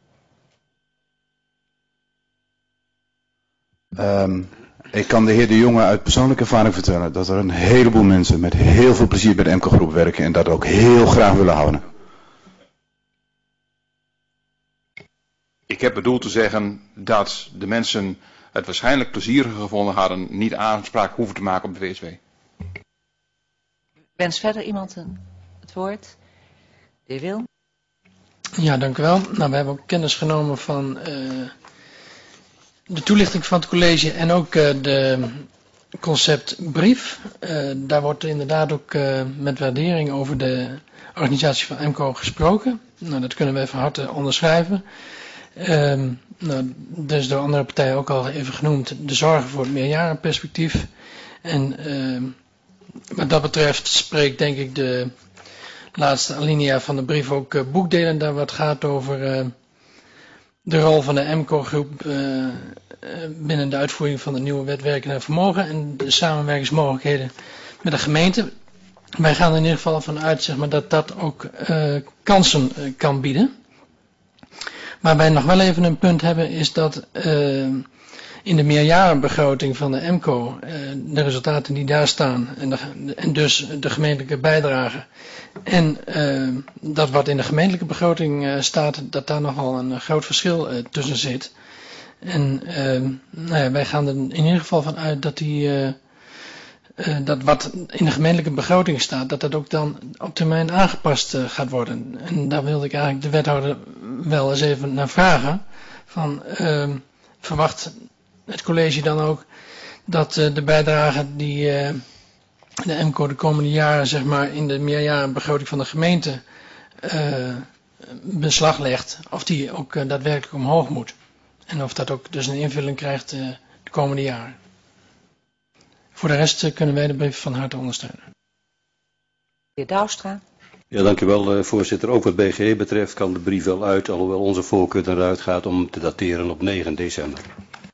Um, ik kan de heer De Jonge uit persoonlijke ervaring vertellen dat er een heleboel mensen met heel veel plezier bij de EMCO-groep werken en dat ook heel graag willen houden. Ik heb bedoeld te zeggen dat de mensen het waarschijnlijk plezieriger gevonden hadden niet aanspraak hoeven te maken op de W S W. Wens verder iemand een, het woord? De heer Wil. Ja, dank u wel. Nou, we hebben ook kennis genomen van uh, de toelichting van het college en ook uh, de conceptbrief. Uh, daar wordt inderdaad ook uh, met waardering over de organisatie van EMCO gesproken. Nou, dat kunnen wij van harte onderschrijven. Uh, nou, dus door andere partijen ook al even genoemd, de zorgen voor het meerjarenperspectief. En uh, wat dat betreft spreekt denk ik de laatste alinea van de brief ook uh, boekdelen, daar wat gaat over uh, de rol van de EMCO-groep uh, uh, binnen de uitvoering van de nieuwe wet werken en vermogen en de samenwerkingsmogelijkheden met de gemeente. Wij gaan er in ieder geval van uit, zeg maar, dat dat ook uh, kansen uh, kan bieden. Waar wij nog wel even een punt hebben is dat uh, in de meerjarenbegroting van de EMCO uh, de resultaten die daar staan en, de, en dus de gemeentelijke bijdrage en uh, dat wat in de gemeentelijke begroting uh, staat, dat daar nogal een uh, groot verschil uh, tussen zit. En uh, nou ja, wij gaan er in ieder geval van uit dat die uh, Uh, dat wat in de gemeentelijke begroting staat, dat dat ook dan op termijn aangepast uh, gaat worden. En daar wilde ik eigenlijk de wethouder wel eens even naar vragen. Van, uh, verwacht het college dan ook dat uh, de bijdrage die uh, de EMCO de komende jaren, zeg maar, in de meerjarenbegroting van de gemeente uh, beslag legt, of die ook uh, daadwerkelijk omhoog moet. En of dat ook dus een invulling krijgt uh, de komende jaren. Voor de rest kunnen wij de brief van harte ondersteunen. De heer Douwstra. Ja, dank u wel, uh, voorzitter. Ook wat B G E betreft kan de brief wel uit, alhoewel onze voorkeur eruit gaat om te dateren op negen december.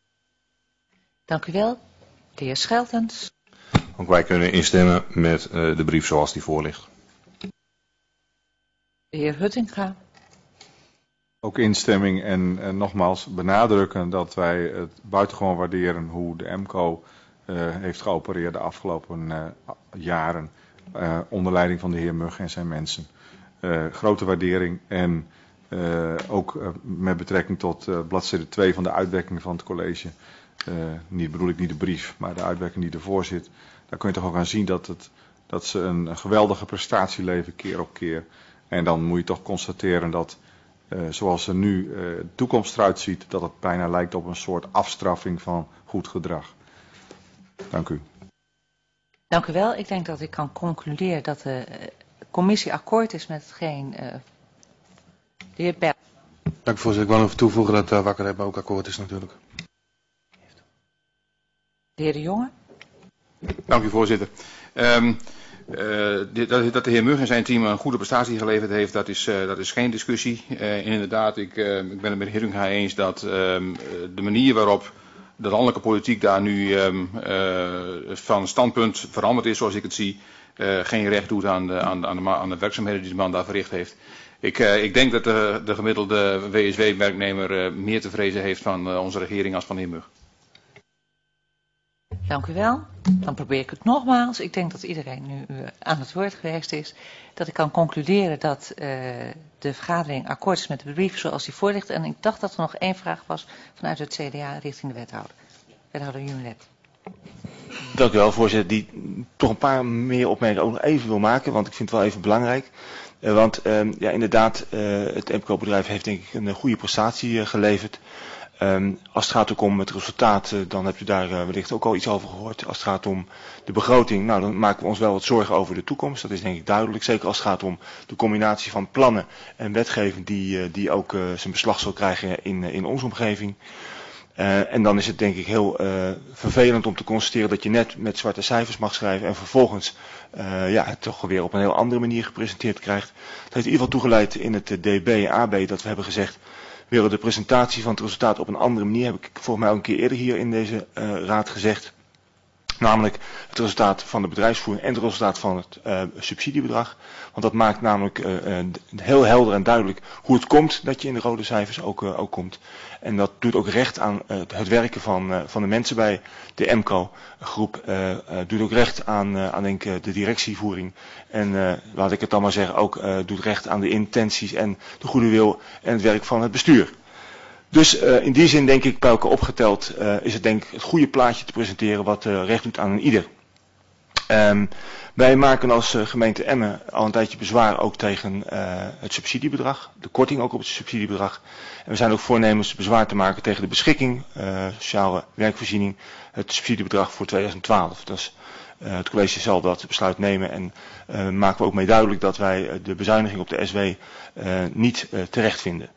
Dank u wel. De heer Scheltens. Ook wij kunnen instemmen met uh, de brief zoals die voor ligt. De heer Huttinga. ook instemming en, en nogmaals benadrukken dat wij het buitengewoon waarderen hoe de M C O uh, heeft geopereerd de afgelopen uh, jaren uh, onder leiding van de heer Mug en zijn mensen. Uh, grote waardering en uh, ook uh, met betrekking tot uh, bladzijde twee van de uitwerking van het college. Uh, niet bedoel ik niet de brief, maar de uitwerking die ervoor zit. Daar kun je toch ook aan zien dat, het, dat ze een, een geweldige prestatie leveren keer op keer. En dan moet je toch constateren dat uh, zoals er nu uh, de toekomst eruit ziet, dat het bijna lijkt op een soort afstraffing van goed gedrag. Dank u. Dank u wel. Ik denk dat ik kan concluderen dat de commissie akkoord is met hetgeen uh, de heer Bijl. Dank u voorzitter. Ik wil even toevoegen dat uh, Wakker Emmen ook akkoord is natuurlijk. De heer De Jonge. Dank u voorzitter. Um, uh, dat, dat de heer Mug en zijn team een goede prestatie geleverd heeft, dat is, uh, dat is geen discussie. Uh, en inderdaad, ik, uh, ik ben het met de heer Huringa eens dat um, de manier waarop de landelijke politiek daar nu um, uh, van standpunt veranderd is, zoals ik het zie, uh, geen recht doet aan de, aan, de, aan, de, aan de werkzaamheden die de man daar verricht heeft. Ik, uh, ik denk dat de, de gemiddelde W S W-werknemer uh, meer te vrezen heeft van uh, onze regering als van de heer Mug. Dank u wel. Dan probeer ik het nogmaals. Ik denk dat iedereen nu uh, aan het woord geweest is. Dat ik kan concluderen dat uh, de vergadering akkoord is met de brief zoals die voor ligt. En ik dacht dat er nog één vraag was vanuit het C D A richting de wethouder. Wethouder Jumelet. Dank u wel, voorzitter. Die toch een paar meer opmerkingen ook nog even wil maken, want ik vind het wel even belangrijk. Uh, want uh, ja, inderdaad, uh, het M C O-bedrijf heeft denk ik een goede prestatie uh, geleverd. Um, als het gaat ook om het resultaat, uh, dan hebt u daar uh, wellicht ook al iets over gehoord. Als het gaat om de begroting, nou dan maken we ons wel wat zorgen over de toekomst. Dat is denk ik duidelijk. Zeker als het gaat om de combinatie van plannen en wetgeving die, uh, die ook uh, zijn beslag zal krijgen in, uh, in onze omgeving. Uh, en dan is het denk ik heel uh, vervelend om te constateren dat je net met zwarte cijfers mag schrijven en vervolgens uh, ja, het toch weer op een heel andere manier gepresenteerd krijgt. Dat heeft in ieder geval toegeleid in het uh, D B en A B dat we hebben gezegd, we willen de presentatie van het resultaat op een andere manier, heb ik volgens mij ook een keer eerder hier in deze uh, raad gezegd. Namelijk het resultaat van de bedrijfsvoering en het resultaat van het uh, subsidiebedrag. Want dat maakt namelijk uh, uh, heel helder en duidelijk hoe het komt dat je in de rode cijfers ook, uh, ook komt. En dat doet ook recht aan uh, het werken van, uh, van de mensen bij de M C O-groep. Uh, uh, doet ook recht aan, uh, aan denk ik, de directievoering. En uh, laat ik het dan maar zeggen, ook uh, doet recht aan de intenties en de goede wil en het werk van het bestuur. Dus uh, in die zin denk ik, bij elkaar opgeteld, uh, is het denk ik het goede plaatje te presenteren wat uh, recht doet aan een ieder. Um, wij maken als uh, gemeente Emmen al een tijdje bezwaar ook tegen uh, het subsidiebedrag, de korting ook op het subsidiebedrag. En we zijn ook voornemens bezwaar te maken tegen de beschikking, uh, sociale werkvoorziening, het subsidiebedrag voor tweeduizend twaalf. Dus uh, het college zal dat besluit nemen en uh, maken we ook mee duidelijk dat wij uh, de bezuiniging op de S W uh, niet uh, terecht vinden.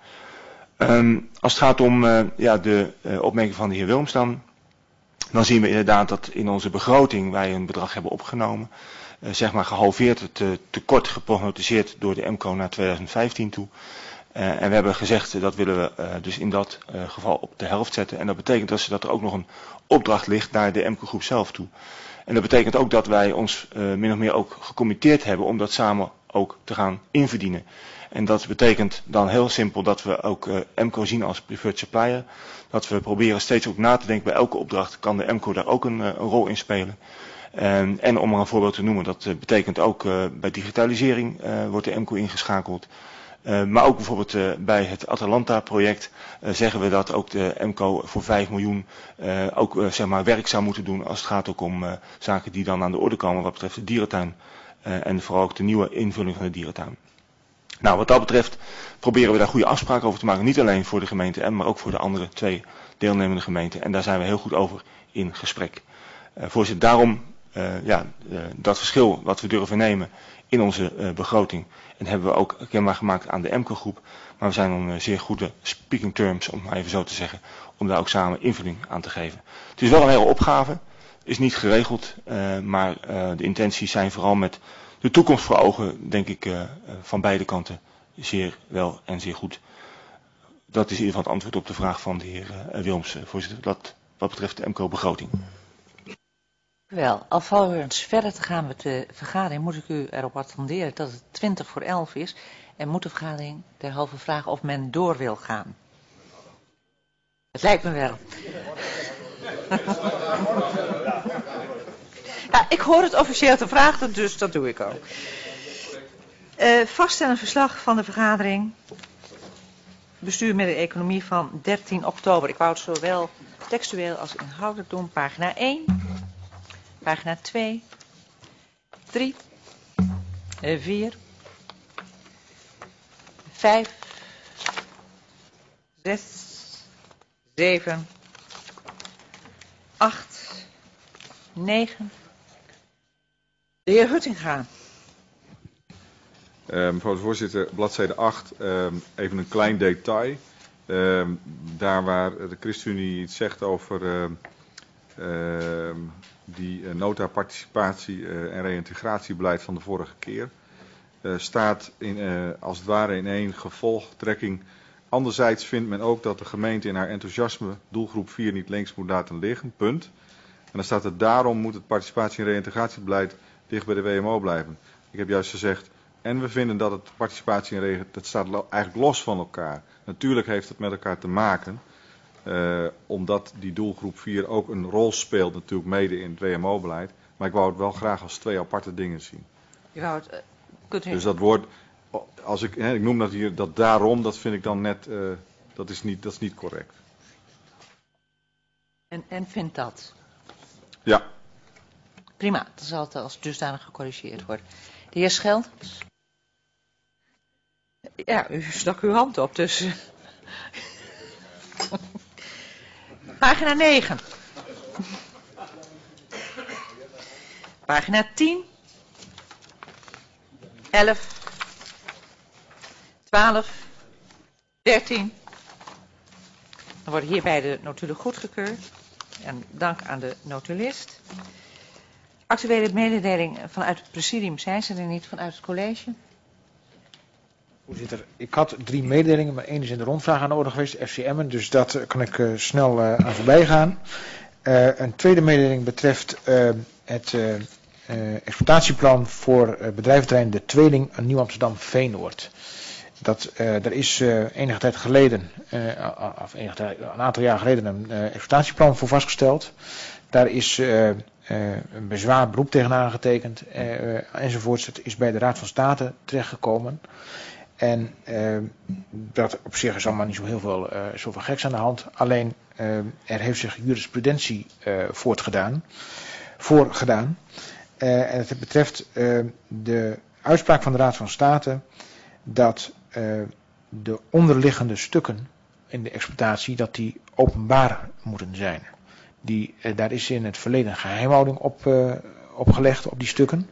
Um, als het gaat om uh, ja, de uh, opmerking van de heer Wilms dan, dan zien we inderdaad dat in onze begroting wij een bedrag hebben opgenomen. Uh, zeg maar gehalveerd, het uh, tekort geprognotiseerd door de M C O naar tweeduizend vijftien toe. Uh, en we hebben gezegd uh, dat willen we uh, dus in dat uh, geval op de helft zetten. En dat betekent dus dat er ook nog een opdracht ligt naar de M C O-groep zelf toe. En dat betekent ook dat wij ons uh, min of meer ook gecommitteerd hebben om dat samen ook te gaan inverdienen. En dat betekent dan heel simpel dat we ook uh, M C O zien als preferred supplier. Dat we proberen steeds ook na te denken bij elke opdracht, kan de M C O daar ook een, uh, een rol in spelen. Um, en om er een voorbeeld te noemen, dat uh, betekent ook uh, bij digitalisering uh, wordt de M C O ingeschakeld. Uh, maar ook bijvoorbeeld uh, bij het Atalanta-project uh, zeggen we dat ook de M C O voor vijf miljoen uh, ook uh, zeg maar werk zou moeten doen als het gaat ook om uh, zaken die dan aan de orde komen wat betreft de dierentuin uh, en vooral ook de nieuwe invulling van de dierentuin. Nou, wat dat betreft proberen we daar goede afspraken over te maken. Niet alleen voor de gemeente M, maar ook voor de andere twee deelnemende gemeenten. En daar zijn we heel goed over in gesprek. Uh, voorzitter, daarom uh, ja, uh, dat verschil wat we durven nemen in onze uh, begroting. En hebben we ook kenbaar gemaakt aan de M C O-groep. Maar we zijn op zeer goede speaking terms, om maar even zo te zeggen, om daar ook samen invulling aan te geven. Het is wel een hele opgave, is niet geregeld, uh, maar uh, de intenties zijn vooral met de toekomst voor ogen, denk ik, uh, van beide kanten zeer wel en zeer goed. Dat is in ieder geval het antwoord op de vraag van de heer uh, Wilms, uh, voorzitter, dat, wat betreft de M C O-begroting. Wel, alvorens verder te gaan met de vergadering, moet ik u erop attenderen dat het twintig voor elf is. En moet de vergadering derhalve vragen of men door wil gaan? Het lijkt me wel. Ja, ik hoor het officieel te vragen, dus dat doe ik ook. Uh, vaststellen verslag van de vergadering. Bestuur met de economie van dertien oktober. Ik wou het zowel textueel als inhoudelijk doen. Pagina één. Pagina twee. drie. vier. vijf. zes. zeven. acht. negen. De heer Huttinga. Uh, mevrouw de voorzitter, bladzijde acht, uh, even een klein detail. Uh, daar waar de ChristenUnie iets zegt over uh, uh, die uh, nota participatie uh, en reïntegratiebeleid van de vorige keer, uh, staat in, uh, als het ware in één gevolgtrekking. Anderzijds vindt men ook dat de gemeente in haar enthousiasme doelgroep vier niet links moet laten liggen, punt. En dan staat er daarom moet het participatie- en reïntegratiebeleid dicht bij de W M O blijven. Ik heb juist gezegd, en we vinden dat het participatie en reïntegratie, dat staat eigenlijk los van elkaar. Natuurlijk heeft het met elkaar te maken, uh, omdat die doelgroep vier ook een rol speelt natuurlijk mede in het W M O-beleid. Maar ik wou het wel graag als twee aparte dingen zien. Je wou het, uh, kunt u... Dus dat woord, als ik, hè, ik noem dat hier, dat daarom, dat vind ik dan net, uh, dat, is niet, dat is niet correct. En, en vindt dat? Ja. Prima, dan zal het als dusdanig gecorrigeerd worden. De heer Schelders. Ja, u stak uw hand op, dus... Pagina negen. Pagina tien. elf. twaalf. dertien. Dan worden hierbij de notulen goedgekeurd. En dank aan de notulist. Actuele mededeling vanuit het presidium zijn ze er niet, vanuit het college. Voorzitter, ik had drie mededelingen, maar één is in de rondvraag aan de orde geweest, F C M'en, dus dat uh, kan ik uh, snel uh, aan voorbij gaan. Uh, een tweede mededeling betreft uh, het uh, uh, exploitatieplan voor uh, bedrijventerrein De Tweeling aan Nieuw-Amsterdam-Veenoord. Dat, uh, er is uh, enige tijd geleden, uh, of enige tijd, een aantal jaar geleden, een uh, exploitatieplan voor vastgesteld. Daar is uh, uh, een bezwaar beroep tegen aangetekend uh, uh, enzovoorts. Het is bij de Raad van State terechtgekomen. En uh, dat op zich is allemaal niet zo heel veel, uh, zoveel geks aan de hand. Alleen uh, er heeft zich jurisprudentie uh, voortgedaan, voorgedaan. Uh, en het betreft uh, de uitspraak van de Raad van State dat uh, de onderliggende stukken in de exploitatie dat die openbaar moeten zijn. Die, uh, daar is in het verleden geheimhouding op, uh, op gelegd op die stukken.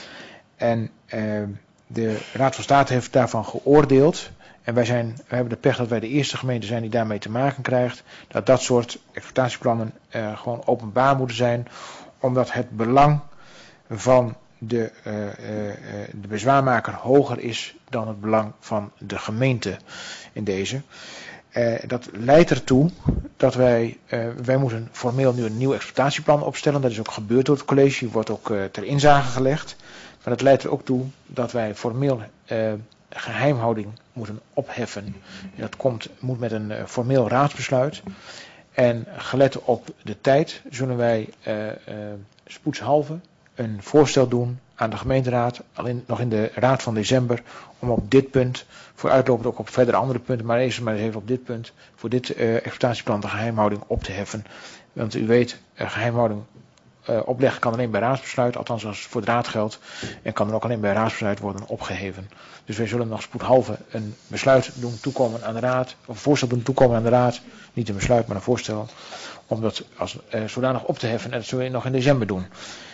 En uh, de Raad van State heeft daarvan geoordeeld. En wij, zijn, wij hebben de pech dat wij de eerste gemeente zijn die daarmee te maken krijgt. Dat dat soort exploitatieplannen uh, gewoon openbaar moeten zijn. Omdat het belang van de, uh, uh, de bezwaarmaker hoger is dan het belang van de gemeente in deze. Uh, dat leidt ertoe dat wij, uh, wij moeten formeel nu een nieuw exploitatieplan opstellen. Dat is ook gebeurd door het college, die wordt ook uh, ter inzage gelegd. Maar dat leidt er ook toe dat wij formeel uh, geheimhouding moeten opheffen. En dat komt, moet met een uh, formeel raadsbesluit. En gelet op de tijd zullen wij uh, uh, spoedshalve een voorstel doen aan de gemeenteraad, al in, nog in de raad van december, om op dit punt, vooruitlopend ook op verdere andere punten, maar eerst maar eens even op dit punt, voor dit uh, exploitatieplan de geheimhouding op te heffen. Want u weet, uh, geheimhouding uh, opleggen kan alleen bij raadsbesluit, althans als het voor de raad geldt, en kan er ook alleen bij raadsbesluit worden opgeheven. Dus wij zullen nog spoedhalve een besluit doen toekomen aan de raad, of een voorstel doen toekomen aan de raad, niet een besluit, maar een voorstel, om dat als, uh, zodanig op te heffen, en dat zullen we nog in december doen.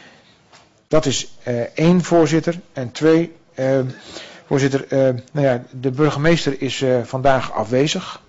Dat is uh, één, voorzitter. En twee, uh, voorzitter, uh, nou ja, de burgemeester is uh, vandaag afwezig.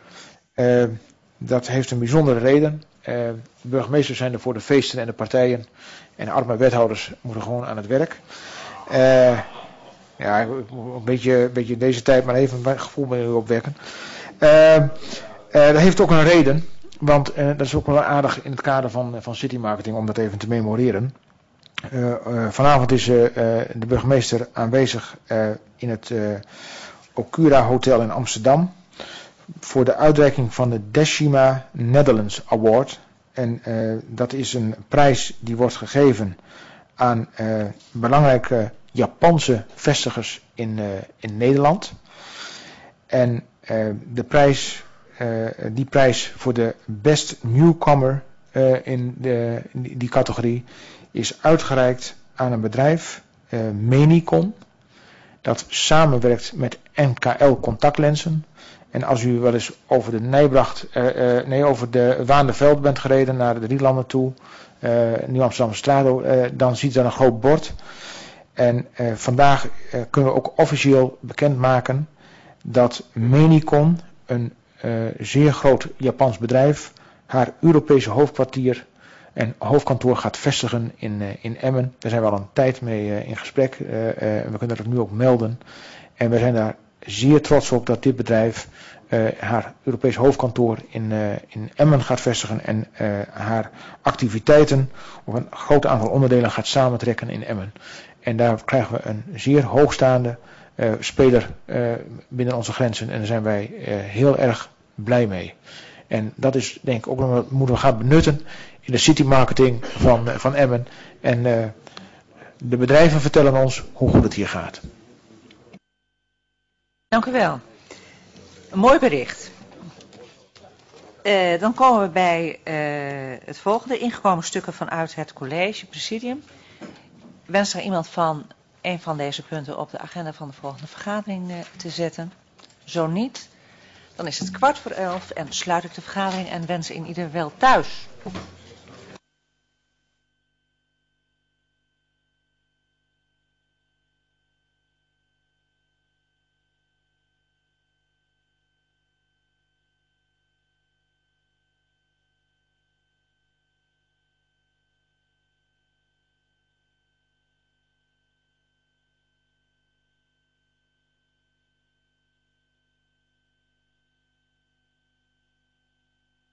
Uh, dat heeft een bijzondere reden. Uh, de burgemeesters zijn er voor de feesten en de partijen. En de arme wethouders moeten gewoon aan het werk. Uh, ja, een beetje, een beetje in deze tijd maar even mijn gevoel bij u opwekken. Uh, uh, dat heeft ook een reden. Want uh, dat is ook wel aardig in het kader van, van city marketing om dat even te memoreren. Uh, uh, vanavond is uh, uh, de burgemeester aanwezig uh, in het uh, Okura Hotel in Amsterdam voor de uitreiking van de Decima Netherlands Award. En uh, dat is een prijs die wordt gegeven aan uh, belangrijke Japanse vestigers in, uh, in Nederland. En uh, de prijs, uh, die prijs voor de Best Newcomer uh, in, de, in die categorie is uitgereikt aan een bedrijf, uh, Menicon, dat samenwerkt met N K L contactlenzen. En als u wel eens over de Nijbracht, uh, uh, nee, over de Waanderveld bent gereden naar de Drielanden toe, uh, Nieuw Amsterdam Strado, uh, dan ziet u daar een groot bord. En uh, vandaag uh, kunnen we ook officieel bekendmaken dat Menicon, een uh, zeer groot Japans bedrijf, haar Europese hoofdkwartier en hoofdkantoor gaat vestigen in, uh, in Emmen. Daar zijn we al een tijd mee uh, in gesprek. Uh, uh, we kunnen dat nu ook melden. En we zijn daar zeer trots op dat dit bedrijf uh, haar Europese hoofdkantoor in, uh, in Emmen gaat vestigen en uh, haar activiteiten of een groot aantal onderdelen gaat samentrekken in Emmen. En daar krijgen we een zeer hoogstaande uh, speler uh, binnen onze grenzen en daar zijn wij uh, heel erg blij mee. En dat is denk ik ook nog wat moeten we gaan benutten in de city marketing van, uh, van Emmen. En uh, de bedrijven vertellen ons hoe goed het hier gaat. Dank u wel. Een mooi bericht. Uh, dan komen we bij uh, het volgende. Ingekomen stukken vanuit het college, presidium. Wens er iemand van een van deze punten op de agenda van de volgende vergadering uh, te zetten? Zo niet. Dan is het kwart voor elf en sluit ik de vergadering en wens in ieder wel thuis.